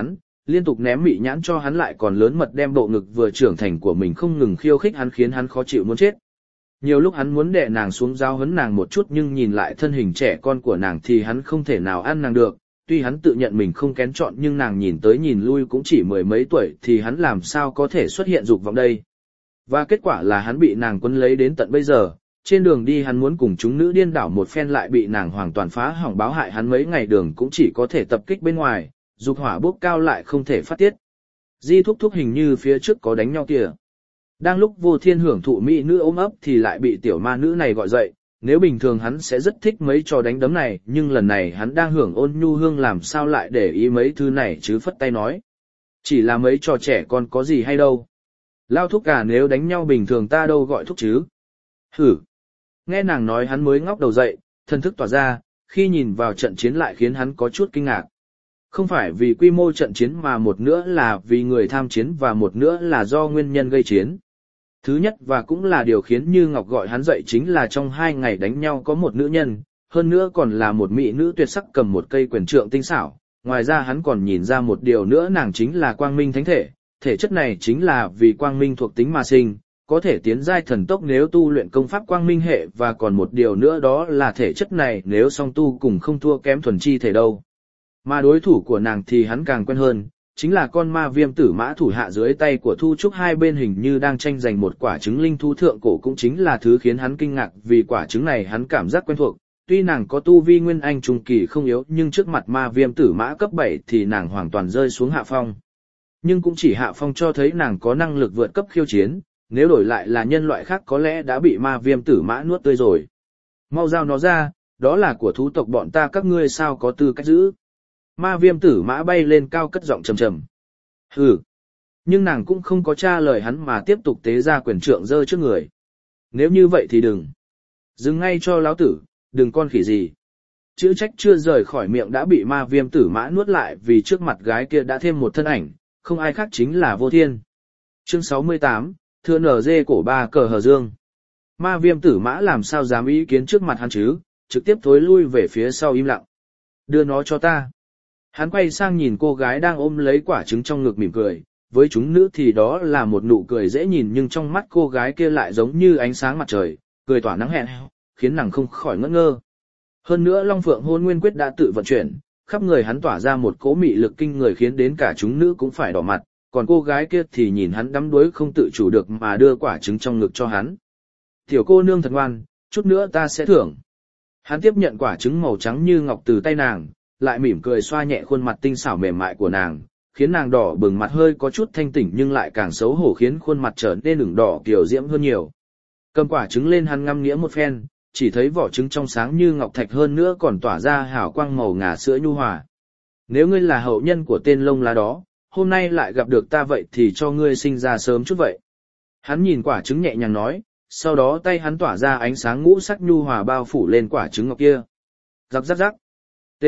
Liên tục ném mị nhãn cho hắn lại còn lớn mật đem bộ ngực vừa trưởng thành của mình không ngừng khiêu khích hắn khiến hắn khó chịu muốn chết. Nhiều lúc hắn muốn đè nàng xuống giao hấn nàng một chút nhưng nhìn lại thân hình trẻ con của nàng thì hắn không thể nào ăn nàng được, tuy hắn tự nhận mình không kén chọn nhưng nàng nhìn tới nhìn lui cũng chỉ mười mấy tuổi thì hắn làm sao có thể xuất hiện dục vọng đây. Và kết quả là hắn bị nàng quấn lấy đến tận bây giờ, trên đường đi hắn muốn cùng chúng nữ điên đảo một phen lại bị nàng hoàn toàn phá hỏng báo hại hắn mấy ngày đường cũng chỉ có thể tập kích bên ngoài, dục hỏa bốc cao lại không thể phát tiết. Di thúc thúc hình như phía trước có đánh nhau kìa. Đang lúc Vô Thiên hưởng thụ mỹ nữ ôm ấp thì lại bị tiểu ma nữ này gọi dậy, nếu bình thường hắn sẽ rất thích mấy trò đánh đấm này, nhưng lần này hắn đang hưởng ôn nhu hương làm sao lại để ý mấy thứ này chứ phất tay nói. Chỉ là mấy trò trẻ con có gì hay đâu. Lao thúc cả nếu đánh nhau bình thường ta đâu gọi thúc chứ. Hử. Nghe nàng nói hắn mới ngóc đầu dậy, thân thức tỏa ra, khi nhìn vào trận chiến lại khiến hắn có chút kinh ngạc. Không phải vì quy mô trận chiến mà một nữa là vì người tham chiến và một nữa là do nguyên nhân gây chiến. Thứ nhất và cũng là điều khiến Như Ngọc gọi hắn dậy chính là trong hai ngày đánh nhau có một nữ nhân, hơn nữa còn là một mỹ nữ tuyệt sắc cầm một cây quyền trượng tinh xảo. Ngoài ra hắn còn nhìn ra một điều nữa nàng chính là quang minh thánh thể, thể chất này chính là vì quang minh thuộc tính mà sinh, có thể tiến giai thần tốc nếu tu luyện công pháp quang minh hệ và còn một điều nữa đó là thể chất này nếu song tu cùng không thua kém thuần chi thể đâu. Mà đối thủ của nàng thì hắn càng quen hơn, chính là con ma viêm tử mã thủ hạ dưới tay của Thu Trúc hai bên hình như đang tranh giành một quả trứng linh thú thượng cổ cũng chính là thứ khiến hắn kinh ngạc vì quả trứng này hắn cảm giác quen thuộc, tuy nàng có tu vi nguyên anh trung kỳ không yếu nhưng trước mặt ma viêm tử mã cấp bảy thì nàng hoàn toàn rơi xuống hạ phong. Nhưng cũng chỉ hạ phong cho thấy nàng có năng lực vượt cấp khiêu chiến, nếu đổi lại là nhân loại khác có lẽ đã bị ma viêm tử mã nuốt tươi rồi. Mau giao nó ra, đó là của thú tộc bọn ta các ngươi sao có tư cách giữ. Ma viêm tử mã bay lên cao cất giọng trầm trầm. Hừ. Nhưng nàng cũng không có tra lời hắn mà tiếp tục tế ra quyền trượng giơ trước người. Nếu như vậy thì đừng. Dừng ngay cho lão tử, đừng con khỉ gì. Chữ trách chưa rời khỏi miệng đã bị ma viêm tử mã nuốt lại vì trước mặt gái kia đã thêm một thân ảnh, không ai khác chính là Vô Thiên. Chương sáu mươi tám, thưa nở dê cổ ba cờ hờ dương. Ma viêm tử mã làm sao dám ý kiến trước mặt hắn chứ, trực tiếp thối lui về phía sau im lặng. Đưa nó cho ta. Hắn quay sang nhìn cô gái đang ôm lấy quả trứng trong ngực mỉm cười, với chúng nữ thì đó là một nụ cười dễ nhìn nhưng trong mắt cô gái kia lại giống như ánh sáng mặt trời, cười tỏa nắng hẹn, khiến nàng không khỏi ngỡ ngơ. Hơn nữa Long Phượng Hôn Nguyên Quyết đã tự vận chuyển, khắp người hắn tỏa ra một cỗ mị lực kinh người khiến đến cả chúng nữ cũng phải đỏ mặt, còn cô gái kia thì nhìn hắn đắm đuối không tự chủ được mà đưa quả trứng trong ngực cho hắn. Tiểu cô nương thật ngoan, chút nữa ta sẽ thưởng. Hắn tiếp nhận quả trứng màu trắng như ngọc từ tay nàng, lại mỉm cười xoa nhẹ khuôn mặt tinh xảo mềm mại của nàng, khiến nàng đỏ bừng mặt hơi có chút thanh tỉnh nhưng lại càng xấu hổ khiến khuôn mặt trở nên ửng đỏ kiều diễm hơn nhiều. Cầm quả trứng lên hắn ngắm nghĩa một phen, chỉ thấy vỏ trứng trong sáng như ngọc thạch hơn nữa còn tỏa ra hào quang màu ngà sữa nhu hòa. Nếu ngươi là hậu nhân của tên lông lá đó, hôm nay lại gặp được ta vậy thì cho ngươi sinh ra sớm chút vậy. Hắn nhìn quả trứng nhẹ nhàng nói, sau đó tay hắn tỏa ra ánh sáng ngũ sắc nhu hòa bao phủ lên quả trứng ngọc kia. Rắc rắc rắc. T.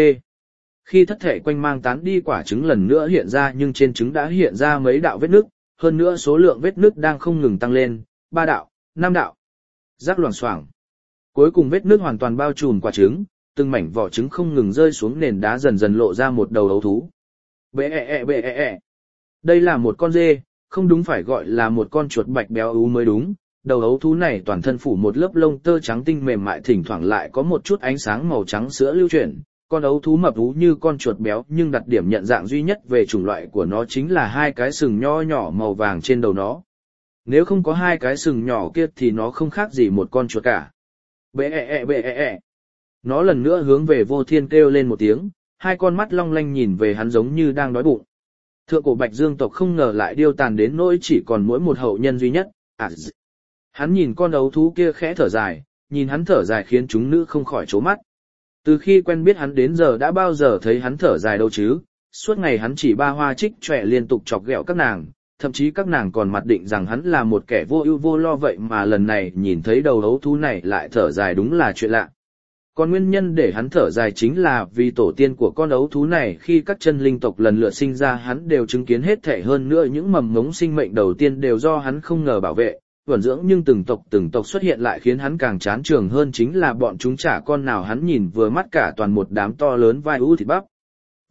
Khi thất thể quanh mang tán đi quả trứng lần nữa hiện ra nhưng trên trứng đã hiện ra mấy đạo vết nứt, hơn nữa số lượng vết nứt đang không ngừng tăng lên, ba đạo, năm đạo. Rắc loảng xoảng. Cuối cùng vết nứt hoàn toàn bao trùm quả trứng, từng mảnh vỏ trứng không ngừng rơi xuống nền đá dần dần lộ ra một đầu ấu thú. Bệ ẹ ẹ bệ ẹ ẹ. Đây là một con dê, không đúng phải gọi là một con chuột bạch béo ú mới đúng. Đầu ấu thú này toàn thân phủ một lớp lông tơ trắng tinh mềm mại thỉnh thoảng lại có một chút ánh sáng màu trắng sữa lưu chuyển. Con ấu thú mập ú như con chuột béo nhưng đặc điểm nhận dạng duy nhất về chủng loại của nó chính là hai cái sừng nho nhỏ màu vàng trên đầu nó. Nếu không có hai cái sừng nhỏ kia thì nó không khác gì một con chuột cả. Bệ ẹ ẹ bệ ẹ ẹ. Nó lần nữa hướng về Vô Thiên kêu lên một tiếng, hai con mắt long lanh nhìn về hắn giống như đang đói bụng. Thượng cổ Bạch Dương tộc không ngờ lại điêu tàn đến nỗi chỉ còn mỗi một hậu nhân duy nhất. À, hắn nhìn con ấu thú kia khẽ thở dài, nhìn hắn thở dài khiến chúng nữ không khỏi trố mắt. Từ khi quen biết hắn đến giờ đã bao giờ thấy hắn thở dài đâu chứ, suốt ngày hắn chỉ ba hoa trích trọe liên tục chọc ghẹo các nàng, thậm chí các nàng còn mặc định rằng hắn là một kẻ vô ưu vô lo vậy mà lần này nhìn thấy đầu ấu thú này lại thở dài đúng là chuyện lạ. Còn nguyên nhân để hắn thở dài chính là vì tổ tiên của con ấu thú này khi các chân linh tộc lần lượt sinh ra hắn đều chứng kiến hết thể hơn nữa những mầm ngống sinh mệnh đầu tiên đều do hắn không ngờ bảo vệ, vẩn dưỡng nhưng từng tộc từng tộc xuất hiện lại khiến hắn càng chán trường hơn chính là bọn chúng chả con nào hắn nhìn vừa mắt cả toàn một đám to lớn vai u thịt bắp.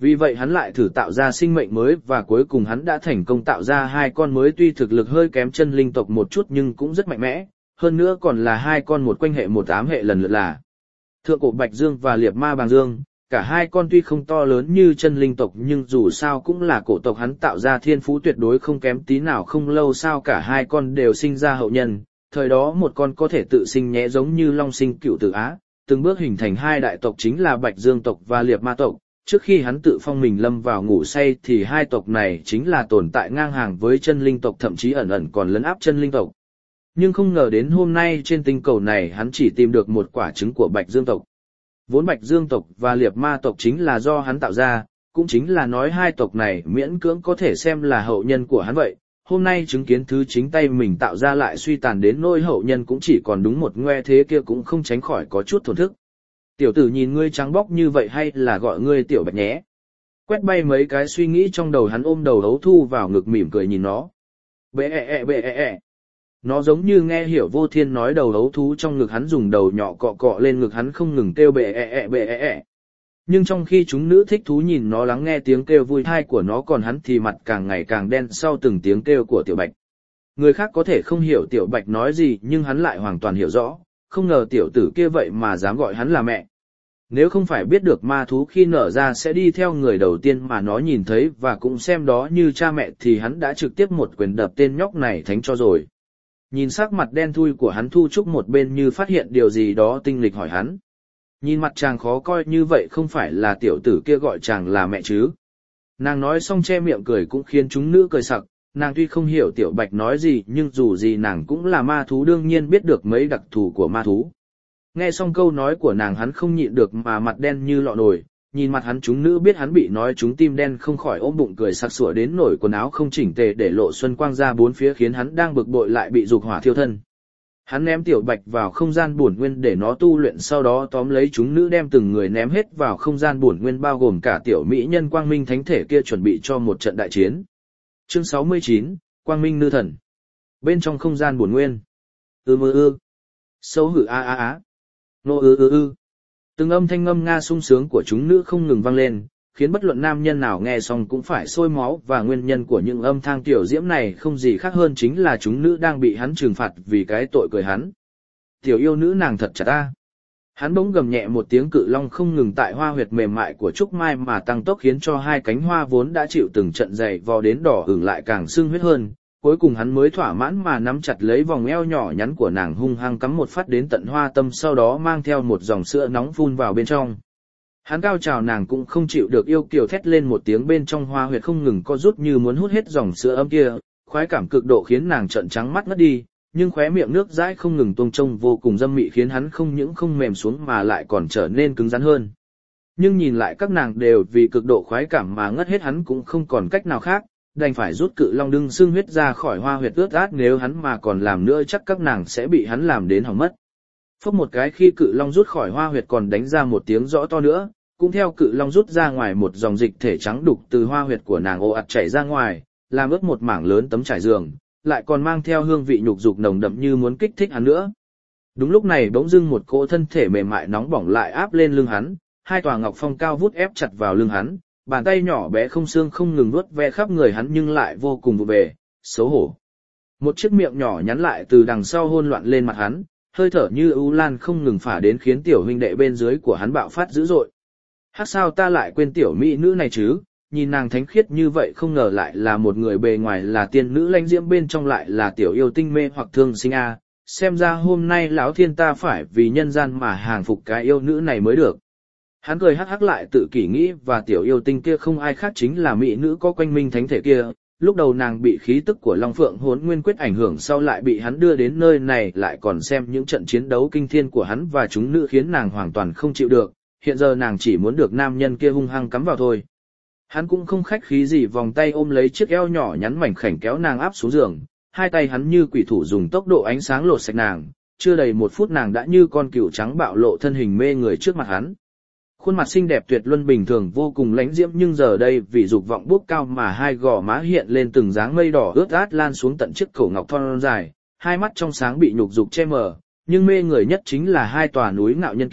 Vì vậy hắn lại thử tạo ra sinh mệnh mới và cuối cùng hắn đã thành công tạo ra hai con mới tuy thực lực hơi kém chân linh tộc một chút nhưng cũng rất mạnh mẽ, hơn nữa còn là hai con một quanh hệ một ám hệ lần lượt là Thượng cổ Bạch Dương và Liệt Ma Bàng Dương. Cả hai con tuy không to lớn như chân linh tộc nhưng dù sao cũng là cổ tộc hắn tạo ra thiên phú tuyệt đối không kém tí nào không lâu sau cả hai con đều sinh ra hậu nhân, thời đó một con có thể tự sinh nhẹ giống như Long Sinh Cựu Tử Á, từng bước hình thành hai đại tộc chính là Bạch Dương tộc và Liệt Ma tộc. Trước khi hắn tự phong mình lâm vào ngủ say thì hai tộc này chính là tồn tại ngang hàng với chân linh tộc thậm chí ẩn ẩn còn lấn áp chân linh tộc. Nhưng không ngờ đến hôm nay trên tinh cầu này hắn chỉ tìm được một quả trứng của Bạch Dương tộc. Vốn Bạch Dương tộc và Liệt Ma tộc chính là do hắn tạo ra, cũng chính là nói hai tộc này miễn cưỡng có thể xem là hậu nhân của hắn vậy. Hôm nay chứng kiến thứ chính tay mình tạo ra lại suy tàn đến nỗi hậu nhân cũng chỉ còn đúng một ngoe thế kia cũng không tránh khỏi có chút thổn thức. Tiểu tử nhìn ngươi trắng bóc như vậy hay là gọi ngươi tiểu Bạch nhé. Quét bay mấy cái suy nghĩ trong đầu hắn ôm đầu hấu thu vào ngực mỉm cười nhìn nó. Bệ ẹ ẹ bệ ẹ ẹ. Nó giống như nghe hiểu Vô Thiên nói đầu hấu thú trong ngực hắn dùng đầu nhỏ cọ cọ lên ngực hắn không ngừng kêu bệ ẹ ẹ bệ ẹ ẹ. Nhưng trong khi chúng nữ thích thú nhìn nó lắng nghe tiếng kêu vui thai của nó còn hắn thì mặt càng ngày càng đen sau từng tiếng kêu của Tiểu Bạch. Người khác có thể không hiểu Tiểu Bạch nói gì nhưng hắn lại hoàn toàn hiểu rõ, không ngờ tiểu tử kia vậy mà dám gọi hắn là mẹ. Nếu không phải biết được ma thú khi nở ra sẽ đi theo người đầu tiên mà nó nhìn thấy và cũng xem đó như cha mẹ thì hắn đã trực tiếp một quyền đập tên nhóc này thánh cho rồi. Nhìn sắc mặt đen thui của hắn Thu Trúc một bên như phát hiện điều gì đó tinh lịch hỏi hắn. Nhìn mặt chàng khó coi như vậy không phải là tiểu tử kia gọi chàng là mẹ chứ. Nàng nói xong che miệng cười cũng khiến chúng nữ cười sặc, nàng tuy không hiểu Tiểu Bạch nói gì nhưng dù gì nàng cũng là ma thú đương nhiên biết được mấy đặc thù của ma thú. Nghe xong câu nói của nàng hắn không nhịn được mà mặt đen như lọ nồi, nhìn mặt hắn chúng nữ biết hắn bị nói chúng tim đen không khỏi ôm bụng cười sặc sủa đến nổi quần áo không chỉnh tề để lộ xuân quang ra bốn phía khiến hắn đang bực bội lại bị dục hỏa thiêu thân. Hắn ném Tiểu Bạch vào không gian bổn nguyên để nó tu luyện sau đó tóm lấy chúng nữ đem từng người ném hết vào không gian bổn nguyên bao gồm cả tiểu mỹ nhân Quang Minh Thánh Thể kia chuẩn bị cho một trận đại chiến. Chương sáu mươi chín, Quang Minh Nư Thần. Bên trong không gian bổn nguyên. Ư mơ ư. Sâu hử a a á. Nô ư ư ư. Từng âm thanh ngâm nga sung sướng của chúng nữ không ngừng vang lên, khiến bất luận nam nhân nào nghe xong cũng phải sôi máu và nguyên nhân của những âm thanh tiểu diễm này không gì khác hơn chính là chúng nữ đang bị hắn trừng phạt vì cái tội cười hắn. Tiểu yêu nữ nàng thật chặt ta. Hắn bỗng gầm nhẹ một tiếng cự long không ngừng tại hoa huyệt mềm mại của Trúc Mai mà tăng tốc khiến cho hai cánh hoa vốn đã chịu từng trận dày vò đến đỏ ửng lại càng sưng huyết hơn. Cuối cùng hắn mới thỏa mãn mà nắm chặt lấy vòng eo nhỏ nhắn của nàng hung hăng cắm một phát đến tận hoa tâm sau đó mang theo một dòng sữa nóng phun vào bên trong. Hắn cao trào nàng cũng không chịu được yêu kiều thét lên một tiếng bên trong hoa huyệt không ngừng co rút như muốn hút hết dòng sữa ấm kia, khoái cảm cực độ khiến nàng trợn trắng mắt ngất đi, nhưng khóe miệng nước dãi không ngừng tuôn trông vô cùng dâm mị khiến hắn không những không mềm xuống mà lại còn trở nên cứng rắn hơn. Nhưng nhìn lại các nàng đều vì cực độ khoái cảm mà ngất hết hắn cũng không còn cách nào khác, đành phải rút cự long đưng xương huyết ra khỏi hoa huyệt ướt át nếu hắn mà còn làm nữa chắc các nàng sẽ bị hắn làm đến hỏng mất. Phốc một cái khi cự long rút khỏi hoa huyệt còn đánh ra một tiếng rõ to nữa, cũng theo cự long rút ra ngoài một dòng dịch thể trắng đục từ hoa huyệt của nàng ồ ạt chảy ra ngoài, làm ướt một mảng lớn tấm trải giường, lại còn mang theo hương vị nhục dục nồng đậm như muốn kích thích hắn nữa. Đúng lúc này bỗng dưng một cỗ thân thể mềm mại nóng bỏng lại áp lên lưng hắn, hai tòa ngọc phong cao vút ép chặt vào lưng hắn, bàn tay nhỏ bé không xương không ngừng vuốt ve khắp người hắn nhưng lại vô cùng vụ về, xấu hổ. Một chiếc miệng nhỏ nhắn lại từ đằng sau hôn loạn lên mặt hắn, hơi thở như ưu lan không ngừng phả đến khiến tiểu huynh đệ bên dưới của hắn bạo phát dữ dội. Hắc sao ta lại quên tiểu mỹ nữ này chứ, nhìn nàng thánh khiết như vậy không ngờ lại là một người bề ngoài là tiên nữ lãnh diễm bên trong lại là tiểu yêu tinh mê hoặc thương sinh a, xem ra hôm nay lão thiên ta phải vì nhân gian mà hàng phục cái yêu nữ này mới được. Hắn cười hắc hắc lại tự kỷ nghĩ và tiểu yêu tinh kia không ai khác chính là mỹ nữ có quanh minh thánh thể kia. Lúc đầu nàng bị khí tức của Long Phượng Hỗn Nguyên Quyết ảnh hưởng sau lại bị hắn đưa đến nơi này lại còn xem những trận chiến đấu kinh thiên của hắn và chúng nữ khiến nàng hoàn toàn không chịu được, hiện giờ nàng chỉ muốn được nam nhân kia hung hăng cắm vào thôi. Hắn cũng không khách khí gì vòng tay ôm lấy chiếc eo nhỏ nhắn mảnh khảnh kéo nàng áp xuống giường, hai tay hắn như quỷ thủ dùng tốc độ ánh sáng lột sạch nàng, chưa đầy một phút nàng đã như con cừu trắng bạo lộ thân hình mê người trước mặt hắn. Khuôn mặt xinh đẹp tuyệt luân bình thường vô cùng lãnh diễm nhưng giờ đây vì dục vọng bốc cao mà hai gò má hiện lên từng dáng mây đỏ ướt át lan xuống tận chiếc cổ ngọc thon dài, hai mắt trong sáng bị nhục dục che mờ, nhưng mê người nhất chính là hai tòa núi ngạo nhân kia,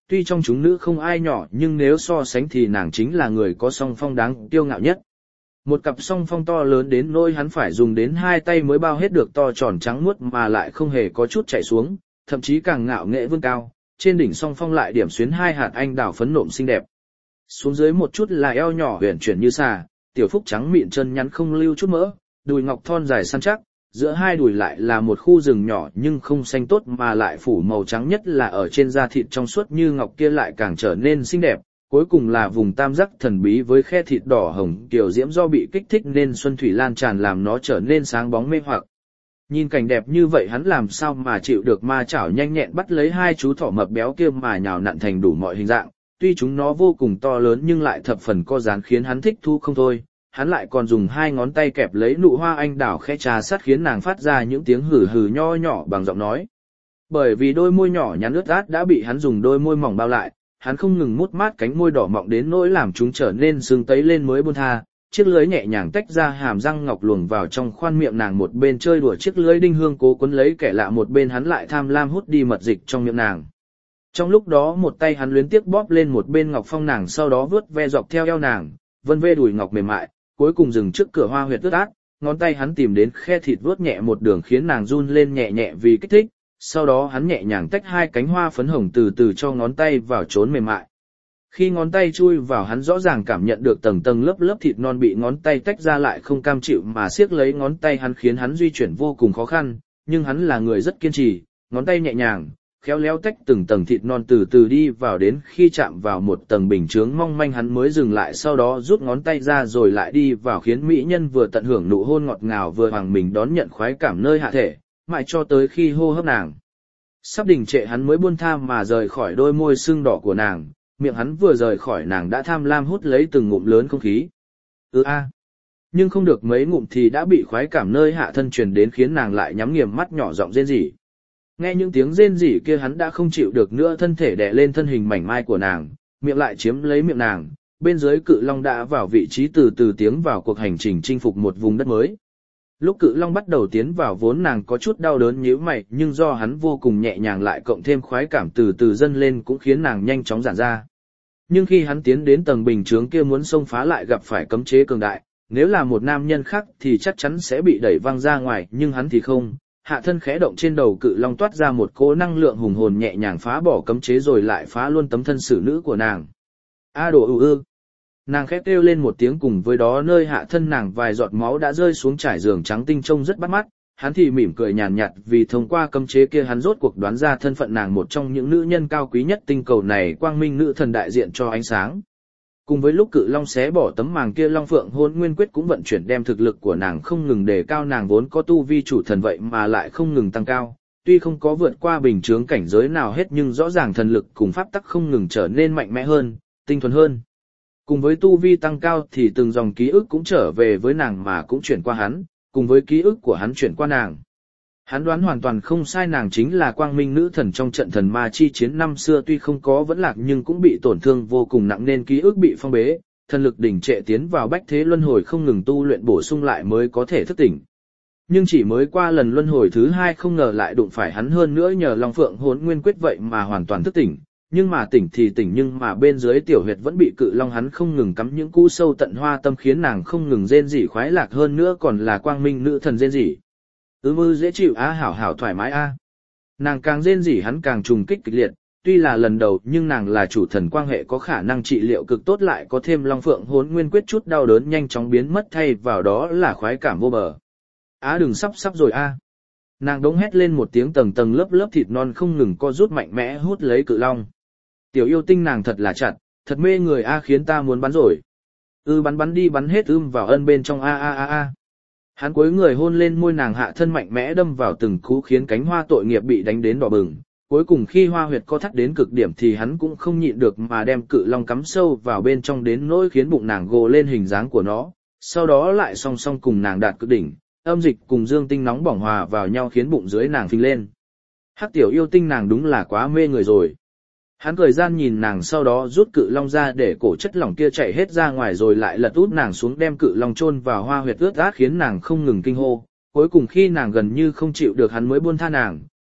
tuy trong chúng nữ không ai nhỏ nhưng nếu so sánh thì nàng chính là người có song phong đáng kiêu ngạo nhất. Một cặp song phong to lớn đến nỗi hắn phải dùng đến hai tay mới bao hết được, to tròn trắng muốt mà lại không hề có chút chảy xuống, thậm chí càng ngạo nghệ vươn cao, trên đỉnh song phong lại điểm xuyến hai hạt anh đào phấn nộm xinh đẹp. Xuống dưới một chút là eo nhỏ huyền chuyển như xà, tiểu phúc trắng mịn chân nhắn không lưu chút mỡ, đùi ngọc thon dài săn chắc, giữa hai đùi lại là một khu rừng nhỏ nhưng không xanh tốt mà lại phủ màu trắng, nhất là ở trên da thịt trong suốt như ngọc kia lại càng trở nên xinh đẹp. Cuối cùng là vùng tam giác thần bí với khe thịt đỏ hồng kiểu diễm do bị kích thích nên xuân thủy lan tràn làm nó trở nên sáng bóng mê hoặc. Nhìn cảnh đẹp như vậy hắn làm sao mà chịu được, ma chảo nhanh nhẹn bắt lấy hai chú thỏ mập béo kia mà nhào nặn thành đủ mọi hình dạng, tuy chúng nó vô cùng to lớn nhưng lại thập phần co dán khiến hắn thích thú không thôi. Hắn lại còn dùng hai ngón tay kẹp lấy nụ hoa anh đào khẽ trà sát khiến nàng phát ra những tiếng hừ hừ nho nhỏ bằng giọng nói. Bởi vì đôi môi nhỏ nhắn ướt át đã bị hắn dùng đôi môi mỏng bao lại, hắn không ngừng mút mát cánh môi đỏ mọng đến nỗi làm chúng trở nên sưng tấy lên mới buông tha. Chiếc lưới nhẹ nhàng tách ra hàm răng ngọc luồn vào trong khoan miệng nàng, một bên chơi đùa chiếc lưới đinh hương cố quấn lấy kẻ lạ, một bên hắn lại tham lam hút đi mật dịch trong miệng nàng. Trong lúc đó một tay hắn luyến tiếc bóp lên một bên ngọc phong nàng, sau đó vướt ve dọc theo eo nàng, vân vê đùi ngọc mềm mại, cuối cùng dừng trước cửa hoa huyệt ướt át, ngón tay hắn tìm đến khe thịt vuốt nhẹ một đường khiến nàng run lên nhẹ nhẹ vì kích thích. Sau đó hắn nhẹ nhàng tách hai cánh hoa phấn hồng từ từ cho ngón tay vào trốn mềm mại. Khi ngón tay chui vào hắn rõ ràng cảm nhận được tầng tầng lớp lớp thịt non bị ngón tay tách ra, lại không cam chịu mà siết lấy ngón tay hắn khiến hắn di chuyển vô cùng khó khăn, nhưng hắn là người rất kiên trì, ngón tay nhẹ nhàng, khéo léo tách từng tầng thịt non từ từ đi vào, đến khi chạm vào một tầng bình chướng mong manh hắn mới dừng lại, sau đó rút ngón tay ra rồi lại đi vào, khiến mỹ nhân vừa tận hưởng nụ hôn ngọt ngào vừa hoàng mình đón nhận khoái cảm nơi hạ thể, mãi cho tới khi hô hấp nàng sắp đình trệ hắn mới buông tha mà rời khỏi đôi môi sưng đỏ của nàng. Miệng hắn vừa rời khỏi nàng đã tham lam hút lấy từng ngụm lớn không khí. Ừ a. Nhưng không được mấy ngụm thì đã bị khoái cảm nơi hạ thân truyền đến khiến nàng lại nhắm nghiền mắt nhỏ giọng rên rỉ. Nghe những tiếng rên rỉ kia hắn đã không chịu được nữa, thân thể đè lên thân hình mảnh mai của nàng, miệng lại chiếm lấy miệng nàng, bên dưới cự long đã vào vị trí, từ từ tiến vào cuộc hành trình chinh phục một vùng đất mới. Lúc cự long bắt đầu tiến vào vốn nàng có chút đau đớn nhíu mày, nhưng do hắn vô cùng nhẹ nhàng lại cộng thêm khoái cảm từ từ dâng lên cũng khiến nàng nhanh chóng giãn ra. Nhưng khi hắn tiến đến tầng bình chướng kia muốn xông phá lại gặp phải cấm chế cường đại, nếu là một nam nhân khác thì chắc chắn sẽ bị đẩy văng ra ngoài, nhưng hắn thì không. Hạ thân khẽ động, trên đầu cự long toát ra một cỗ năng lượng hùng hồn nhẹ nhàng phá bỏ cấm chế rồi lại phá luôn tấm thân xử nữ của nàng. A đồ ư ư. Nàng khẽ kêu lên một tiếng, cùng với đó nơi hạ thân nàng vài giọt máu đã rơi xuống trải giường trắng tinh trông rất bắt mắt. Hắn thì mỉm cười nhàn nhạt, vì thông qua cấm chế kia hắn rốt cuộc đoán ra thân phận nàng, một trong những nữ nhân cao quý nhất tinh cầu này, quang minh nữ thần đại diện cho ánh sáng. Cùng với lúc cự long xé bỏ tấm màng kia, long phượng hôn nguyên quyết cũng vận chuyển đem thực lực của nàng không ngừng đề cao, nàng vốn có tu vi chủ thần vậy mà lại không ngừng tăng cao, tuy không có vượt qua bình chướng cảnh giới nào hết nhưng rõ ràng thần lực cùng pháp tắc không ngừng trở nên mạnh mẽ hơn, tinh thuần hơn. Cùng với tu vi tăng cao thì từng dòng ký ức cũng trở về với nàng mà cũng chuyển qua hắn, cùng với ký ức của hắn chuyển qua nàng. Hắn đoán hoàn toàn không sai, nàng chính là quang minh nữ thần trong trận thần ma chi chiến năm xưa, tuy không có vẫn lạc nhưng cũng bị tổn thương vô cùng nặng nên ký ức bị phong bế, thần lực đỉnh trệ, tiến vào bách thế luân hồi không ngừng tu luyện bổ sung lại mới có thể thức tỉnh. Nhưng chỉ mới qua lần luân hồi thứ hai không ngờ lại đụng phải hắn, hơn nữa nhờ Long Phượng Hỗn Nguyên Quyết vậy mà hoàn toàn thức tỉnh, nhưng mà tỉnh thì tỉnh nhưng mà bên dưới tiểu huyệt vẫn bị cự long hắn không ngừng cắm những cú sâu tận hoa tâm khiến nàng không ngừng rên rỉ khoái lạc, hơn nữa còn là quang minh nữ thần rên rỉ. Ư mư dễ chịu á, hảo hảo thoải mái a. Nàng càng rên rỉ hắn càng trùng kích kịch liệt, tuy là lần đầu nhưng nàng là chủ thần quan hệ có khả năng trị liệu cực tốt, lại có thêm Long Phượng Hỗn Nguyên Quyết, chút đau đớn nhanh chóng biến mất thay vào đó là khoái cảm vô bờ. Á đừng sắp sắp rồi a. Nàng đống hét lên một tiếng, tầng tầng lớp lớp thịt non không ngừng co rút mạnh mẽ hút lấy cự long. Tiểu yêu tinh nàng thật là chặt, thật mê người a, khiến ta muốn bắn rồi. Ư bắn bắn đi, bắn hết ưm vào ân bên trong a a a a. Hắn cúi người hôn lên môi nàng, hạ thân mạnh mẽ đâm vào từng cú khiến cánh hoa tội nghiệp bị đánh đến đỏ bừng. Cuối cùng khi hoa huyệt co thắt đến cực điểm thì hắn cũng không nhịn được mà đem cự long cắm sâu vào bên trong đến nỗi khiến bụng nàng gồ lên hình dáng của nó. Sau đó lại song song cùng nàng đạt cực đỉnh, âm dịch cùng dương tinh nóng bỏng hòa vào nhau khiến bụng dưới nàng phình lên. Hắc tiểu yêu tinh nàng đúng là quá mê người rồi. Hắn cười gian nhìn nàng, sau đó rút cự long ra để cổ chất lỏng kia chảy hết ra ngoài rồi lại lật út nàng xuống đem cự long chôn vào hoa huyệt ướt át khiến nàng không ngừng kinh hô. Cuối cùng khi nàng gần như không chịu được hắn mới buông tha nàng,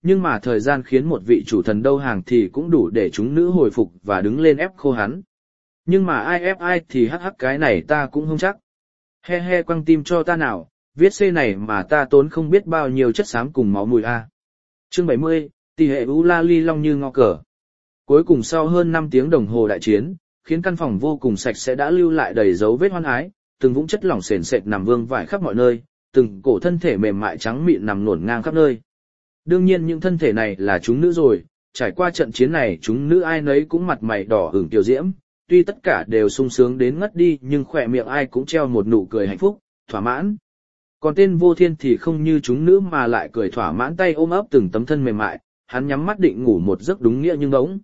nhưng mà thời gian khiến một vị chủ thần đâu hàng thì cũng đủ để chúng nữ hồi phục và đứng lên ép khô hắn. Nhưng mà ai ép ai thì hắc hắc cái này ta cũng không chắc. He he quăng tim cho ta nào, viết C này mà ta tốn không biết bao nhiêu chất xám cùng máu mùi a. Chương bảy mươi, tỷ hệ u la ly long như ngao cờ. Cuối cùng sau hơn năm tiếng đồng hồ đại chiến, khiến căn phòng vô cùng sạch sẽ đã lưu lại đầy dấu vết hoan ái, từng vũng chất lỏng sền sệt nằm vương vãi khắp mọi nơi, từng cổ thân thể mềm mại trắng mịn nằm ngổn ngang khắp nơi. Đương nhiên những thân thể này là chúng nữ rồi, trải qua trận chiến này chúng nữ ai nấy cũng mặt mày đỏ ửng tiểu diễm, tuy tất cả đều sung sướng đến ngất đi nhưng khỏe miệng ai cũng treo một nụ cười hạnh phúc, thỏa mãn. Còn tên Vô Thiên thì không như chúng nữ mà lại cười thỏa mãn tay ôm ấp từng tấm thân mềm mại, hắn nhắm mắt định ngủ một giấc đúng nghĩa nhưng bỗng.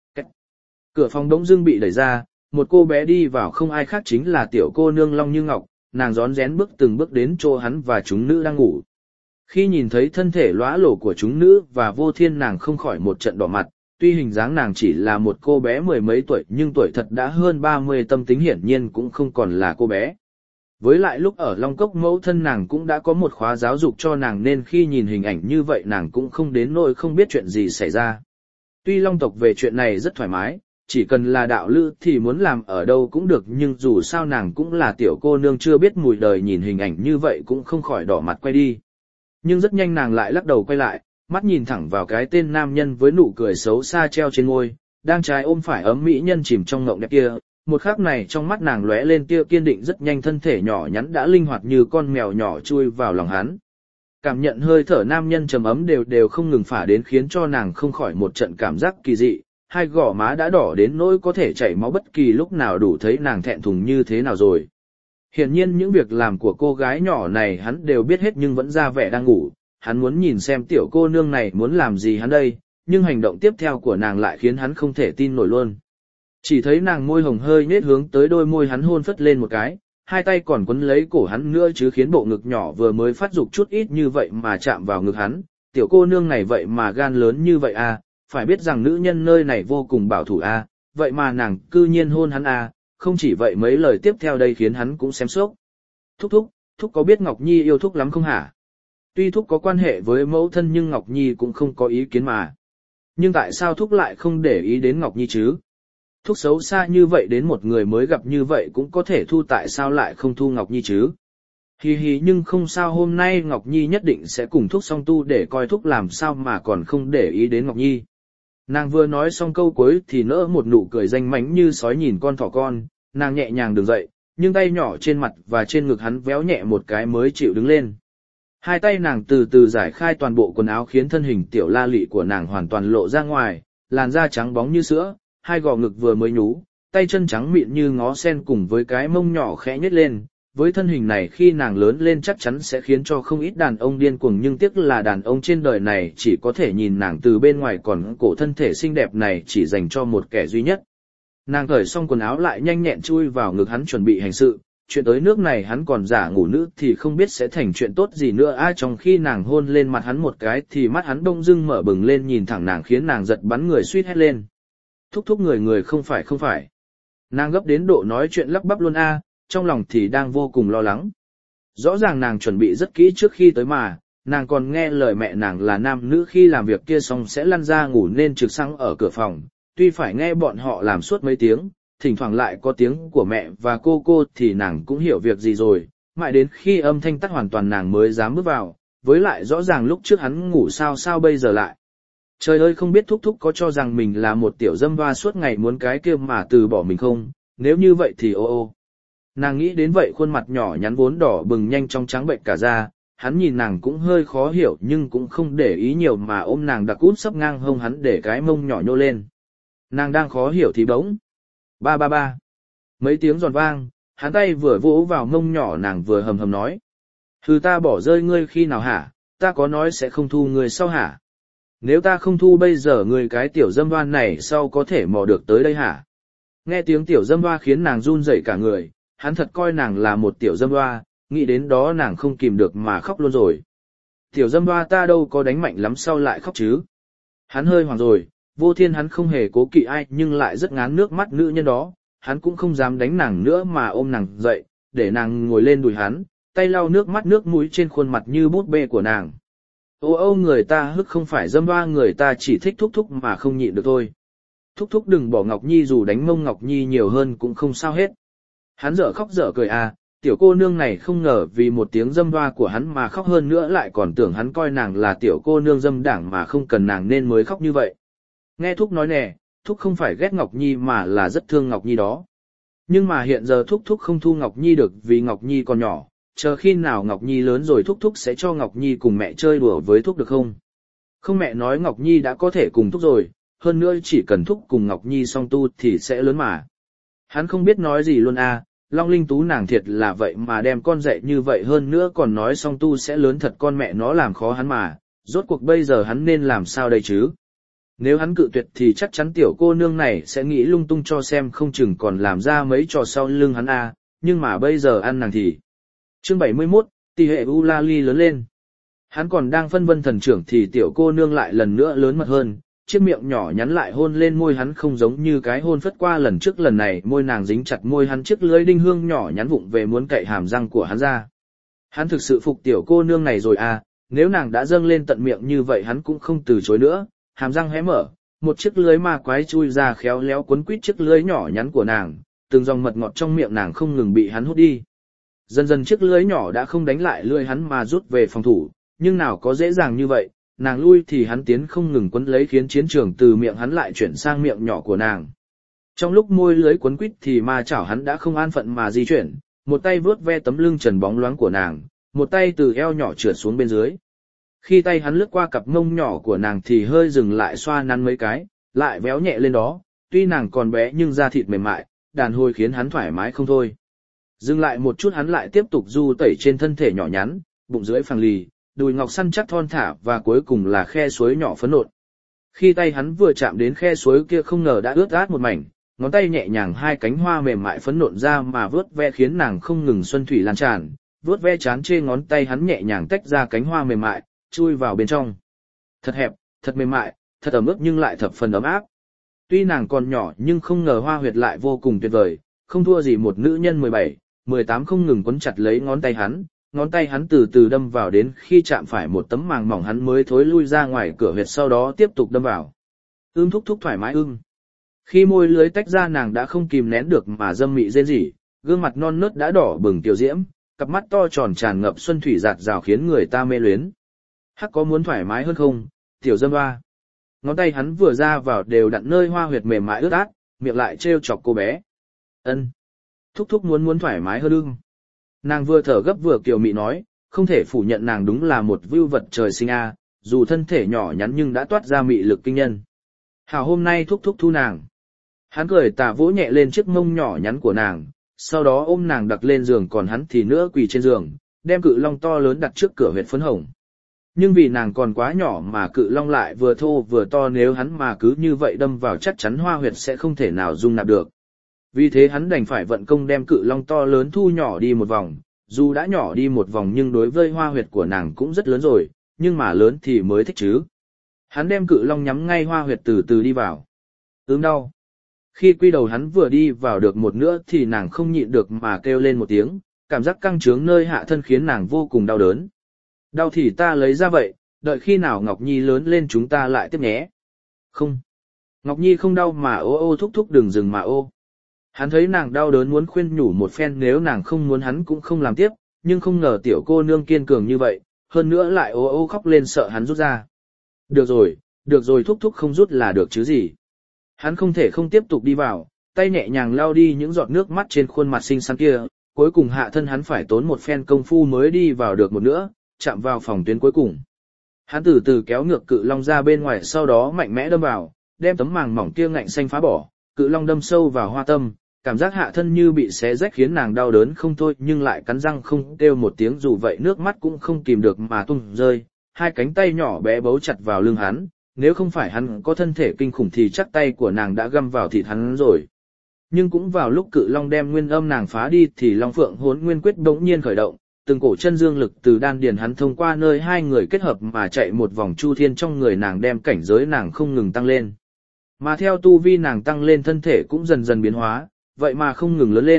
Cửa phòng đống dưng bị đẩy ra, một cô bé đi vào không ai khác chính là tiểu cô nương Long Như Ngọc, nàng rón rén bước từng bước đến chỗ hắn và chúng nữ đang ngủ. Khi nhìn thấy thân thể lóa lổ của chúng nữ và Vô Thiên nàng không khỏi một trận đỏ mặt, tuy hình dáng nàng chỉ là một cô bé mười mấy tuổi nhưng tuổi thật đã hơn ba mươi, tâm tính hiển nhiên cũng không còn là cô bé. Với lại lúc ở Long Cốc mẫu thân nàng cũng đã có một khóa giáo dục cho nàng nên khi nhìn hình ảnh như vậy nàng cũng không đến nỗi không biết chuyện gì xảy ra. Tuy Long tộc về chuyện này rất thoải mái, chỉ cần là đạo lữ thì muốn làm ở đâu cũng được nhưng dù sao nàng cũng là tiểu cô nương chưa biết mùi đời nhìn hình ảnh như vậy cũng không khỏi đỏ mặt quay đi. Nhưng rất nhanh nàng lại lắc đầu quay lại, mắt nhìn thẳng vào cái tên nam nhân với nụ cười xấu xa treo trên môi, đang trái ôm phải ấm mỹ nhân chìm trong ngộng đẹp kia. Một khắc này trong mắt nàng lóe lên tia kiên định, rất nhanh thân thể nhỏ nhắn đã linh hoạt như con mèo nhỏ chui vào lòng hắn. Cảm nhận hơi thở nam nhân trầm ấm đều đều không ngừng phả đến khiến cho nàng không khỏi một trận cảm giác kỳ dị, hai gò má đã đỏ đến nỗi có thể chảy máu bất kỳ lúc nào, đủ thấy nàng thẹn thùng như thế nào rồi. Hiển nhiên những việc làm của cô gái nhỏ này hắn đều biết hết nhưng vẫn ra vẻ đang ngủ, hắn muốn nhìn xem tiểu cô nương này muốn làm gì hắn đây, nhưng hành động tiếp theo của nàng lại khiến hắn không thể tin nổi luôn. Chỉ thấy nàng môi hồng hơi nhếch hướng tới đôi môi hắn hôn phất lên một cái, hai tay còn quấn lấy cổ hắn nữa chứ khiến bộ ngực nhỏ vừa mới phát dục chút ít như vậy mà chạm vào ngực hắn, tiểu cô nương này vậy mà gan lớn như vậy à, phải biết rằng nữ nhân nơi này vô cùng bảo thủ à, vậy mà nàng cư nhiên hôn hắn à, không chỉ vậy mấy lời tiếp theo đây khiến hắn cũng xém sốc. Thúc thúc, thúc có biết Ngọc Nhi yêu thúc lắm không hả? Tuy thúc có quan hệ với mẫu thân nhưng Ngọc Nhi cũng không có ý kiến mà. Nhưng tại sao thúc lại không để ý đến Ngọc Nhi chứ? Thúc xấu xa như vậy đến một người mới gặp như vậy cũng có thể thu, tại sao lại không thu Ngọc Nhi chứ? Hi hi, nhưng không sao, hôm nay Ngọc Nhi nhất định sẽ cùng thúc song tu để coi thúc làm sao mà còn không để ý đến Ngọc Nhi. Nàng vừa nói xong câu cuối thì nỡ một nụ cười danh mánh như sói nhìn con thỏ con, nàng nhẹ nhàng đứng dậy, nhưng tay nhỏ trên mặt và trên ngực hắn véo nhẹ một cái mới chịu đứng lên. Hai tay nàng từ từ giải khai toàn bộ quần áo khiến thân hình tiểu la lị của nàng hoàn toàn lộ ra ngoài, làn da trắng bóng như sữa, hai gò ngực vừa mới nhú, tay chân trắng mịn như ngó sen cùng với cái mông nhỏ khẽ nhếch lên. Với thân hình này khi nàng lớn lên chắc chắn sẽ khiến cho không ít đàn ông điên cuồng, nhưng tiếc là đàn ông trên đời này chỉ có thể nhìn nàng từ bên ngoài, còn cổ thân thể xinh đẹp này chỉ dành cho một kẻ duy nhất. Nàng cởi xong quần áo lại nhanh nhẹn chui vào ngực hắn chuẩn bị hành sự, chuyện tới nước này hắn còn giả ngủ nữ thì không biết sẽ thành chuyện tốt gì nữa. Ai trong khi nàng hôn lên mặt hắn một cái thì mắt hắn đông dưng mở bừng lên nhìn thẳng nàng khiến nàng giật bắn người suýt hét lên. Thúc thúc người người không phải không phải. Nàng gấp đến độ nói chuyện lắp bắp luôn a, trong lòng thì đang vô cùng lo lắng. Rõ ràng nàng chuẩn bị rất kỹ trước khi tới mà, nàng còn nghe lời mẹ nàng là nam nữ khi làm việc kia xong sẽ lăn ra ngủ nên trực xăng ở cửa phòng, tuy phải nghe bọn họ làm suốt mấy tiếng, thỉnh thoảng lại có tiếng của mẹ và cô cô thì nàng cũng hiểu việc gì rồi, mãi đến khi âm thanh tắt hoàn toàn nàng mới dám bước vào, với lại rõ ràng lúc trước hắn ngủ sao sao bây giờ lại. Trời ơi, không biết thúc thúc có cho rằng mình là một tiểu dâm hoa suốt ngày muốn cái kia mà từ bỏ mình không, nếu như vậy thì ô ô. Nàng nghĩ đến vậy khuôn mặt nhỏ nhắn vốn đỏ bừng nhanh trong trắng bệnh cả da, hắn nhìn nàng cũng hơi khó hiểu nhưng cũng không để ý nhiều mà ôm nàng đặc út sấp ngang hông hắn để cái mông nhỏ nhô lên. Nàng đang khó hiểu thì bỗng. Ba ba ba. Mấy tiếng giòn vang, hắn tay vừa vỗ vào mông nhỏ nàng vừa hầm hầm nói. Hừ, ta bỏ rơi ngươi khi nào hả, ta có nói sẽ không thu ngươi sau hả? Nếu ta không thu bây giờ ngươi cái tiểu dâm đoan này sau có thể mò được tới đây hả? Nghe tiếng tiểu dâm hoa khiến nàng run rẩy cả người, hắn thật coi nàng là một tiểu dâm hoa, nghĩ đến đó nàng không kìm được mà khóc luôn rồi. Tiểu dâm hoa ta đâu có đánh mạnh lắm sao lại khóc chứ? Hắn hơi hoảng rồi, Vô Thiên hắn không hề cố kỵ ai nhưng lại rất ngán nước mắt nữ nhân đó, hắn cũng không dám đánh nàng nữa mà ôm nàng dậy, để nàng ngồi lên đùi hắn, tay lau nước mắt nước mũi trên khuôn mặt như bút bê của nàng. Ô ô người ta hức không phải dâm hoa, người ta chỉ thích thúc thúc mà không nhịn được thôi. Thúc thúc đừng bỏ Ngọc Nhi, dù đánh mông Ngọc Nhi nhiều hơn cũng không sao hết. Hắn dở khóc dở cười à, tiểu cô nương này không ngờ vì một tiếng dâm hoa của hắn mà khóc, hơn nữa lại còn tưởng hắn coi nàng là tiểu cô nương dâm đảng mà không cần nàng nên mới khóc như vậy. Nghe thúc nói nè, thúc không phải ghét Ngọc Nhi mà là rất thương Ngọc Nhi đó. Nhưng mà hiện giờ thúc thúc không thu Ngọc Nhi được vì Ngọc Nhi còn nhỏ, chờ khi nào Ngọc Nhi lớn rồi thúc thúc sẽ cho Ngọc Nhi cùng mẹ chơi đùa với thúc được không? Không, mẹ nói Ngọc Nhi đã có thể cùng thúc rồi, hơn nữa chỉ cần thúc cùng Ngọc Nhi song tu thì sẽ lớn mà. Hắn không biết nói gì luôn à, Long Linh Tú nàng thiệt là vậy mà đem con dạy như vậy, hơn nữa còn nói song tu sẽ lớn thật, con mẹ nó làm khó hắn mà, rốt cuộc bây giờ hắn nên làm sao đây chứ? Nếu hắn cự tuyệt thì chắc chắn tiểu cô nương này sẽ nghĩ lung tung cho xem, không chừng còn làm ra mấy trò sau lưng hắn à, nhưng mà bây giờ ăn nàng thì. Chương bảy mươi mốt, tỷ hệ Eulalie lớn lên. Hắn còn đang phân vân thần trưởng thì tiểu cô nương lại lần nữa lớn mật hơn, chiếc miệng nhỏ nhắn lại hôn lên môi hắn, không giống như cái hôn phất qua lần trước, lần này môi nàng dính chặt môi hắn, chiếc lưỡi đinh hương nhỏ nhắn vụng về muốn cậy hàm răng của hắn ra. Hắn thực sự phục tiểu cô nương này rồi à, nếu nàng đã dâng lên tận miệng như vậy hắn cũng không từ chối nữa, hàm răng hé mở, một chiếc lưới ma quái chui ra khéo léo quấn quít chiếc lưới nhỏ nhắn của nàng, từng dòng mật ngọt trong miệng nàng không ngừng bị hắn hút đi. Dần dần chiếc lưới nhỏ đã không đánh lại lưỡi hắn mà rút về phòng thủ, nhưng nào có dễ dàng như vậy, nàng lui thì hắn tiến không ngừng quấn lấy, khiến chiến trường từ miệng hắn lại chuyển sang miệng nhỏ của nàng. Trong lúc môi lưới quấn quít thì ma chảo hắn đã không an phận mà di chuyển, một tay vướt ve tấm lưng trần bóng loáng của nàng, một tay từ eo nhỏ trượt xuống bên dưới. Khi tay hắn lướt qua cặp mông nhỏ của nàng thì hơi dừng lại xoa nắn mấy cái, lại véo nhẹ lên đó, tuy nàng còn bé nhưng da thịt mềm mại, đàn hồi khiến hắn thoải mái không thôi. Dừng lại một chút hắn lại tiếp tục du tẩy trên thân thể nhỏ nhắn, bụng dưới phẳng lì, đùi ngọc săn chắc thon thả và cuối cùng là khe suối nhỏ phấn nộn. Khi tay hắn vừa chạm đến khe suối kia không ngờ đã ướt át một mảnh, ngón tay nhẹ nhàng hai cánh hoa mềm mại phấn nộn ra mà vớt ve khiến nàng không ngừng xuân thủy lan tràn, vớt ve chán chê ngón tay hắn nhẹ nhàng tách ra cánh hoa mềm mại, chui vào bên trong. Thật hẹp, thật mềm mại, thật ấm ướt nhưng lại thập phần ấm áp. Tuy nàng còn nhỏ nhưng không ngờ hoa huyệt lại vô cùng tuyệt vời, không thua gì một nữ nhân mười bảy, mười tám không ngừng quấn chặt lấy ngón tay hắn, ngón tay hắn từ từ đâm vào đến khi chạm phải một tấm màng mỏng hắn mới thối lui ra ngoài cửa huyệt, sau đó tiếp tục đâm vào. Ưm thúc thúc thoải mái ưng. Khi môi lưới tách ra nàng đã không kìm nén được mà dâm mị rên rỉ, gương mặt non nớt đã đỏ bừng tiểu diễm, cặp mắt to tròn tràn ngập xuân thủy giạt rào khiến người ta mê luyến. Hắc có muốn thoải mái hơn không, tiểu dâm hoa? Ngón tay hắn vừa ra vào đều đặn nơi hoa huyệt mềm mại ướt át, miệng lại trêu chọc cô bé. Ân. Thúc thúc muốn muốn thoải mái hơn ưng. Nàng vừa thở gấp vừa kiều mị nói, không thể phủ nhận nàng đúng là một vưu vật trời sinh a, dù thân thể nhỏ nhắn nhưng đã toát ra mị lực kinh nhân. Hảo, hôm nay thúc thúc thu nàng. Hắn cười tà vỗ nhẹ lên chiếc mông nhỏ nhắn của nàng, sau đó ôm nàng đặt lên giường, còn hắn thì nữa quỳ trên giường, đem cự long to lớn đặt trước cửa huyệt phấn hồng. Nhưng vì nàng còn quá nhỏ mà cự long lại vừa thô vừa to, nếu hắn mà cứ như vậy đâm vào chắc chắn hoa huyệt sẽ không thể nào dung nạp được. Vì thế hắn đành phải vận công đem cự long to lớn thu nhỏ đi một vòng, dù đã nhỏ đi một vòng nhưng đối với hoa huyệt của nàng cũng rất lớn rồi, nhưng mà lớn thì mới thích chứ. Hắn đem cự long nhắm ngay hoa huyệt từ từ đi vào. Ướm đau. Khi quy đầu hắn vừa đi vào được một nữa thì nàng không nhịn được mà kêu lên một tiếng, cảm giác căng trướng nơi hạ thân khiến nàng vô cùng đau đớn. Đau thì ta lấy ra vậy, đợi khi nào Ngọc Nhi lớn lên chúng ta lại tiếp nhé. Không. Ngọc Nhi không đau mà ô ô thúc thúc đừng dừng mà ô. Hắn thấy nàng đau đớn muốn khuyên nhủ một phen, nếu nàng không muốn hắn cũng không làm tiếp, nhưng không ngờ tiểu cô nương kiên cường như vậy, hơn nữa lại ô ô khóc lên sợ hắn rút ra. Được rồi, được rồi thúc thúc không rút là được chứ gì. Hắn không thể không tiếp tục đi vào, tay nhẹ nhàng lau đi những giọt nước mắt trên khuôn mặt xinh xắn kia, cuối cùng hạ thân hắn phải tốn một phen công phu mới đi vào được một nữa, chạm vào phòng tuyến cuối cùng. Hắn từ từ kéo ngược cự long ra bên ngoài, sau đó mạnh mẽ đâm vào, đem tấm màng mỏng kia ngạnh xanh phá bỏ, cự long đâm sâu vào hoa tâm, cảm giác hạ thân như bị xé rách khiến nàng đau đớn không thôi, nhưng lại cắn răng không kêu một tiếng, dù vậy nước mắt cũng không kìm được mà tung rơi. Hai cánh tay nhỏ bé bấu chặt vào lưng hắn, nếu không phải hắn có thân thể kinh khủng thì chắc tay của nàng đã găm vào thịt hắn rồi. Nhưng cũng vào lúc cự long đem nguyên âm nàng phá đi thì Long Phượng Hỗn Nguyên Quyết bỗng nhiên khởi động, từng cổ chân dương lực từ đan điền hắn thông qua nơi hai người kết hợp mà chạy một vòng chu thiên trong người nàng, đem cảnh giới nàng không ngừng tăng lên. Mà theo tu vi nàng tăng lên, thân thể cũng dần dần biến hóa, vậy mà không ngừng lớn lên,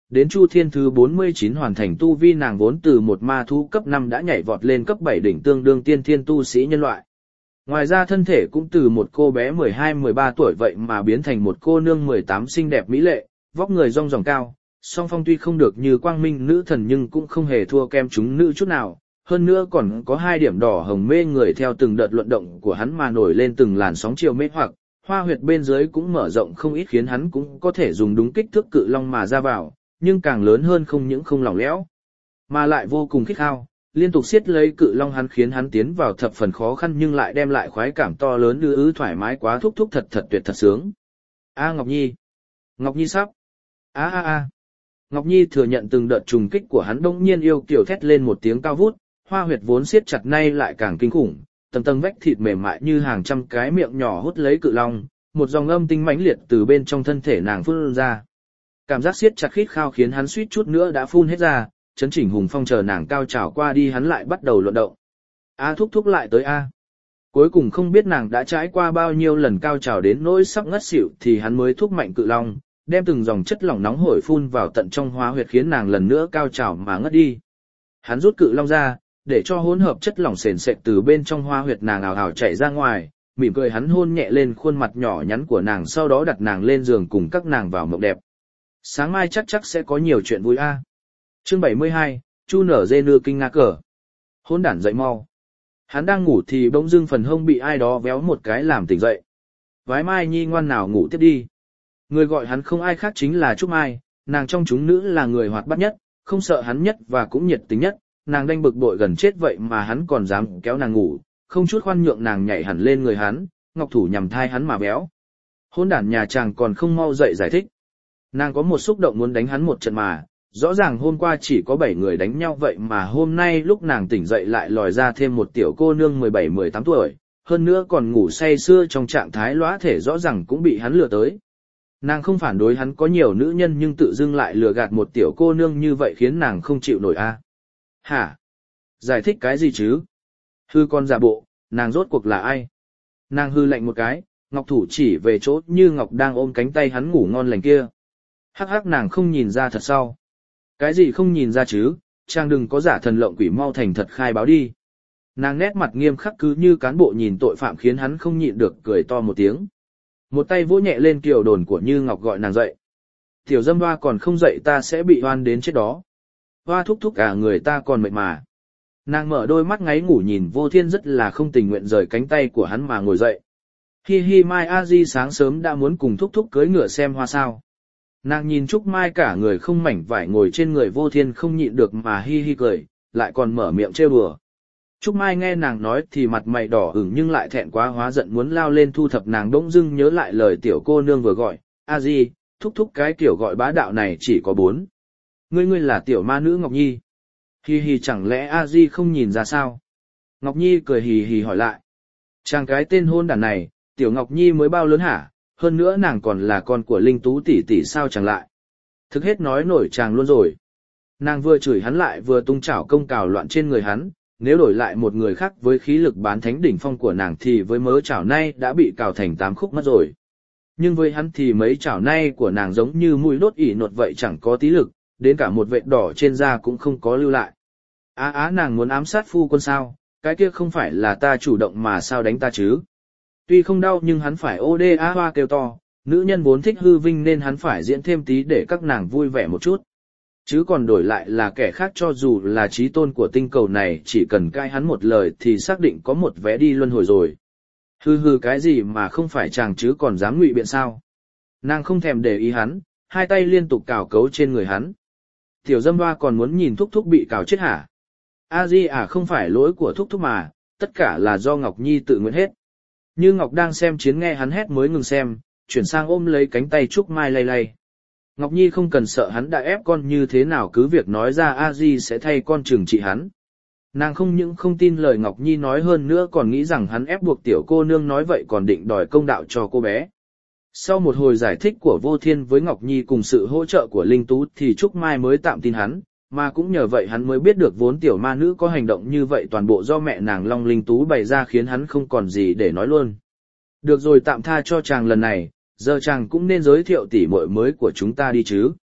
đến Chu Thiên thứ bốn mươi chín hoàn thành tu vi nàng vốn từ một ma thú cấp năm đã nhảy vọt lên cấp bảy đỉnh tương đương tiên thiên tu sĩ nhân loại. Ngoài ra thân thể cũng từ một cô bé mười hai mười ba tuổi vậy mà biến thành một cô nương mười tám xinh đẹp mỹ lệ, vóc người rong ròng cao, song phong tuy không được như quang minh nữ thần nhưng cũng không hề thua kem chúng nữ chút nào, hơn nữa còn có hai điểm đỏ hồng mê người theo từng đợt luận động của hắn mà nổi lên từng làn sóng chiều mê hoặc, hoa huyệt bên dưới cũng mở rộng không ít khiến hắn cũng có thể dùng đúng kích thước cự long mà ra vào, nhưng càng lớn hơn không những không lỏng lẽo, mà lại vô cùng khích khao, liên tục siết lấy cự long hắn khiến hắn tiến vào thập phần khó khăn nhưng lại đem lại khoái cảm to lớn đưa ứ thoải mái quá thúc thúc thật thật tuyệt thật sướng. A Ngọc Nhi, Ngọc Nhi sắp. A a a. Ngọc Nhi thừa nhận từng đợt trùng kích của hắn bỗng nhiên yêu kiều thét lên một tiếng cao vút, hoa huyệt vốn siết chặt nay lại càng kinh khủng, tầng tầng vách thịt mềm mại như hàng trăm cái miệng nhỏ hút lấy cự long, một dòng âm tinh mãnh liệt từ bên trong thân thể nàng phun ra. Cảm giác siết chặt khít khao khiến hắn suýt chút nữa đã phun hết ra, chấn chỉnh hùng phong chờ nàng cao trào qua đi hắn lại bắt đầu luận động. A thúc thúc lại tới a. Cuối cùng không biết nàng đã trải qua bao nhiêu lần cao trào đến nỗi sắp ngất xỉu thì hắn mới thúc mạnh cự long, đem từng dòng chất lỏng nóng hổi phun vào tận trong hoa huyệt khiến nàng lần nữa cao trào mà ngất đi. Hắn rút cự long ra, để cho hỗn hợp chất lỏng sền sệt từ bên trong hoa huyệt nàng ào ào chảy ra ngoài, mỉm cười hắn hôn nhẹ lên khuôn mặt nhỏ nhắn của nàng sau đó đặt nàng lên giường cùng các nàng vào mộng đẹp. Sáng mai chắc chắc sẽ có nhiều chuyện vui a. À. Chương bảy mươi hai, Chu nở dê nưa kinh ngạc cờ. Hôn đản dậy mau. Hắn đang ngủ thì bỗng dưng phần hông bị ai đó véo một cái làm tỉnh dậy. Vái Mai Nhi ngoan nào ngủ tiếp đi. Người gọi hắn không ai khác chính là Trúc Mai, nàng trong chúng nữ là người hoạt bát nhất, không sợ hắn nhất và cũng nhiệt tình nhất, nàng đanh bực bội gần chết vậy mà hắn còn dám kéo nàng ngủ, không chút khoan nhượng nàng nhảy hẳn lên người hắn, ngọc thủ nhằm thai hắn mà béo. Hôn đản nhà chàng còn không mau dậy giải thích. Nàng có một xúc động muốn đánh hắn một trận mà, rõ ràng hôm qua chỉ có bảy người đánh nhau vậy mà hôm nay lúc nàng tỉnh dậy lại lòi ra thêm một tiểu cô nương mười bảy mười tám tuổi, hơn nữa còn ngủ say sưa trong trạng thái lóa thể rõ ràng cũng bị hắn lừa tới. Nàng không phản đối hắn có nhiều nữ nhân nhưng tự dưng lại lừa gạt một tiểu cô nương như vậy khiến nàng không chịu nổi a. À? Hả? Giải thích cái gì chứ? Hư con giả bộ, nàng rốt cuộc là ai? Nàng hư lạnh một cái, ngọc thủ chỉ về chỗ như ngọc đang ôm cánh tay hắn ngủ ngon lành kia. Hắc hắc nàng không nhìn ra thật sao? Cái gì không nhìn ra chứ, chàng đừng có giả thần lộng quỷ mau thành thật khai báo đi. Nàng nét mặt nghiêm khắc cứ như cán bộ nhìn tội phạm khiến hắn không nhịn được cười to một tiếng. Một tay vỗ nhẹ lên kiều đồn của Như Ngọc gọi nàng dậy. Tiểu dâm hoa còn không dậy ta sẽ bị oan đến chết đó. Hoa thúc thúc cả người ta còn mệt mà. Nàng mở đôi mắt ngáy ngủ nhìn Vô Thiên rất là không tình nguyện rời cánh tay của hắn mà ngồi dậy. Hi hi Mai A Di sáng sớm đã muốn cùng thúc thúc cưỡi ngựa xem hoa sao. Nàng nhìn Trúc Mai cả người không mảnh vải ngồi trên người Vô Thiên không nhịn được mà hi hi cười, lại còn mở miệng trêu đùa. Trúc Mai nghe nàng nói thì mặt mày đỏ ửng nhưng lại thẹn quá hóa giận muốn lao lên thu thập nàng bỗng dưng nhớ lại lời tiểu cô nương vừa gọi, a di, thúc thúc cái kiểu gọi bá đạo này chỉ có bốn. Ngươi ngươi là tiểu ma nữ Ngọc Nhi. Hi hi chẳng lẽ a di không nhìn ra sao? Ngọc Nhi cười hì hì hỏi lại. Chàng cái tên hôn đản này, tiểu Ngọc Nhi mới bao lớn hả, hơn nữa nàng còn là con của Linh Tú tỷ tỷ sao chẳng lại. Thực hết nói nổi chàng luôn rồi. Nàng vừa chửi hắn lại vừa tung chảo công cào loạn trên người hắn. Nếu đổi lại một người khác với khí lực bán thánh đỉnh phong của nàng thì với mớ chảo nay đã bị cào thành tám khúc mất rồi. Nhưng với hắn thì mấy chảo nay của nàng giống như mũi đốt ỉ nột vậy chẳng có tí lực, đến cả một vệt đỏ trên da cũng không có lưu lại. Á á nàng muốn ám sát phu quân sao, cái kia không phải là ta chủ động mà sao đánh ta chứ. Tuy không đau nhưng hắn phải ô đê á hoa kêu to, nữ nhân vốn thích hư vinh nên hắn phải diễn thêm tí để các nàng vui vẻ một chút. Chứ còn đổi lại là kẻ khác cho dù là chí tôn của tinh cầu này chỉ cần cai hắn một lời thì xác định có một vé đi luân hồi rồi. Hừ hừ cái gì mà không phải chàng chứ còn dám ngụy biện sao. Nàng không thèm để ý hắn, hai tay liên tục cào cấu trên người hắn. Tiểu dâm hoa còn muốn nhìn thúc thúc bị cào chết hả? A di à không phải lỗi của thúc thúc mà, tất cả là do Ngọc Nhi tự nguyện hết. Như Ngọc đang xem chiến nghe hắn hét mới ngừng xem, chuyển sang ôm lấy cánh tay Trúc Mai lay lay. Ngọc Nhi không cần sợ hắn đã ép con như thế nào cứ việc nói ra A Di sẽ thay con trừng trị hắn. Nàng không những không tin lời Ngọc Nhi nói hơn nữa còn nghĩ rằng hắn ép buộc tiểu cô nương nói vậy còn định đòi công đạo cho cô bé. Sau một hồi giải thích của Vô Thiên với Ngọc Nhi cùng sự hỗ trợ của Linh Tú thì Trúc Mai mới tạm tin hắn, mà cũng nhờ vậy hắn mới biết được vốn tiểu ma nữ có hành động như vậy toàn bộ do mẹ nàng Long Linh Tú bày ra khiến hắn không còn gì để nói luôn. Được rồi tạm tha cho chàng lần này. Giờ chàng cũng nên giới thiệu tỷ muội mới của chúng ta đi chứ.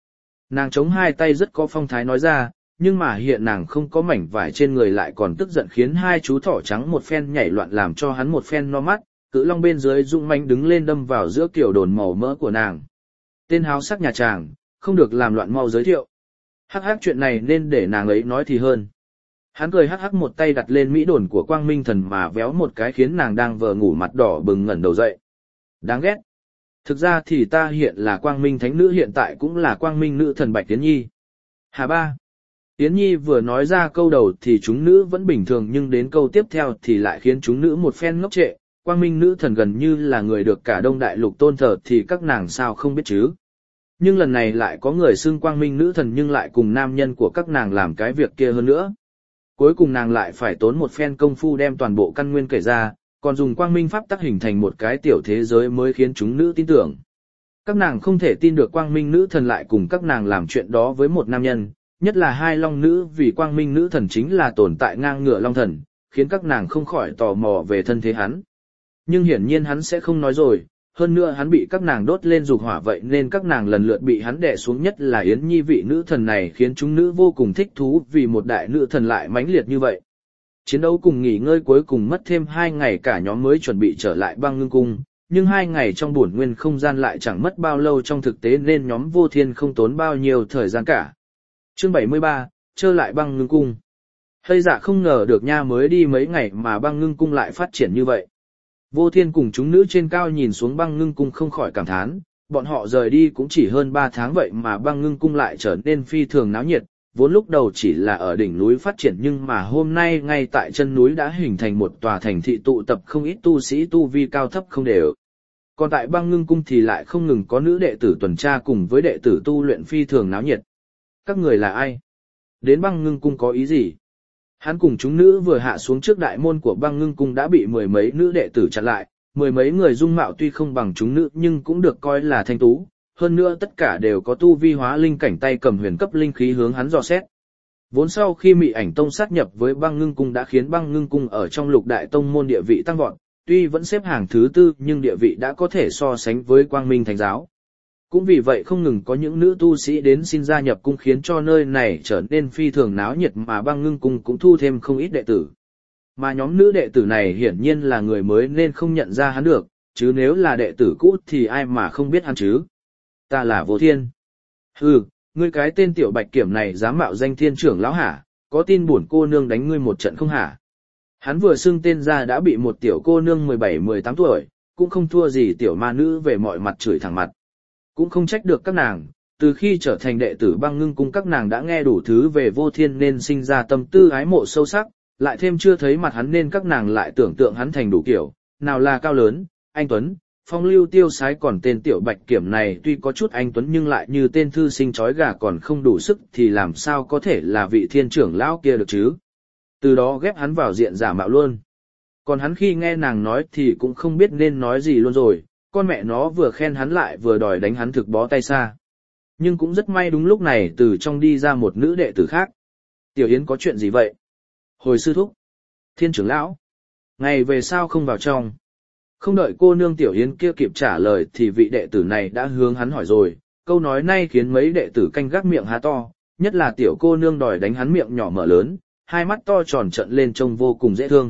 Nàng chống hai tay rất có phong thái nói ra, nhưng mà hiện nàng không có mảnh vải trên người lại còn tức giận khiến hai chú thỏ trắng một phen nhảy loạn làm cho hắn một phen no mắt, cự long bên dưới rung manh đứng lên đâm vào giữa kiểu đồn màu mỡ của nàng. Tên háo sắc nhà chàng, không được làm loạn, mau giới thiệu. Hắc hắc, chuyện này nên để nàng ấy nói thì hơn. Hắn cười hắc hắc một tay đặt lên mỹ đồn của Quang Minh Thần mà véo một cái khiến nàng đang vờ ngủ mặt đỏ bừng ngẩng đầu dậy. Đáng ghét. Thực ra thì ta hiện là Quang Minh Thánh Nữ, hiện tại cũng là Quang Minh Nữ Thần Bạch Tiến Nhi. Hà ba. Tiến Nhi vừa nói ra câu đầu thì chúng nữ vẫn bình thường, nhưng đến câu tiếp theo thì lại khiến chúng nữ một phen ngốc trệ. Quang Minh Nữ Thần gần như là người được cả Đông Đại Lục tôn thờ thì các nàng sao không biết chứ. Nhưng lần này lại có người xưng Quang Minh Nữ Thần nhưng lại cùng nam nhân của các nàng làm cái việc kia hơn nữa. Cuối cùng nàng lại phải tốn một phen công phu đem toàn bộ căn nguyên kể ra, còn dùng Quang Minh Pháp tắc hình thành một cái tiểu thế giới mới khiến chúng nữ tin tưởng. Các nàng không thể tin được Quang Minh Nữ Thần lại cùng các nàng làm chuyện đó với một nam nhân, nhất là hai long nữ, vì Quang Minh Nữ Thần chính là tồn tại ngang ngửa long thần, khiến các nàng không khỏi tò mò về thân thế hắn. Nhưng hiển nhiên hắn sẽ không nói rồi, hơn nữa hắn bị các nàng đốt lên dục hỏa vậy nên các nàng lần lượt bị hắn đè xuống, nhất là Yến Nhi vị nữ thần này khiến chúng nữ vô cùng thích thú vì một đại nữ thần lại mãnh liệt như vậy. Chiến đấu cùng nghỉ ngơi cuối cùng mất thêm hai ngày cả nhóm mới chuẩn bị trở lại Băng Ngưng Cung, nhưng hai ngày trong bổn nguyên không gian lại chẳng mất bao lâu trong thực tế nên nhóm Vô Thiên không tốn bao nhiêu thời gian cả. Chương bảy mươi ba, trở lại Băng Ngưng Cung. Hơi dạ không ngờ được nha, mới đi mấy ngày mà Băng Ngưng Cung lại phát triển như vậy. Vô Thiên cùng chúng nữ trên cao nhìn xuống Băng Ngưng Cung không khỏi cảm thán, bọn họ rời đi cũng chỉ hơn ba tháng vậy mà Băng Ngưng Cung lại trở nên phi thường náo nhiệt, vốn lúc đầu chỉ là ở đỉnh núi phát triển nhưng mà hôm nay ngay tại chân núi đã hình thành một tòa thành thị tụ tập không ít tu sĩ tu vi cao thấp không đều. Còn tại Băng Ngưng Cung thì lại không ngừng có nữ đệ tử tuần tra cùng với đệ tử tu luyện phi thường náo nhiệt. Các người là ai? Đến Băng Ngưng Cung có ý gì? Hắn cùng chúng nữ vừa hạ xuống trước đại môn của Băng Ngưng Cung đã bị mười mấy nữ đệ tử chặn lại, mười mấy người dung mạo tuy không bằng chúng nữ nhưng cũng được coi là thanh tú, hơn nữa tất cả đều có tu vi hóa linh cảnh, tay cầm huyền cấp linh khí hướng hắn dò xét. Vốn sau khi Mị Ảnh Tông sát nhập với Băng Ngưng Cung đã khiến Băng Ngưng Cung ở trong lục đại tông môn địa vị tăng vọt, tuy vẫn xếp hàng thứ tư nhưng địa vị đã có thể so sánh với Quang Minh Thánh Giáo. Cũng vì vậy không ngừng có những nữ tu sĩ đến xin gia nhập cung khiến cho nơi này trở nên phi thường náo nhiệt, mà Băng Ngưng Cung cũng thu thêm không ít đệ tử. Mà nhóm nữ đệ tử này hiển nhiên là người mới nên không nhận ra hắn được, chứ nếu là đệ tử cũ thì ai mà không biết hắn chứ. Ta là Vô Thiên. Hừ, ngươi cái tên tiểu bạch kiểm này dám mạo danh Thiên trưởng lão hả, có tin bổn cô nương đánh ngươi một trận không hả? Hắn vừa xưng tên ra đã bị một tiểu cô nương mười bảy mười tám tuổi, cũng không thua gì tiểu ma nữ về mọi mặt chửi thẳng mặt. Cũng không trách được các nàng, từ khi trở thành đệ tử Băng Ngưng Cung các nàng đã nghe đủ thứ về Vô Thiên nên sinh ra tâm tư ái mộ sâu sắc, lại thêm chưa thấy mặt hắn nên các nàng lại tưởng tượng hắn thành đủ kiểu, nào là cao lớn, anh tuấn, phong lưu tiêu sái, còn tên tiểu bạch kiểm này tuy có chút anh tuấn nhưng lại như tên thư sinh chói gà còn không đủ sức thì làm sao có thể là vị Thiên trưởng lão kia được chứ. Từ đó ghép hắn vào diện giả mạo luôn. Còn hắn khi nghe nàng nói thì cũng không biết nên nói gì luôn rồi, con mẹ nó vừa khen hắn lại vừa đòi đánh hắn, thực bó tay xa. Nhưng cũng rất may đúng lúc này từ trong đi ra một nữ đệ tử khác. Tiểu Yến có chuyện gì vậy? Hồi sư thúc. Thiên trưởng lão. Ngày về sao không vào trong? Không đợi cô nương Tiểu Yến kia kịp trả lời thì vị đệ tử này đã hướng hắn hỏi rồi, câu nói này khiến mấy đệ tử canh gác miệng há to, nhất là tiểu cô nương đòi đánh hắn miệng nhỏ mở lớn, hai mắt to tròn trợn lên trông vô cùng dễ thương.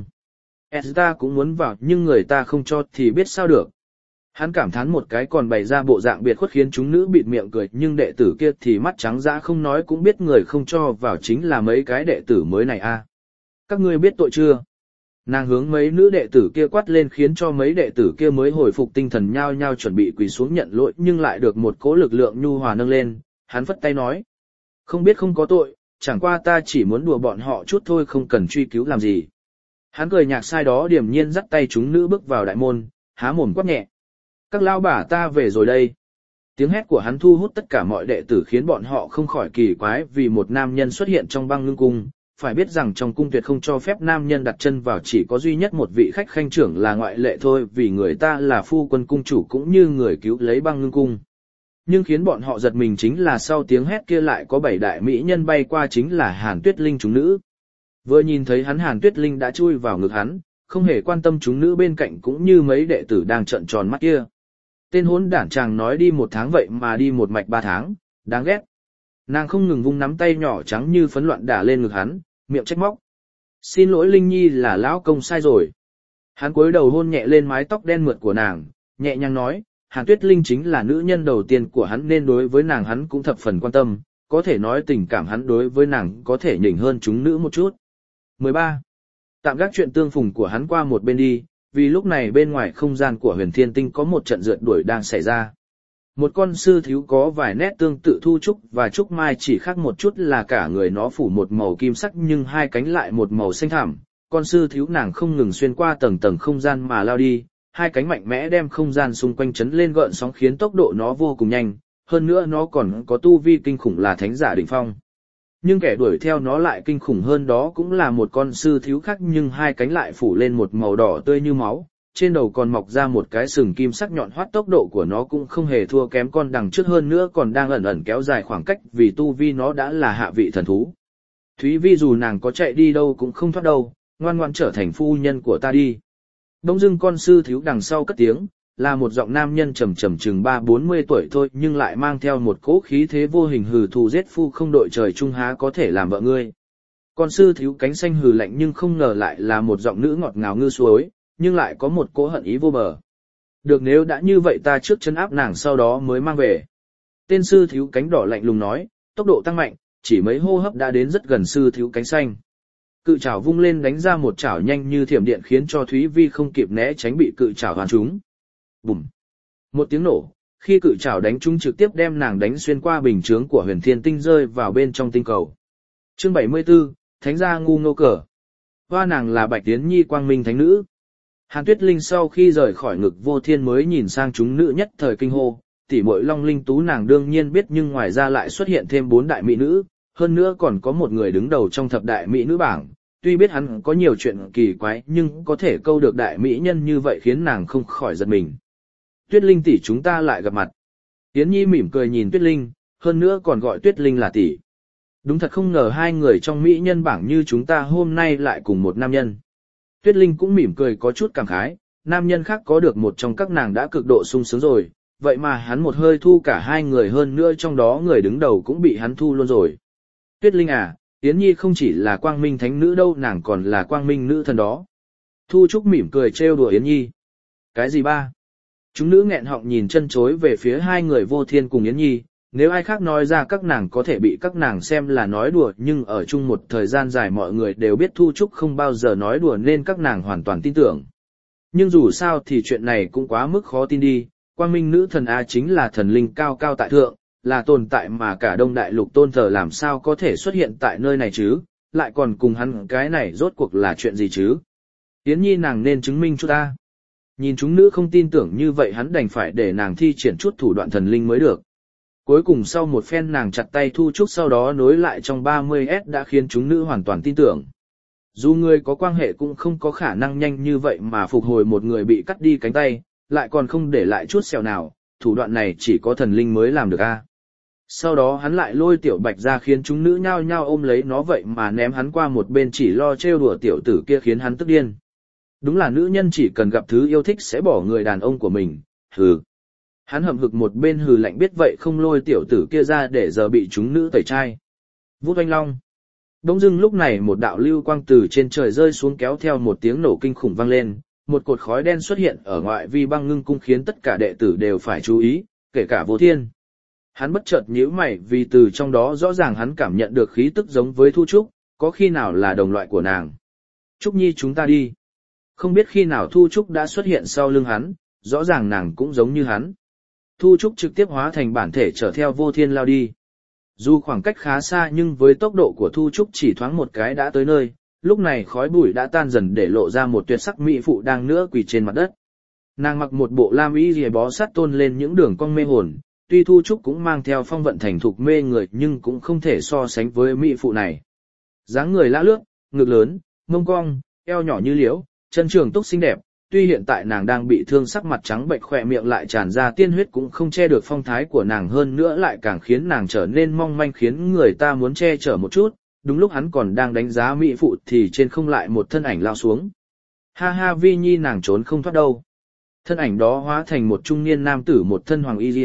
Ta cũng muốn vào nhưng người ta không cho thì biết sao được. Hắn cảm thán một cái còn bày ra bộ dạng biệt khuất khiến chúng nữ bịt miệng cười, nhưng đệ tử kia thì mắt trắng dã không nói cũng biết người không cho vào chính là mấy cái đệ tử mới này a. À. Các ngươi biết tội chưa? Nàng hướng mấy nữ đệ tử kia quát lên khiến cho mấy đệ tử kia mới hồi phục tinh thần nhao nhao chuẩn bị quỳ xuống nhận lỗi nhưng lại được một cỗ lực lượng nhu hòa nâng lên, hắn phất tay nói. Không biết không có tội, chẳng qua ta chỉ muốn đùa bọn họ chút thôi, không cần truy cứu làm gì. Hắn cười nhạc sai đó điềm nhiên dắt tay chúng nữ bước vào đại môn, há mồm quát nhẹ. Các lao bà ta về rồi đây. Tiếng hét của hắn thu hút tất cả mọi đệ tử khiến bọn họ không khỏi kỳ quái vì một nam nhân xuất hiện trong Băng Ngưng Cung. Phải biết rằng trong cung tuyệt không cho phép nam nhân đặt chân vào, chỉ có duy nhất một vị khách khanh trưởng là ngoại lệ thôi vì người ta là phu quân cung chủ cũng như người cứu lấy Băng Ngưng Cung. Nhưng khiến bọn họ giật mình chính là sau tiếng hét kia lại có bảy đại mỹ nhân bay qua, chính là Hàn Tuyết Linh chúng nữ. Vừa nhìn thấy hắn Hàn Tuyết Linh đã chui vào ngực hắn, không hề quan tâm chúng nữ bên cạnh cũng như mấy đệ tử đang trợn tròn mắt kia. Tên hỗn đản chàng nói đi một tháng vậy mà đi một mạch ba tháng, đáng ghét. Nàng không ngừng vung nắm tay nhỏ trắng như phấn loạn đả lên ngực hắn, miệng trách móc. Xin lỗi Linh Nhi, là lão công sai rồi. Hắn cúi đầu hôn nhẹ lên mái tóc đen mượt của nàng, nhẹ nhàng nói, Hàn Tuyết Linh chính là nữ nhân đầu tiên của hắn nên đối với nàng hắn cũng thập phần quan tâm, có thể nói tình cảm hắn đối với nàng có thể nhỉnh hơn chúng nữ một chút. mười ba. Tạm gác chuyện tương phùng của hắn qua một bên đi, vì lúc này bên ngoài không gian của Huyền Thiên Tinh có một trận rượt đuổi đang xảy ra. Một con sư thiếu có vài nét tương tự Thu Trúc và Trúc Mai, chỉ khác một chút là cả người nó phủ một màu kim sắc nhưng hai cánh lại một màu xanh thẳm. Con sư thiếu nàng không ngừng xuyên qua tầng tầng không gian mà lao đi, hai cánh mạnh mẽ đem không gian xung quanh chấn lên gợn sóng khiến tốc độ nó vô cùng nhanh, hơn nữa nó còn có tu vi kinh khủng là thánh giả đỉnh phong. Nhưng kẻ đuổi theo nó lại kinh khủng hơn, đó cũng là một con sư thiếu khác nhưng hai cánh lại phủ lên một màu đỏ tươi như máu, trên đầu còn mọc ra một cái sừng kim sắc nhọn hoắt, tốc độ của nó cũng không hề thua kém con đằng trước, hơn nữa còn đang ẩn ẩn kéo dài khoảng cách vì tu vi nó đã là hạ vị thần thú. Thúy Vi dù nàng có chạy đi đâu cũng không thoát đâu, ngoan ngoan trở thành phu nhân của ta đi. Bỗng dưng con sư thiếu đằng sau cất tiếng, là một giọng nam nhân trầm trầm chừng ba bốn mươi tuổi thôi nhưng lại mang theo một cỗ khí thế vô hình, hừ thù giết phu không đội trời chung há có thể làm vợ ngươi. Con sư thiếu cánh xanh hừ lạnh nhưng không ngờ lại là một giọng nữ ngọt ngào ngư suối, nhưng lại có một cỗ hận ý vô bờ. Được, nếu đã như vậy ta trước trấn áp nàng sau đó mới mang về. Tên sư thiếu cánh đỏ lạnh lùng nói, tốc độ tăng mạnh, chỉ mấy hô hấp đã đến rất gần sư thiếu cánh xanh. Cự chảo vung lên đánh ra một chảo nhanh như thiểm điện khiến cho Thúy Vi không kịp né tránh bị cự chảo hoàn trúng. Bùm! Một tiếng nổ, khi cự chảo đánh trúng trực tiếp đem nàng đánh xuyên qua bình chướng của Huyền Thiên Tinh rơi vào bên trong tinh cầu. Chương bảy mươi tư, Thánh gia ngu ngô cờ. Hoa nàng là Bạch Tiến Nhi quang minh thánh nữ. Hàn Tuyết Linh sau khi rời khỏi ngực Vô Thiên mới nhìn sang chúng nữ nhất thời kinh hô, tỷ muội Long Linh Tú nàng đương nhiên biết nhưng ngoài ra lại xuất hiện thêm bốn đại mỹ nữ, hơn nữa còn có một người đứng đầu trong thập đại mỹ nữ bảng. Tuy biết hắn có nhiều chuyện kỳ quái nhưng có thể câu được đại mỹ nhân như vậy khiến nàng không khỏi giật mình. Tuyết Linh tỷ, chúng ta lại gặp mặt. Yến Nhi mỉm cười nhìn Tuyết Linh, hơn nữa còn gọi Tuyết Linh là tỷ. Đúng thật không ngờ hai người trong mỹ nhân bảng như chúng ta hôm nay lại cùng một nam nhân. Tuyết Linh cũng mỉm cười có chút cảm khái, nam nhân khác có được một trong các nàng đã cực độ sung sướng rồi, vậy mà hắn một hơi thu cả hai người, hơn nữa trong đó người đứng đầu cũng bị hắn thu luôn rồi. Tuyết Linh à, Yến Nhi không chỉ là quang minh thánh nữ đâu, nàng còn là quang minh nữ thần đó. Thu Trúc mỉm cười trêu đùa Yến Nhi. Cái gì ba? Chúng nữ nghẹn họng nhìn chân chối về phía hai người Vô Thiên cùng Yến Nhi, nếu ai khác nói ra các nàng có thể bị các nàng xem là nói đùa, nhưng ở chung một thời gian dài mọi người đều biết Thu Trúc không bao giờ nói đùa nên các nàng hoàn toàn tin tưởng. Nhưng dù sao thì chuyện này cũng quá mức khó tin đi, quang minh nữ thần A chính là thần linh cao cao tại thượng, là tồn tại mà cả Đông Đại Lục tôn thờ, làm sao có thể xuất hiện tại nơi này chứ, lại còn cùng hắn, cái này rốt cuộc là chuyện gì chứ? Yến Nhi nàng nên chứng minh cho ta. Nhìn chúng nữ không tin tưởng như vậy hắn đành phải để nàng thi triển chút thủ đoạn thần linh mới được. Cuối cùng sau một phen nàng chặt tay Thu Trúc sau đó nối lại trong ba mươi S đã khiến chúng nữ hoàn toàn tin tưởng. Dù người có quan hệ cũng không có khả năng nhanh như vậy mà phục hồi một người bị cắt đi cánh tay, lại còn không để lại chút sẹo nào, thủ đoạn này chỉ có thần linh mới làm được a. Sau đó hắn lại lôi Tiểu Bạch ra khiến chúng nữ nhao nhao ôm lấy nó, vậy mà ném hắn qua một bên chỉ lo trêu đùa tiểu tử kia khiến hắn tức điên. Đúng là nữ nhân chỉ cần gặp thứ yêu thích sẽ bỏ người đàn ông của mình, hừ. Hắn hậm hực một bên hừ lạnh, biết vậy không lôi tiểu tử kia ra để giờ bị chúng nữ tẩy trai. Vút oanh long. Đống dưng lúc này một đạo lưu quang từ trên trời rơi xuống kéo theo một tiếng nổ kinh khủng vang lên, một cột khói đen xuất hiện ở ngoại vi băng ngưng cung khiến tất cả đệ tử đều phải chú ý, kể cả Vô Thiên. Hắn bất chợt nhíu mày vì từ trong đó rõ ràng hắn cảm nhận được khí tức giống với Thu Trúc, có khi nào là đồng loại của nàng. Trúc Nhi chúng ta đi. Không biết khi nào Thu Trúc đã xuất hiện sau lưng hắn, rõ ràng nàng cũng giống như hắn. Thu Trúc trực tiếp hóa thành bản thể chở theo Vô Thiên lao đi. Dù khoảng cách khá xa nhưng với tốc độ của Thu Trúc chỉ thoáng một cái đã tới nơi, lúc này khói bụi đã tan dần để lộ ra một tuyệt sắc mỹ phụ đang nữa quỳ trên mặt đất. Nàng mặc một bộ lam y rìa bó sát tôn lên những đường cong mê hồn, tuy Thu Trúc cũng mang theo phong vận thành thục mê người nhưng cũng không thể so sánh với mỹ phụ này. Dáng người lã lướt, ngực lớn, mông cong, eo nhỏ như liễu, chân trường túc xinh đẹp, tuy hiện tại nàng đang bị thương, sắc mặt trắng bệch, khỏe miệng lại tràn ra tiên huyết cũng không che được phong thái của nàng, hơn nữa lại càng khiến nàng trở nên mong manh khiến người ta muốn che chở một chút. Đúng lúc hắn còn đang đánh giá mỹ phụ thì trên không lại một thân ảnh lao xuống. Ha ha, Vi Nhi nàng trốn không thoát đâu. Thân ảnh đó hóa thành một trung niên nam tử một thân hoàng y liễu,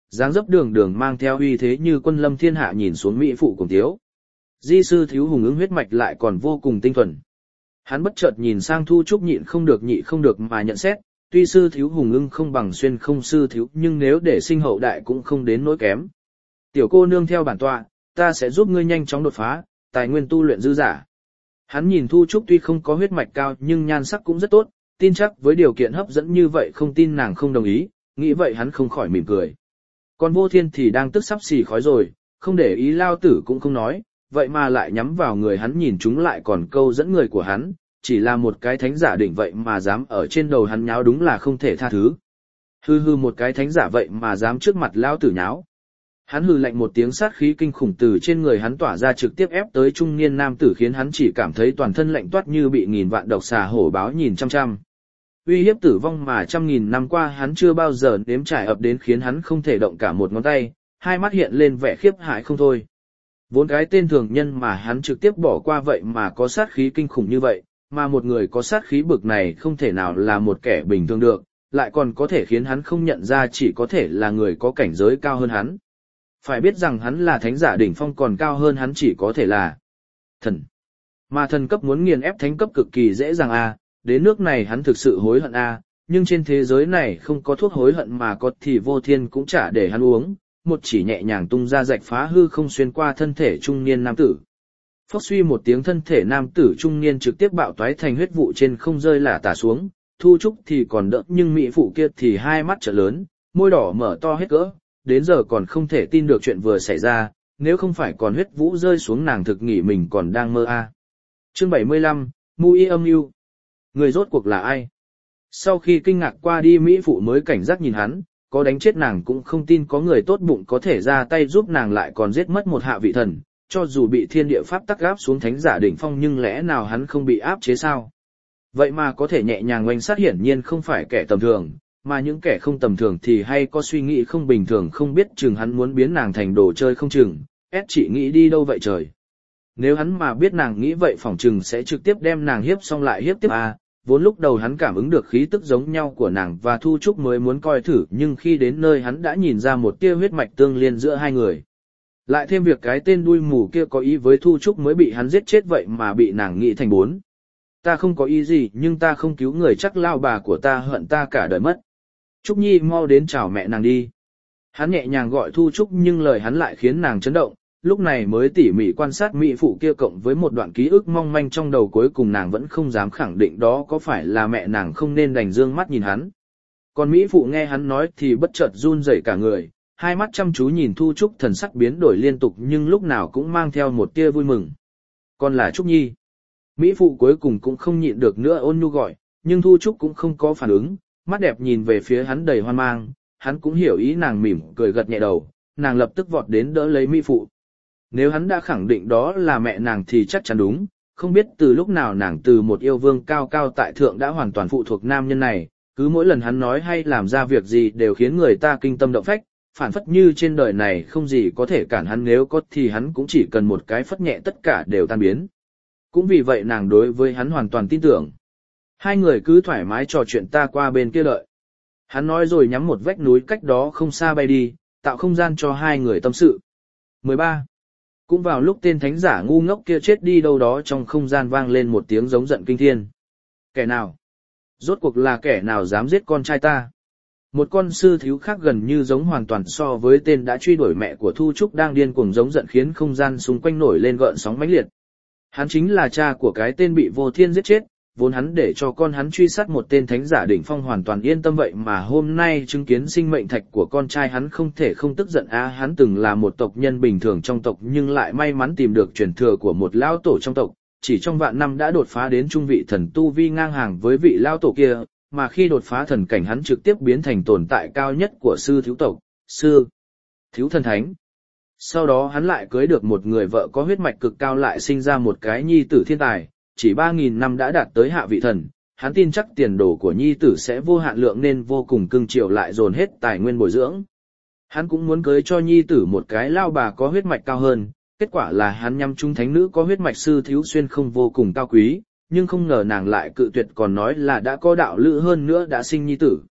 dáng dấp đường đường mang theo uy thế như quân lâm thiên hạ nhìn xuống mỹ phụ cùng thiếu. Di sư thiếu hùng ứng huyết mạch lại còn vô cùng tinh thuần. Hắn bất chợt nhìn sang Thu Trúc nhịn không được nhị không được mà nhận xét, tuy sư thiếu hùng ưng không bằng xuyên không sư thiếu nhưng nếu để sinh hậu đại cũng không đến nỗi kém. Tiểu cô nương theo bản tọa, ta sẽ giúp ngươi nhanh chóng đột phá, tài nguyên tu luyện dư giả. Hắn nhìn Thu Trúc tuy không có huyết mạch cao nhưng nhan sắc cũng rất tốt, tin chắc với điều kiện hấp dẫn như vậy không tin nàng không đồng ý, nghĩ vậy hắn không khỏi mỉm cười. Còn Vô Thiên thì đang tức sắp xì khói rồi, không để ý lao tử cũng không nói, vậy mà lại nhắm vào người hắn nhìn chúng lại còn câu dẫn người của hắn, chỉ là một cái thánh giả đỉnh vậy mà dám ở trên đầu hắn nháo đúng là không thể tha thứ. Hư hư một cái thánh giả vậy mà dám trước mặt lao tử nháo. Hắn hừ lạnh một tiếng sát khí kinh khủng từ trên người hắn tỏa ra trực tiếp ép tới trung niên nam tử khiến hắn chỉ cảm thấy toàn thân lạnh toát như bị nghìn vạn độc xà hổ báo nhìn chăm chăm. Uy hiếp tử vong mà trăm nghìn năm qua hắn chưa bao giờ nếm trải ập đến khiến hắn không thể động cả một ngón tay, hai mắt hiện lên vẻ khiếp hãi không thôi. Vốn cái tên thường nhân mà hắn trực tiếp bỏ qua vậy mà có sát khí kinh khủng như vậy, mà một người có sát khí bực này không thể nào là một kẻ bình thường được, lại còn có thể khiến hắn không nhận ra chỉ có thể là người có cảnh giới cao hơn hắn. Phải biết rằng hắn là thánh giả đỉnh phong còn cao hơn hắn chỉ có thể là thần. Mà thần cấp muốn nghiền ép thánh cấp cực kỳ dễ dàng a, đến nước này hắn thực sự hối hận a, nhưng trên thế giới này không có thuốc hối hận mà có thì Vô Thiên cũng chả để hắn uống, một chỉ nhẹ nhàng tung ra rạch phá hư không xuyên qua thân thể trung niên nam tử. Phốc suy một tiếng thân thể nam tử trung niên trực tiếp bạo toái thành huyết vụ trên không rơi lả tả xuống, Thu Trúc thì còn đỡ nhưng mỹ phụ kia thì hai mắt trợ lớn, môi đỏ mở to hết cỡ, đến giờ còn không thể tin được chuyện vừa xảy ra, nếu không phải còn huyết vũ rơi xuống nàng thực nghĩ mình còn đang mơ a. À. Chương bảy mươi lăm, Mu Y âm mưu. Người rốt cuộc là ai? Sau khi kinh ngạc qua đi mỹ phụ mới cảnh giác nhìn hắn, có đánh chết nàng cũng không tin có người tốt bụng có thể ra tay giúp nàng lại còn giết mất một hạ vị thần, cho dù bị thiên địa pháp tắc áp xuống thánh giả đỉnh phong nhưng lẽ nào hắn không bị áp chế sao? Vậy mà có thể nhẹ nhàng oanh sát hiển nhiên không phải kẻ tầm thường, mà những kẻ không tầm thường thì hay có suy nghĩ không bình thường không biết chừng hắn muốn biến nàng thành đồ chơi không chừng, ép chị nghĩ đi đâu vậy trời. Nếu hắn mà biết nàng nghĩ vậy phỏng chừng sẽ trực tiếp đem nàng hiếp xong lại hiếp tiếp à, vốn lúc đầu hắn cảm ứng được khí tức giống nhau của nàng và Thu Trúc mới muốn coi thử nhưng khi đến nơi hắn đã nhìn ra một tia huyết mạch tương liên giữa hai người. Lại thêm việc cái tên đuôi mù kia có ý với Thu Trúc mới bị hắn giết chết vậy mà bị nàng nghĩ thành bốn. Ta không có ý gì nhưng ta không cứu người chắc lao bà của ta hận ta cả đời mất. Trúc Nhi mau đến chào mẹ nàng đi. Hắn nhẹ nhàng gọi Thu Trúc nhưng lời hắn lại khiến nàng chấn động, lúc này mới tỉ mỉ quan sát mỹ phụ kia cộng với một đoạn ký ức mong manh trong đầu cuối cùng nàng vẫn không dám khẳng định đó có phải là mẹ nàng không nên đành dương mắt nhìn hắn. Còn mỹ phụ nghe hắn nói thì bất chợt run rẩy cả người, hai mắt chăm chú nhìn Thu Trúc thần sắc biến đổi liên tục nhưng lúc nào cũng mang theo một tia vui mừng. Con là Trúc Nhi. Mỹ phụ cuối cùng cũng không nhịn được nữa ôn nhu gọi, nhưng Thu Trúc cũng không có phản ứng, mắt đẹp nhìn về phía hắn đầy hoang mang, hắn cũng hiểu ý nàng mỉm cười gật nhẹ đầu, nàng lập tức vọt đến đỡ lấy mỹ phụ. Nếu hắn đã khẳng định đó là mẹ nàng thì chắc chắn đúng, không biết từ lúc nào nàng từ một yêu vương cao cao tại thượng đã hoàn toàn phụ thuộc nam nhân này, cứ mỗi lần hắn nói hay làm ra việc gì đều khiến người ta kinh tâm động phách, phản phất như trên đời này không gì có thể cản hắn nếu có thì hắn cũng chỉ cần một cái phất nhẹ tất cả đều tan biến. Cũng vì vậy nàng đối với hắn hoàn toàn tin tưởng. Hai người cứ thoải mái trò chuyện ta qua bên kia đợi. Hắn nói rồi nhắm một vách núi cách đó không xa bay đi, tạo không gian cho hai người tâm sự. mười ba. Cũng vào lúc tên thánh giả ngu ngốc kia chết đi đâu đó trong không gian vang lên một tiếng giống giận kinh thiên. Kẻ nào? Rốt cuộc là kẻ nào dám giết con trai ta? Một con sư thiếu khác gần như giống hoàn toàn so với tên đã truy đuổi mẹ của Thu Trúc đang điên cuồng giống giận khiến không gian xung quanh nổi lên gợn sóng mãnh liệt. Hắn chính là cha của cái tên bị Vô Thiên giết chết, vốn hắn để cho con hắn truy sát một tên thánh giả đỉnh phong hoàn toàn yên tâm vậy mà hôm nay chứng kiến sinh mệnh thạch của con trai hắn không thể không tức giận á. Hắn từng là một tộc nhân bình thường trong tộc nhưng lại may mắn tìm được truyền thừa của một lão tổ trong tộc, chỉ trong vạn năm đã đột phá đến trung vị thần tu vi ngang hàng với vị lão tổ kia, mà khi đột phá thần cảnh hắn trực tiếp biến thành tồn tại cao nhất của sư thiếu tộc, sư thiếu thần thánh. Sau đó hắn lại cưới được một người vợ có huyết mạch cực cao lại sinh ra một cái nhi tử thiên tài, chỉ ba nghìn năm đã đạt tới hạ vị thần, hắn tin chắc tiền đồ của nhi tử sẽ vô hạn lượng nên vô cùng cưng chiều lại dồn hết tài nguyên bồi dưỡng. Hắn cũng muốn cưới cho nhi tử một cái lao bà có huyết mạch cao hơn, kết quả là hắn nhắm trúng thánh nữ có huyết mạch sư thiếu xuyên không vô cùng cao quý, nhưng không ngờ nàng lại cự tuyệt còn nói là đã có đạo lữ hơn nữa đã sinh nhi tử.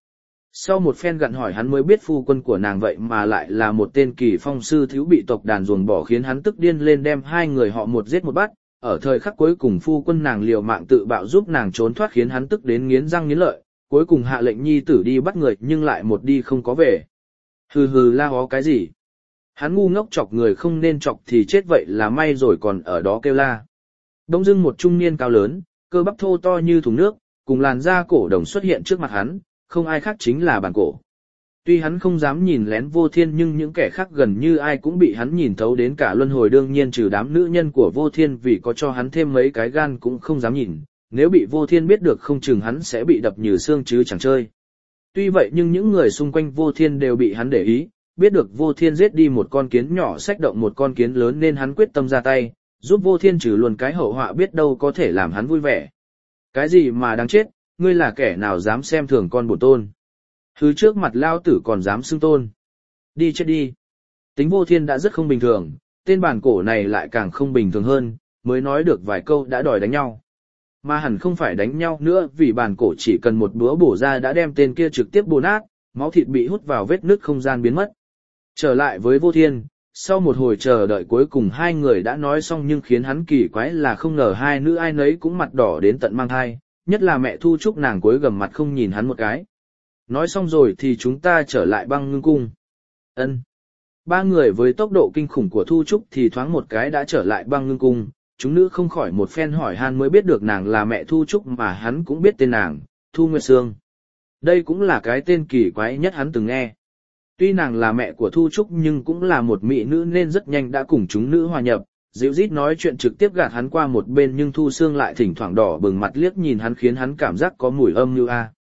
Sau một phen gặn hỏi hắn mới biết phu quân của nàng vậy mà lại là một tên kỳ phong sư thiếu bị tộc đàn ruồng bỏ, khiến hắn tức điên lên đem hai người họ một giết một bắt. Ở thời khắc cuối cùng phu quân nàng liều mạng tự bạo giúp nàng trốn thoát, khiến hắn tức đến nghiến răng nghiến lợi, cuối cùng hạ lệnh nhi tử đi bắt người nhưng lại một đi không có về. Hừ hừ la hó cái gì? Hắn ngu ngốc, chọc người không nên chọc thì chết vậy là may rồi còn ở đó kêu la. Đông dưng một trung niên cao lớn, cơ bắp thô to như thùng nước, cùng làn da cổ đồng xuất hiện trước mặt hắn, không ai khác chính là Bàn Cổ. Tuy hắn không dám nhìn lén Vô Thiên nhưng những kẻ khác gần như ai cũng bị hắn nhìn thấu đến cả luân hồi, đương nhiên trừ đám nữ nhân của Vô Thiên vì có cho hắn thêm mấy cái gan cũng không dám nhìn, nếu bị Vô Thiên biết được không chừng hắn sẽ bị đập như xương chứ chẳng chơi. Tuy vậy nhưng những người xung quanh Vô Thiên đều bị hắn để ý, biết được Vô Thiên giết đi một con kiến nhỏ xách động một con kiến lớn nên hắn quyết tâm ra tay, giúp Vô Thiên trừ luôn cái hậu họa biết đâu có thể làm hắn vui vẻ. Cái gì mà đáng chết, ngươi là kẻ nào dám xem thường con bổn tôn? Thứ trước mặt lao tử còn dám xưng tôn. Đi chết đi. Tính Vô Thiên đã rất không bình thường, tên Bàn Cổ này lại càng không bình thường hơn, mới nói được vài câu đã đòi đánh nhau. Mà hẳn không phải đánh nhau nữa vì Bàn Cổ chỉ cần một búa bổ ra đã đem tên kia trực tiếp bổ nát, máu thịt bị hút vào vết nứt không gian biến mất. Trở lại với Vô Thiên, sau một hồi chờ đợi cuối cùng hai người đã nói xong, nhưng khiến hắn kỳ quái là không ngờ hai nữ ai nấy cũng mặt đỏ đến tận mang thai, nhất là mẹ Thu Trúc, nàng cúi gằm mặt không nhìn hắn một cái. Nói xong rồi thì chúng ta trở lại Băng Ngưng Cung. Ân. Ba người với tốc độ kinh khủng của Thu Trúc thì thoáng một cái đã trở lại Băng Ngưng Cung, chúng nữ không khỏi một phen hỏi han mới biết được nàng là mẹ Thu Trúc, mà hắn cũng biết tên nàng, Thu Nguyệt Sương. Đây cũng là cái tên kỳ quái nhất hắn từng nghe. Tuy nàng là mẹ của Thu Trúc nhưng cũng là một mỹ nữ nên rất nhanh đã cùng chúng nữ hòa nhập, dịu rít nói chuyện trực tiếp gạt hắn qua một bên, nhưng Thu Sương lại thỉnh thoảng đỏ bừng mặt liếc nhìn hắn khiến hắn cảm giác có mùi âm như a.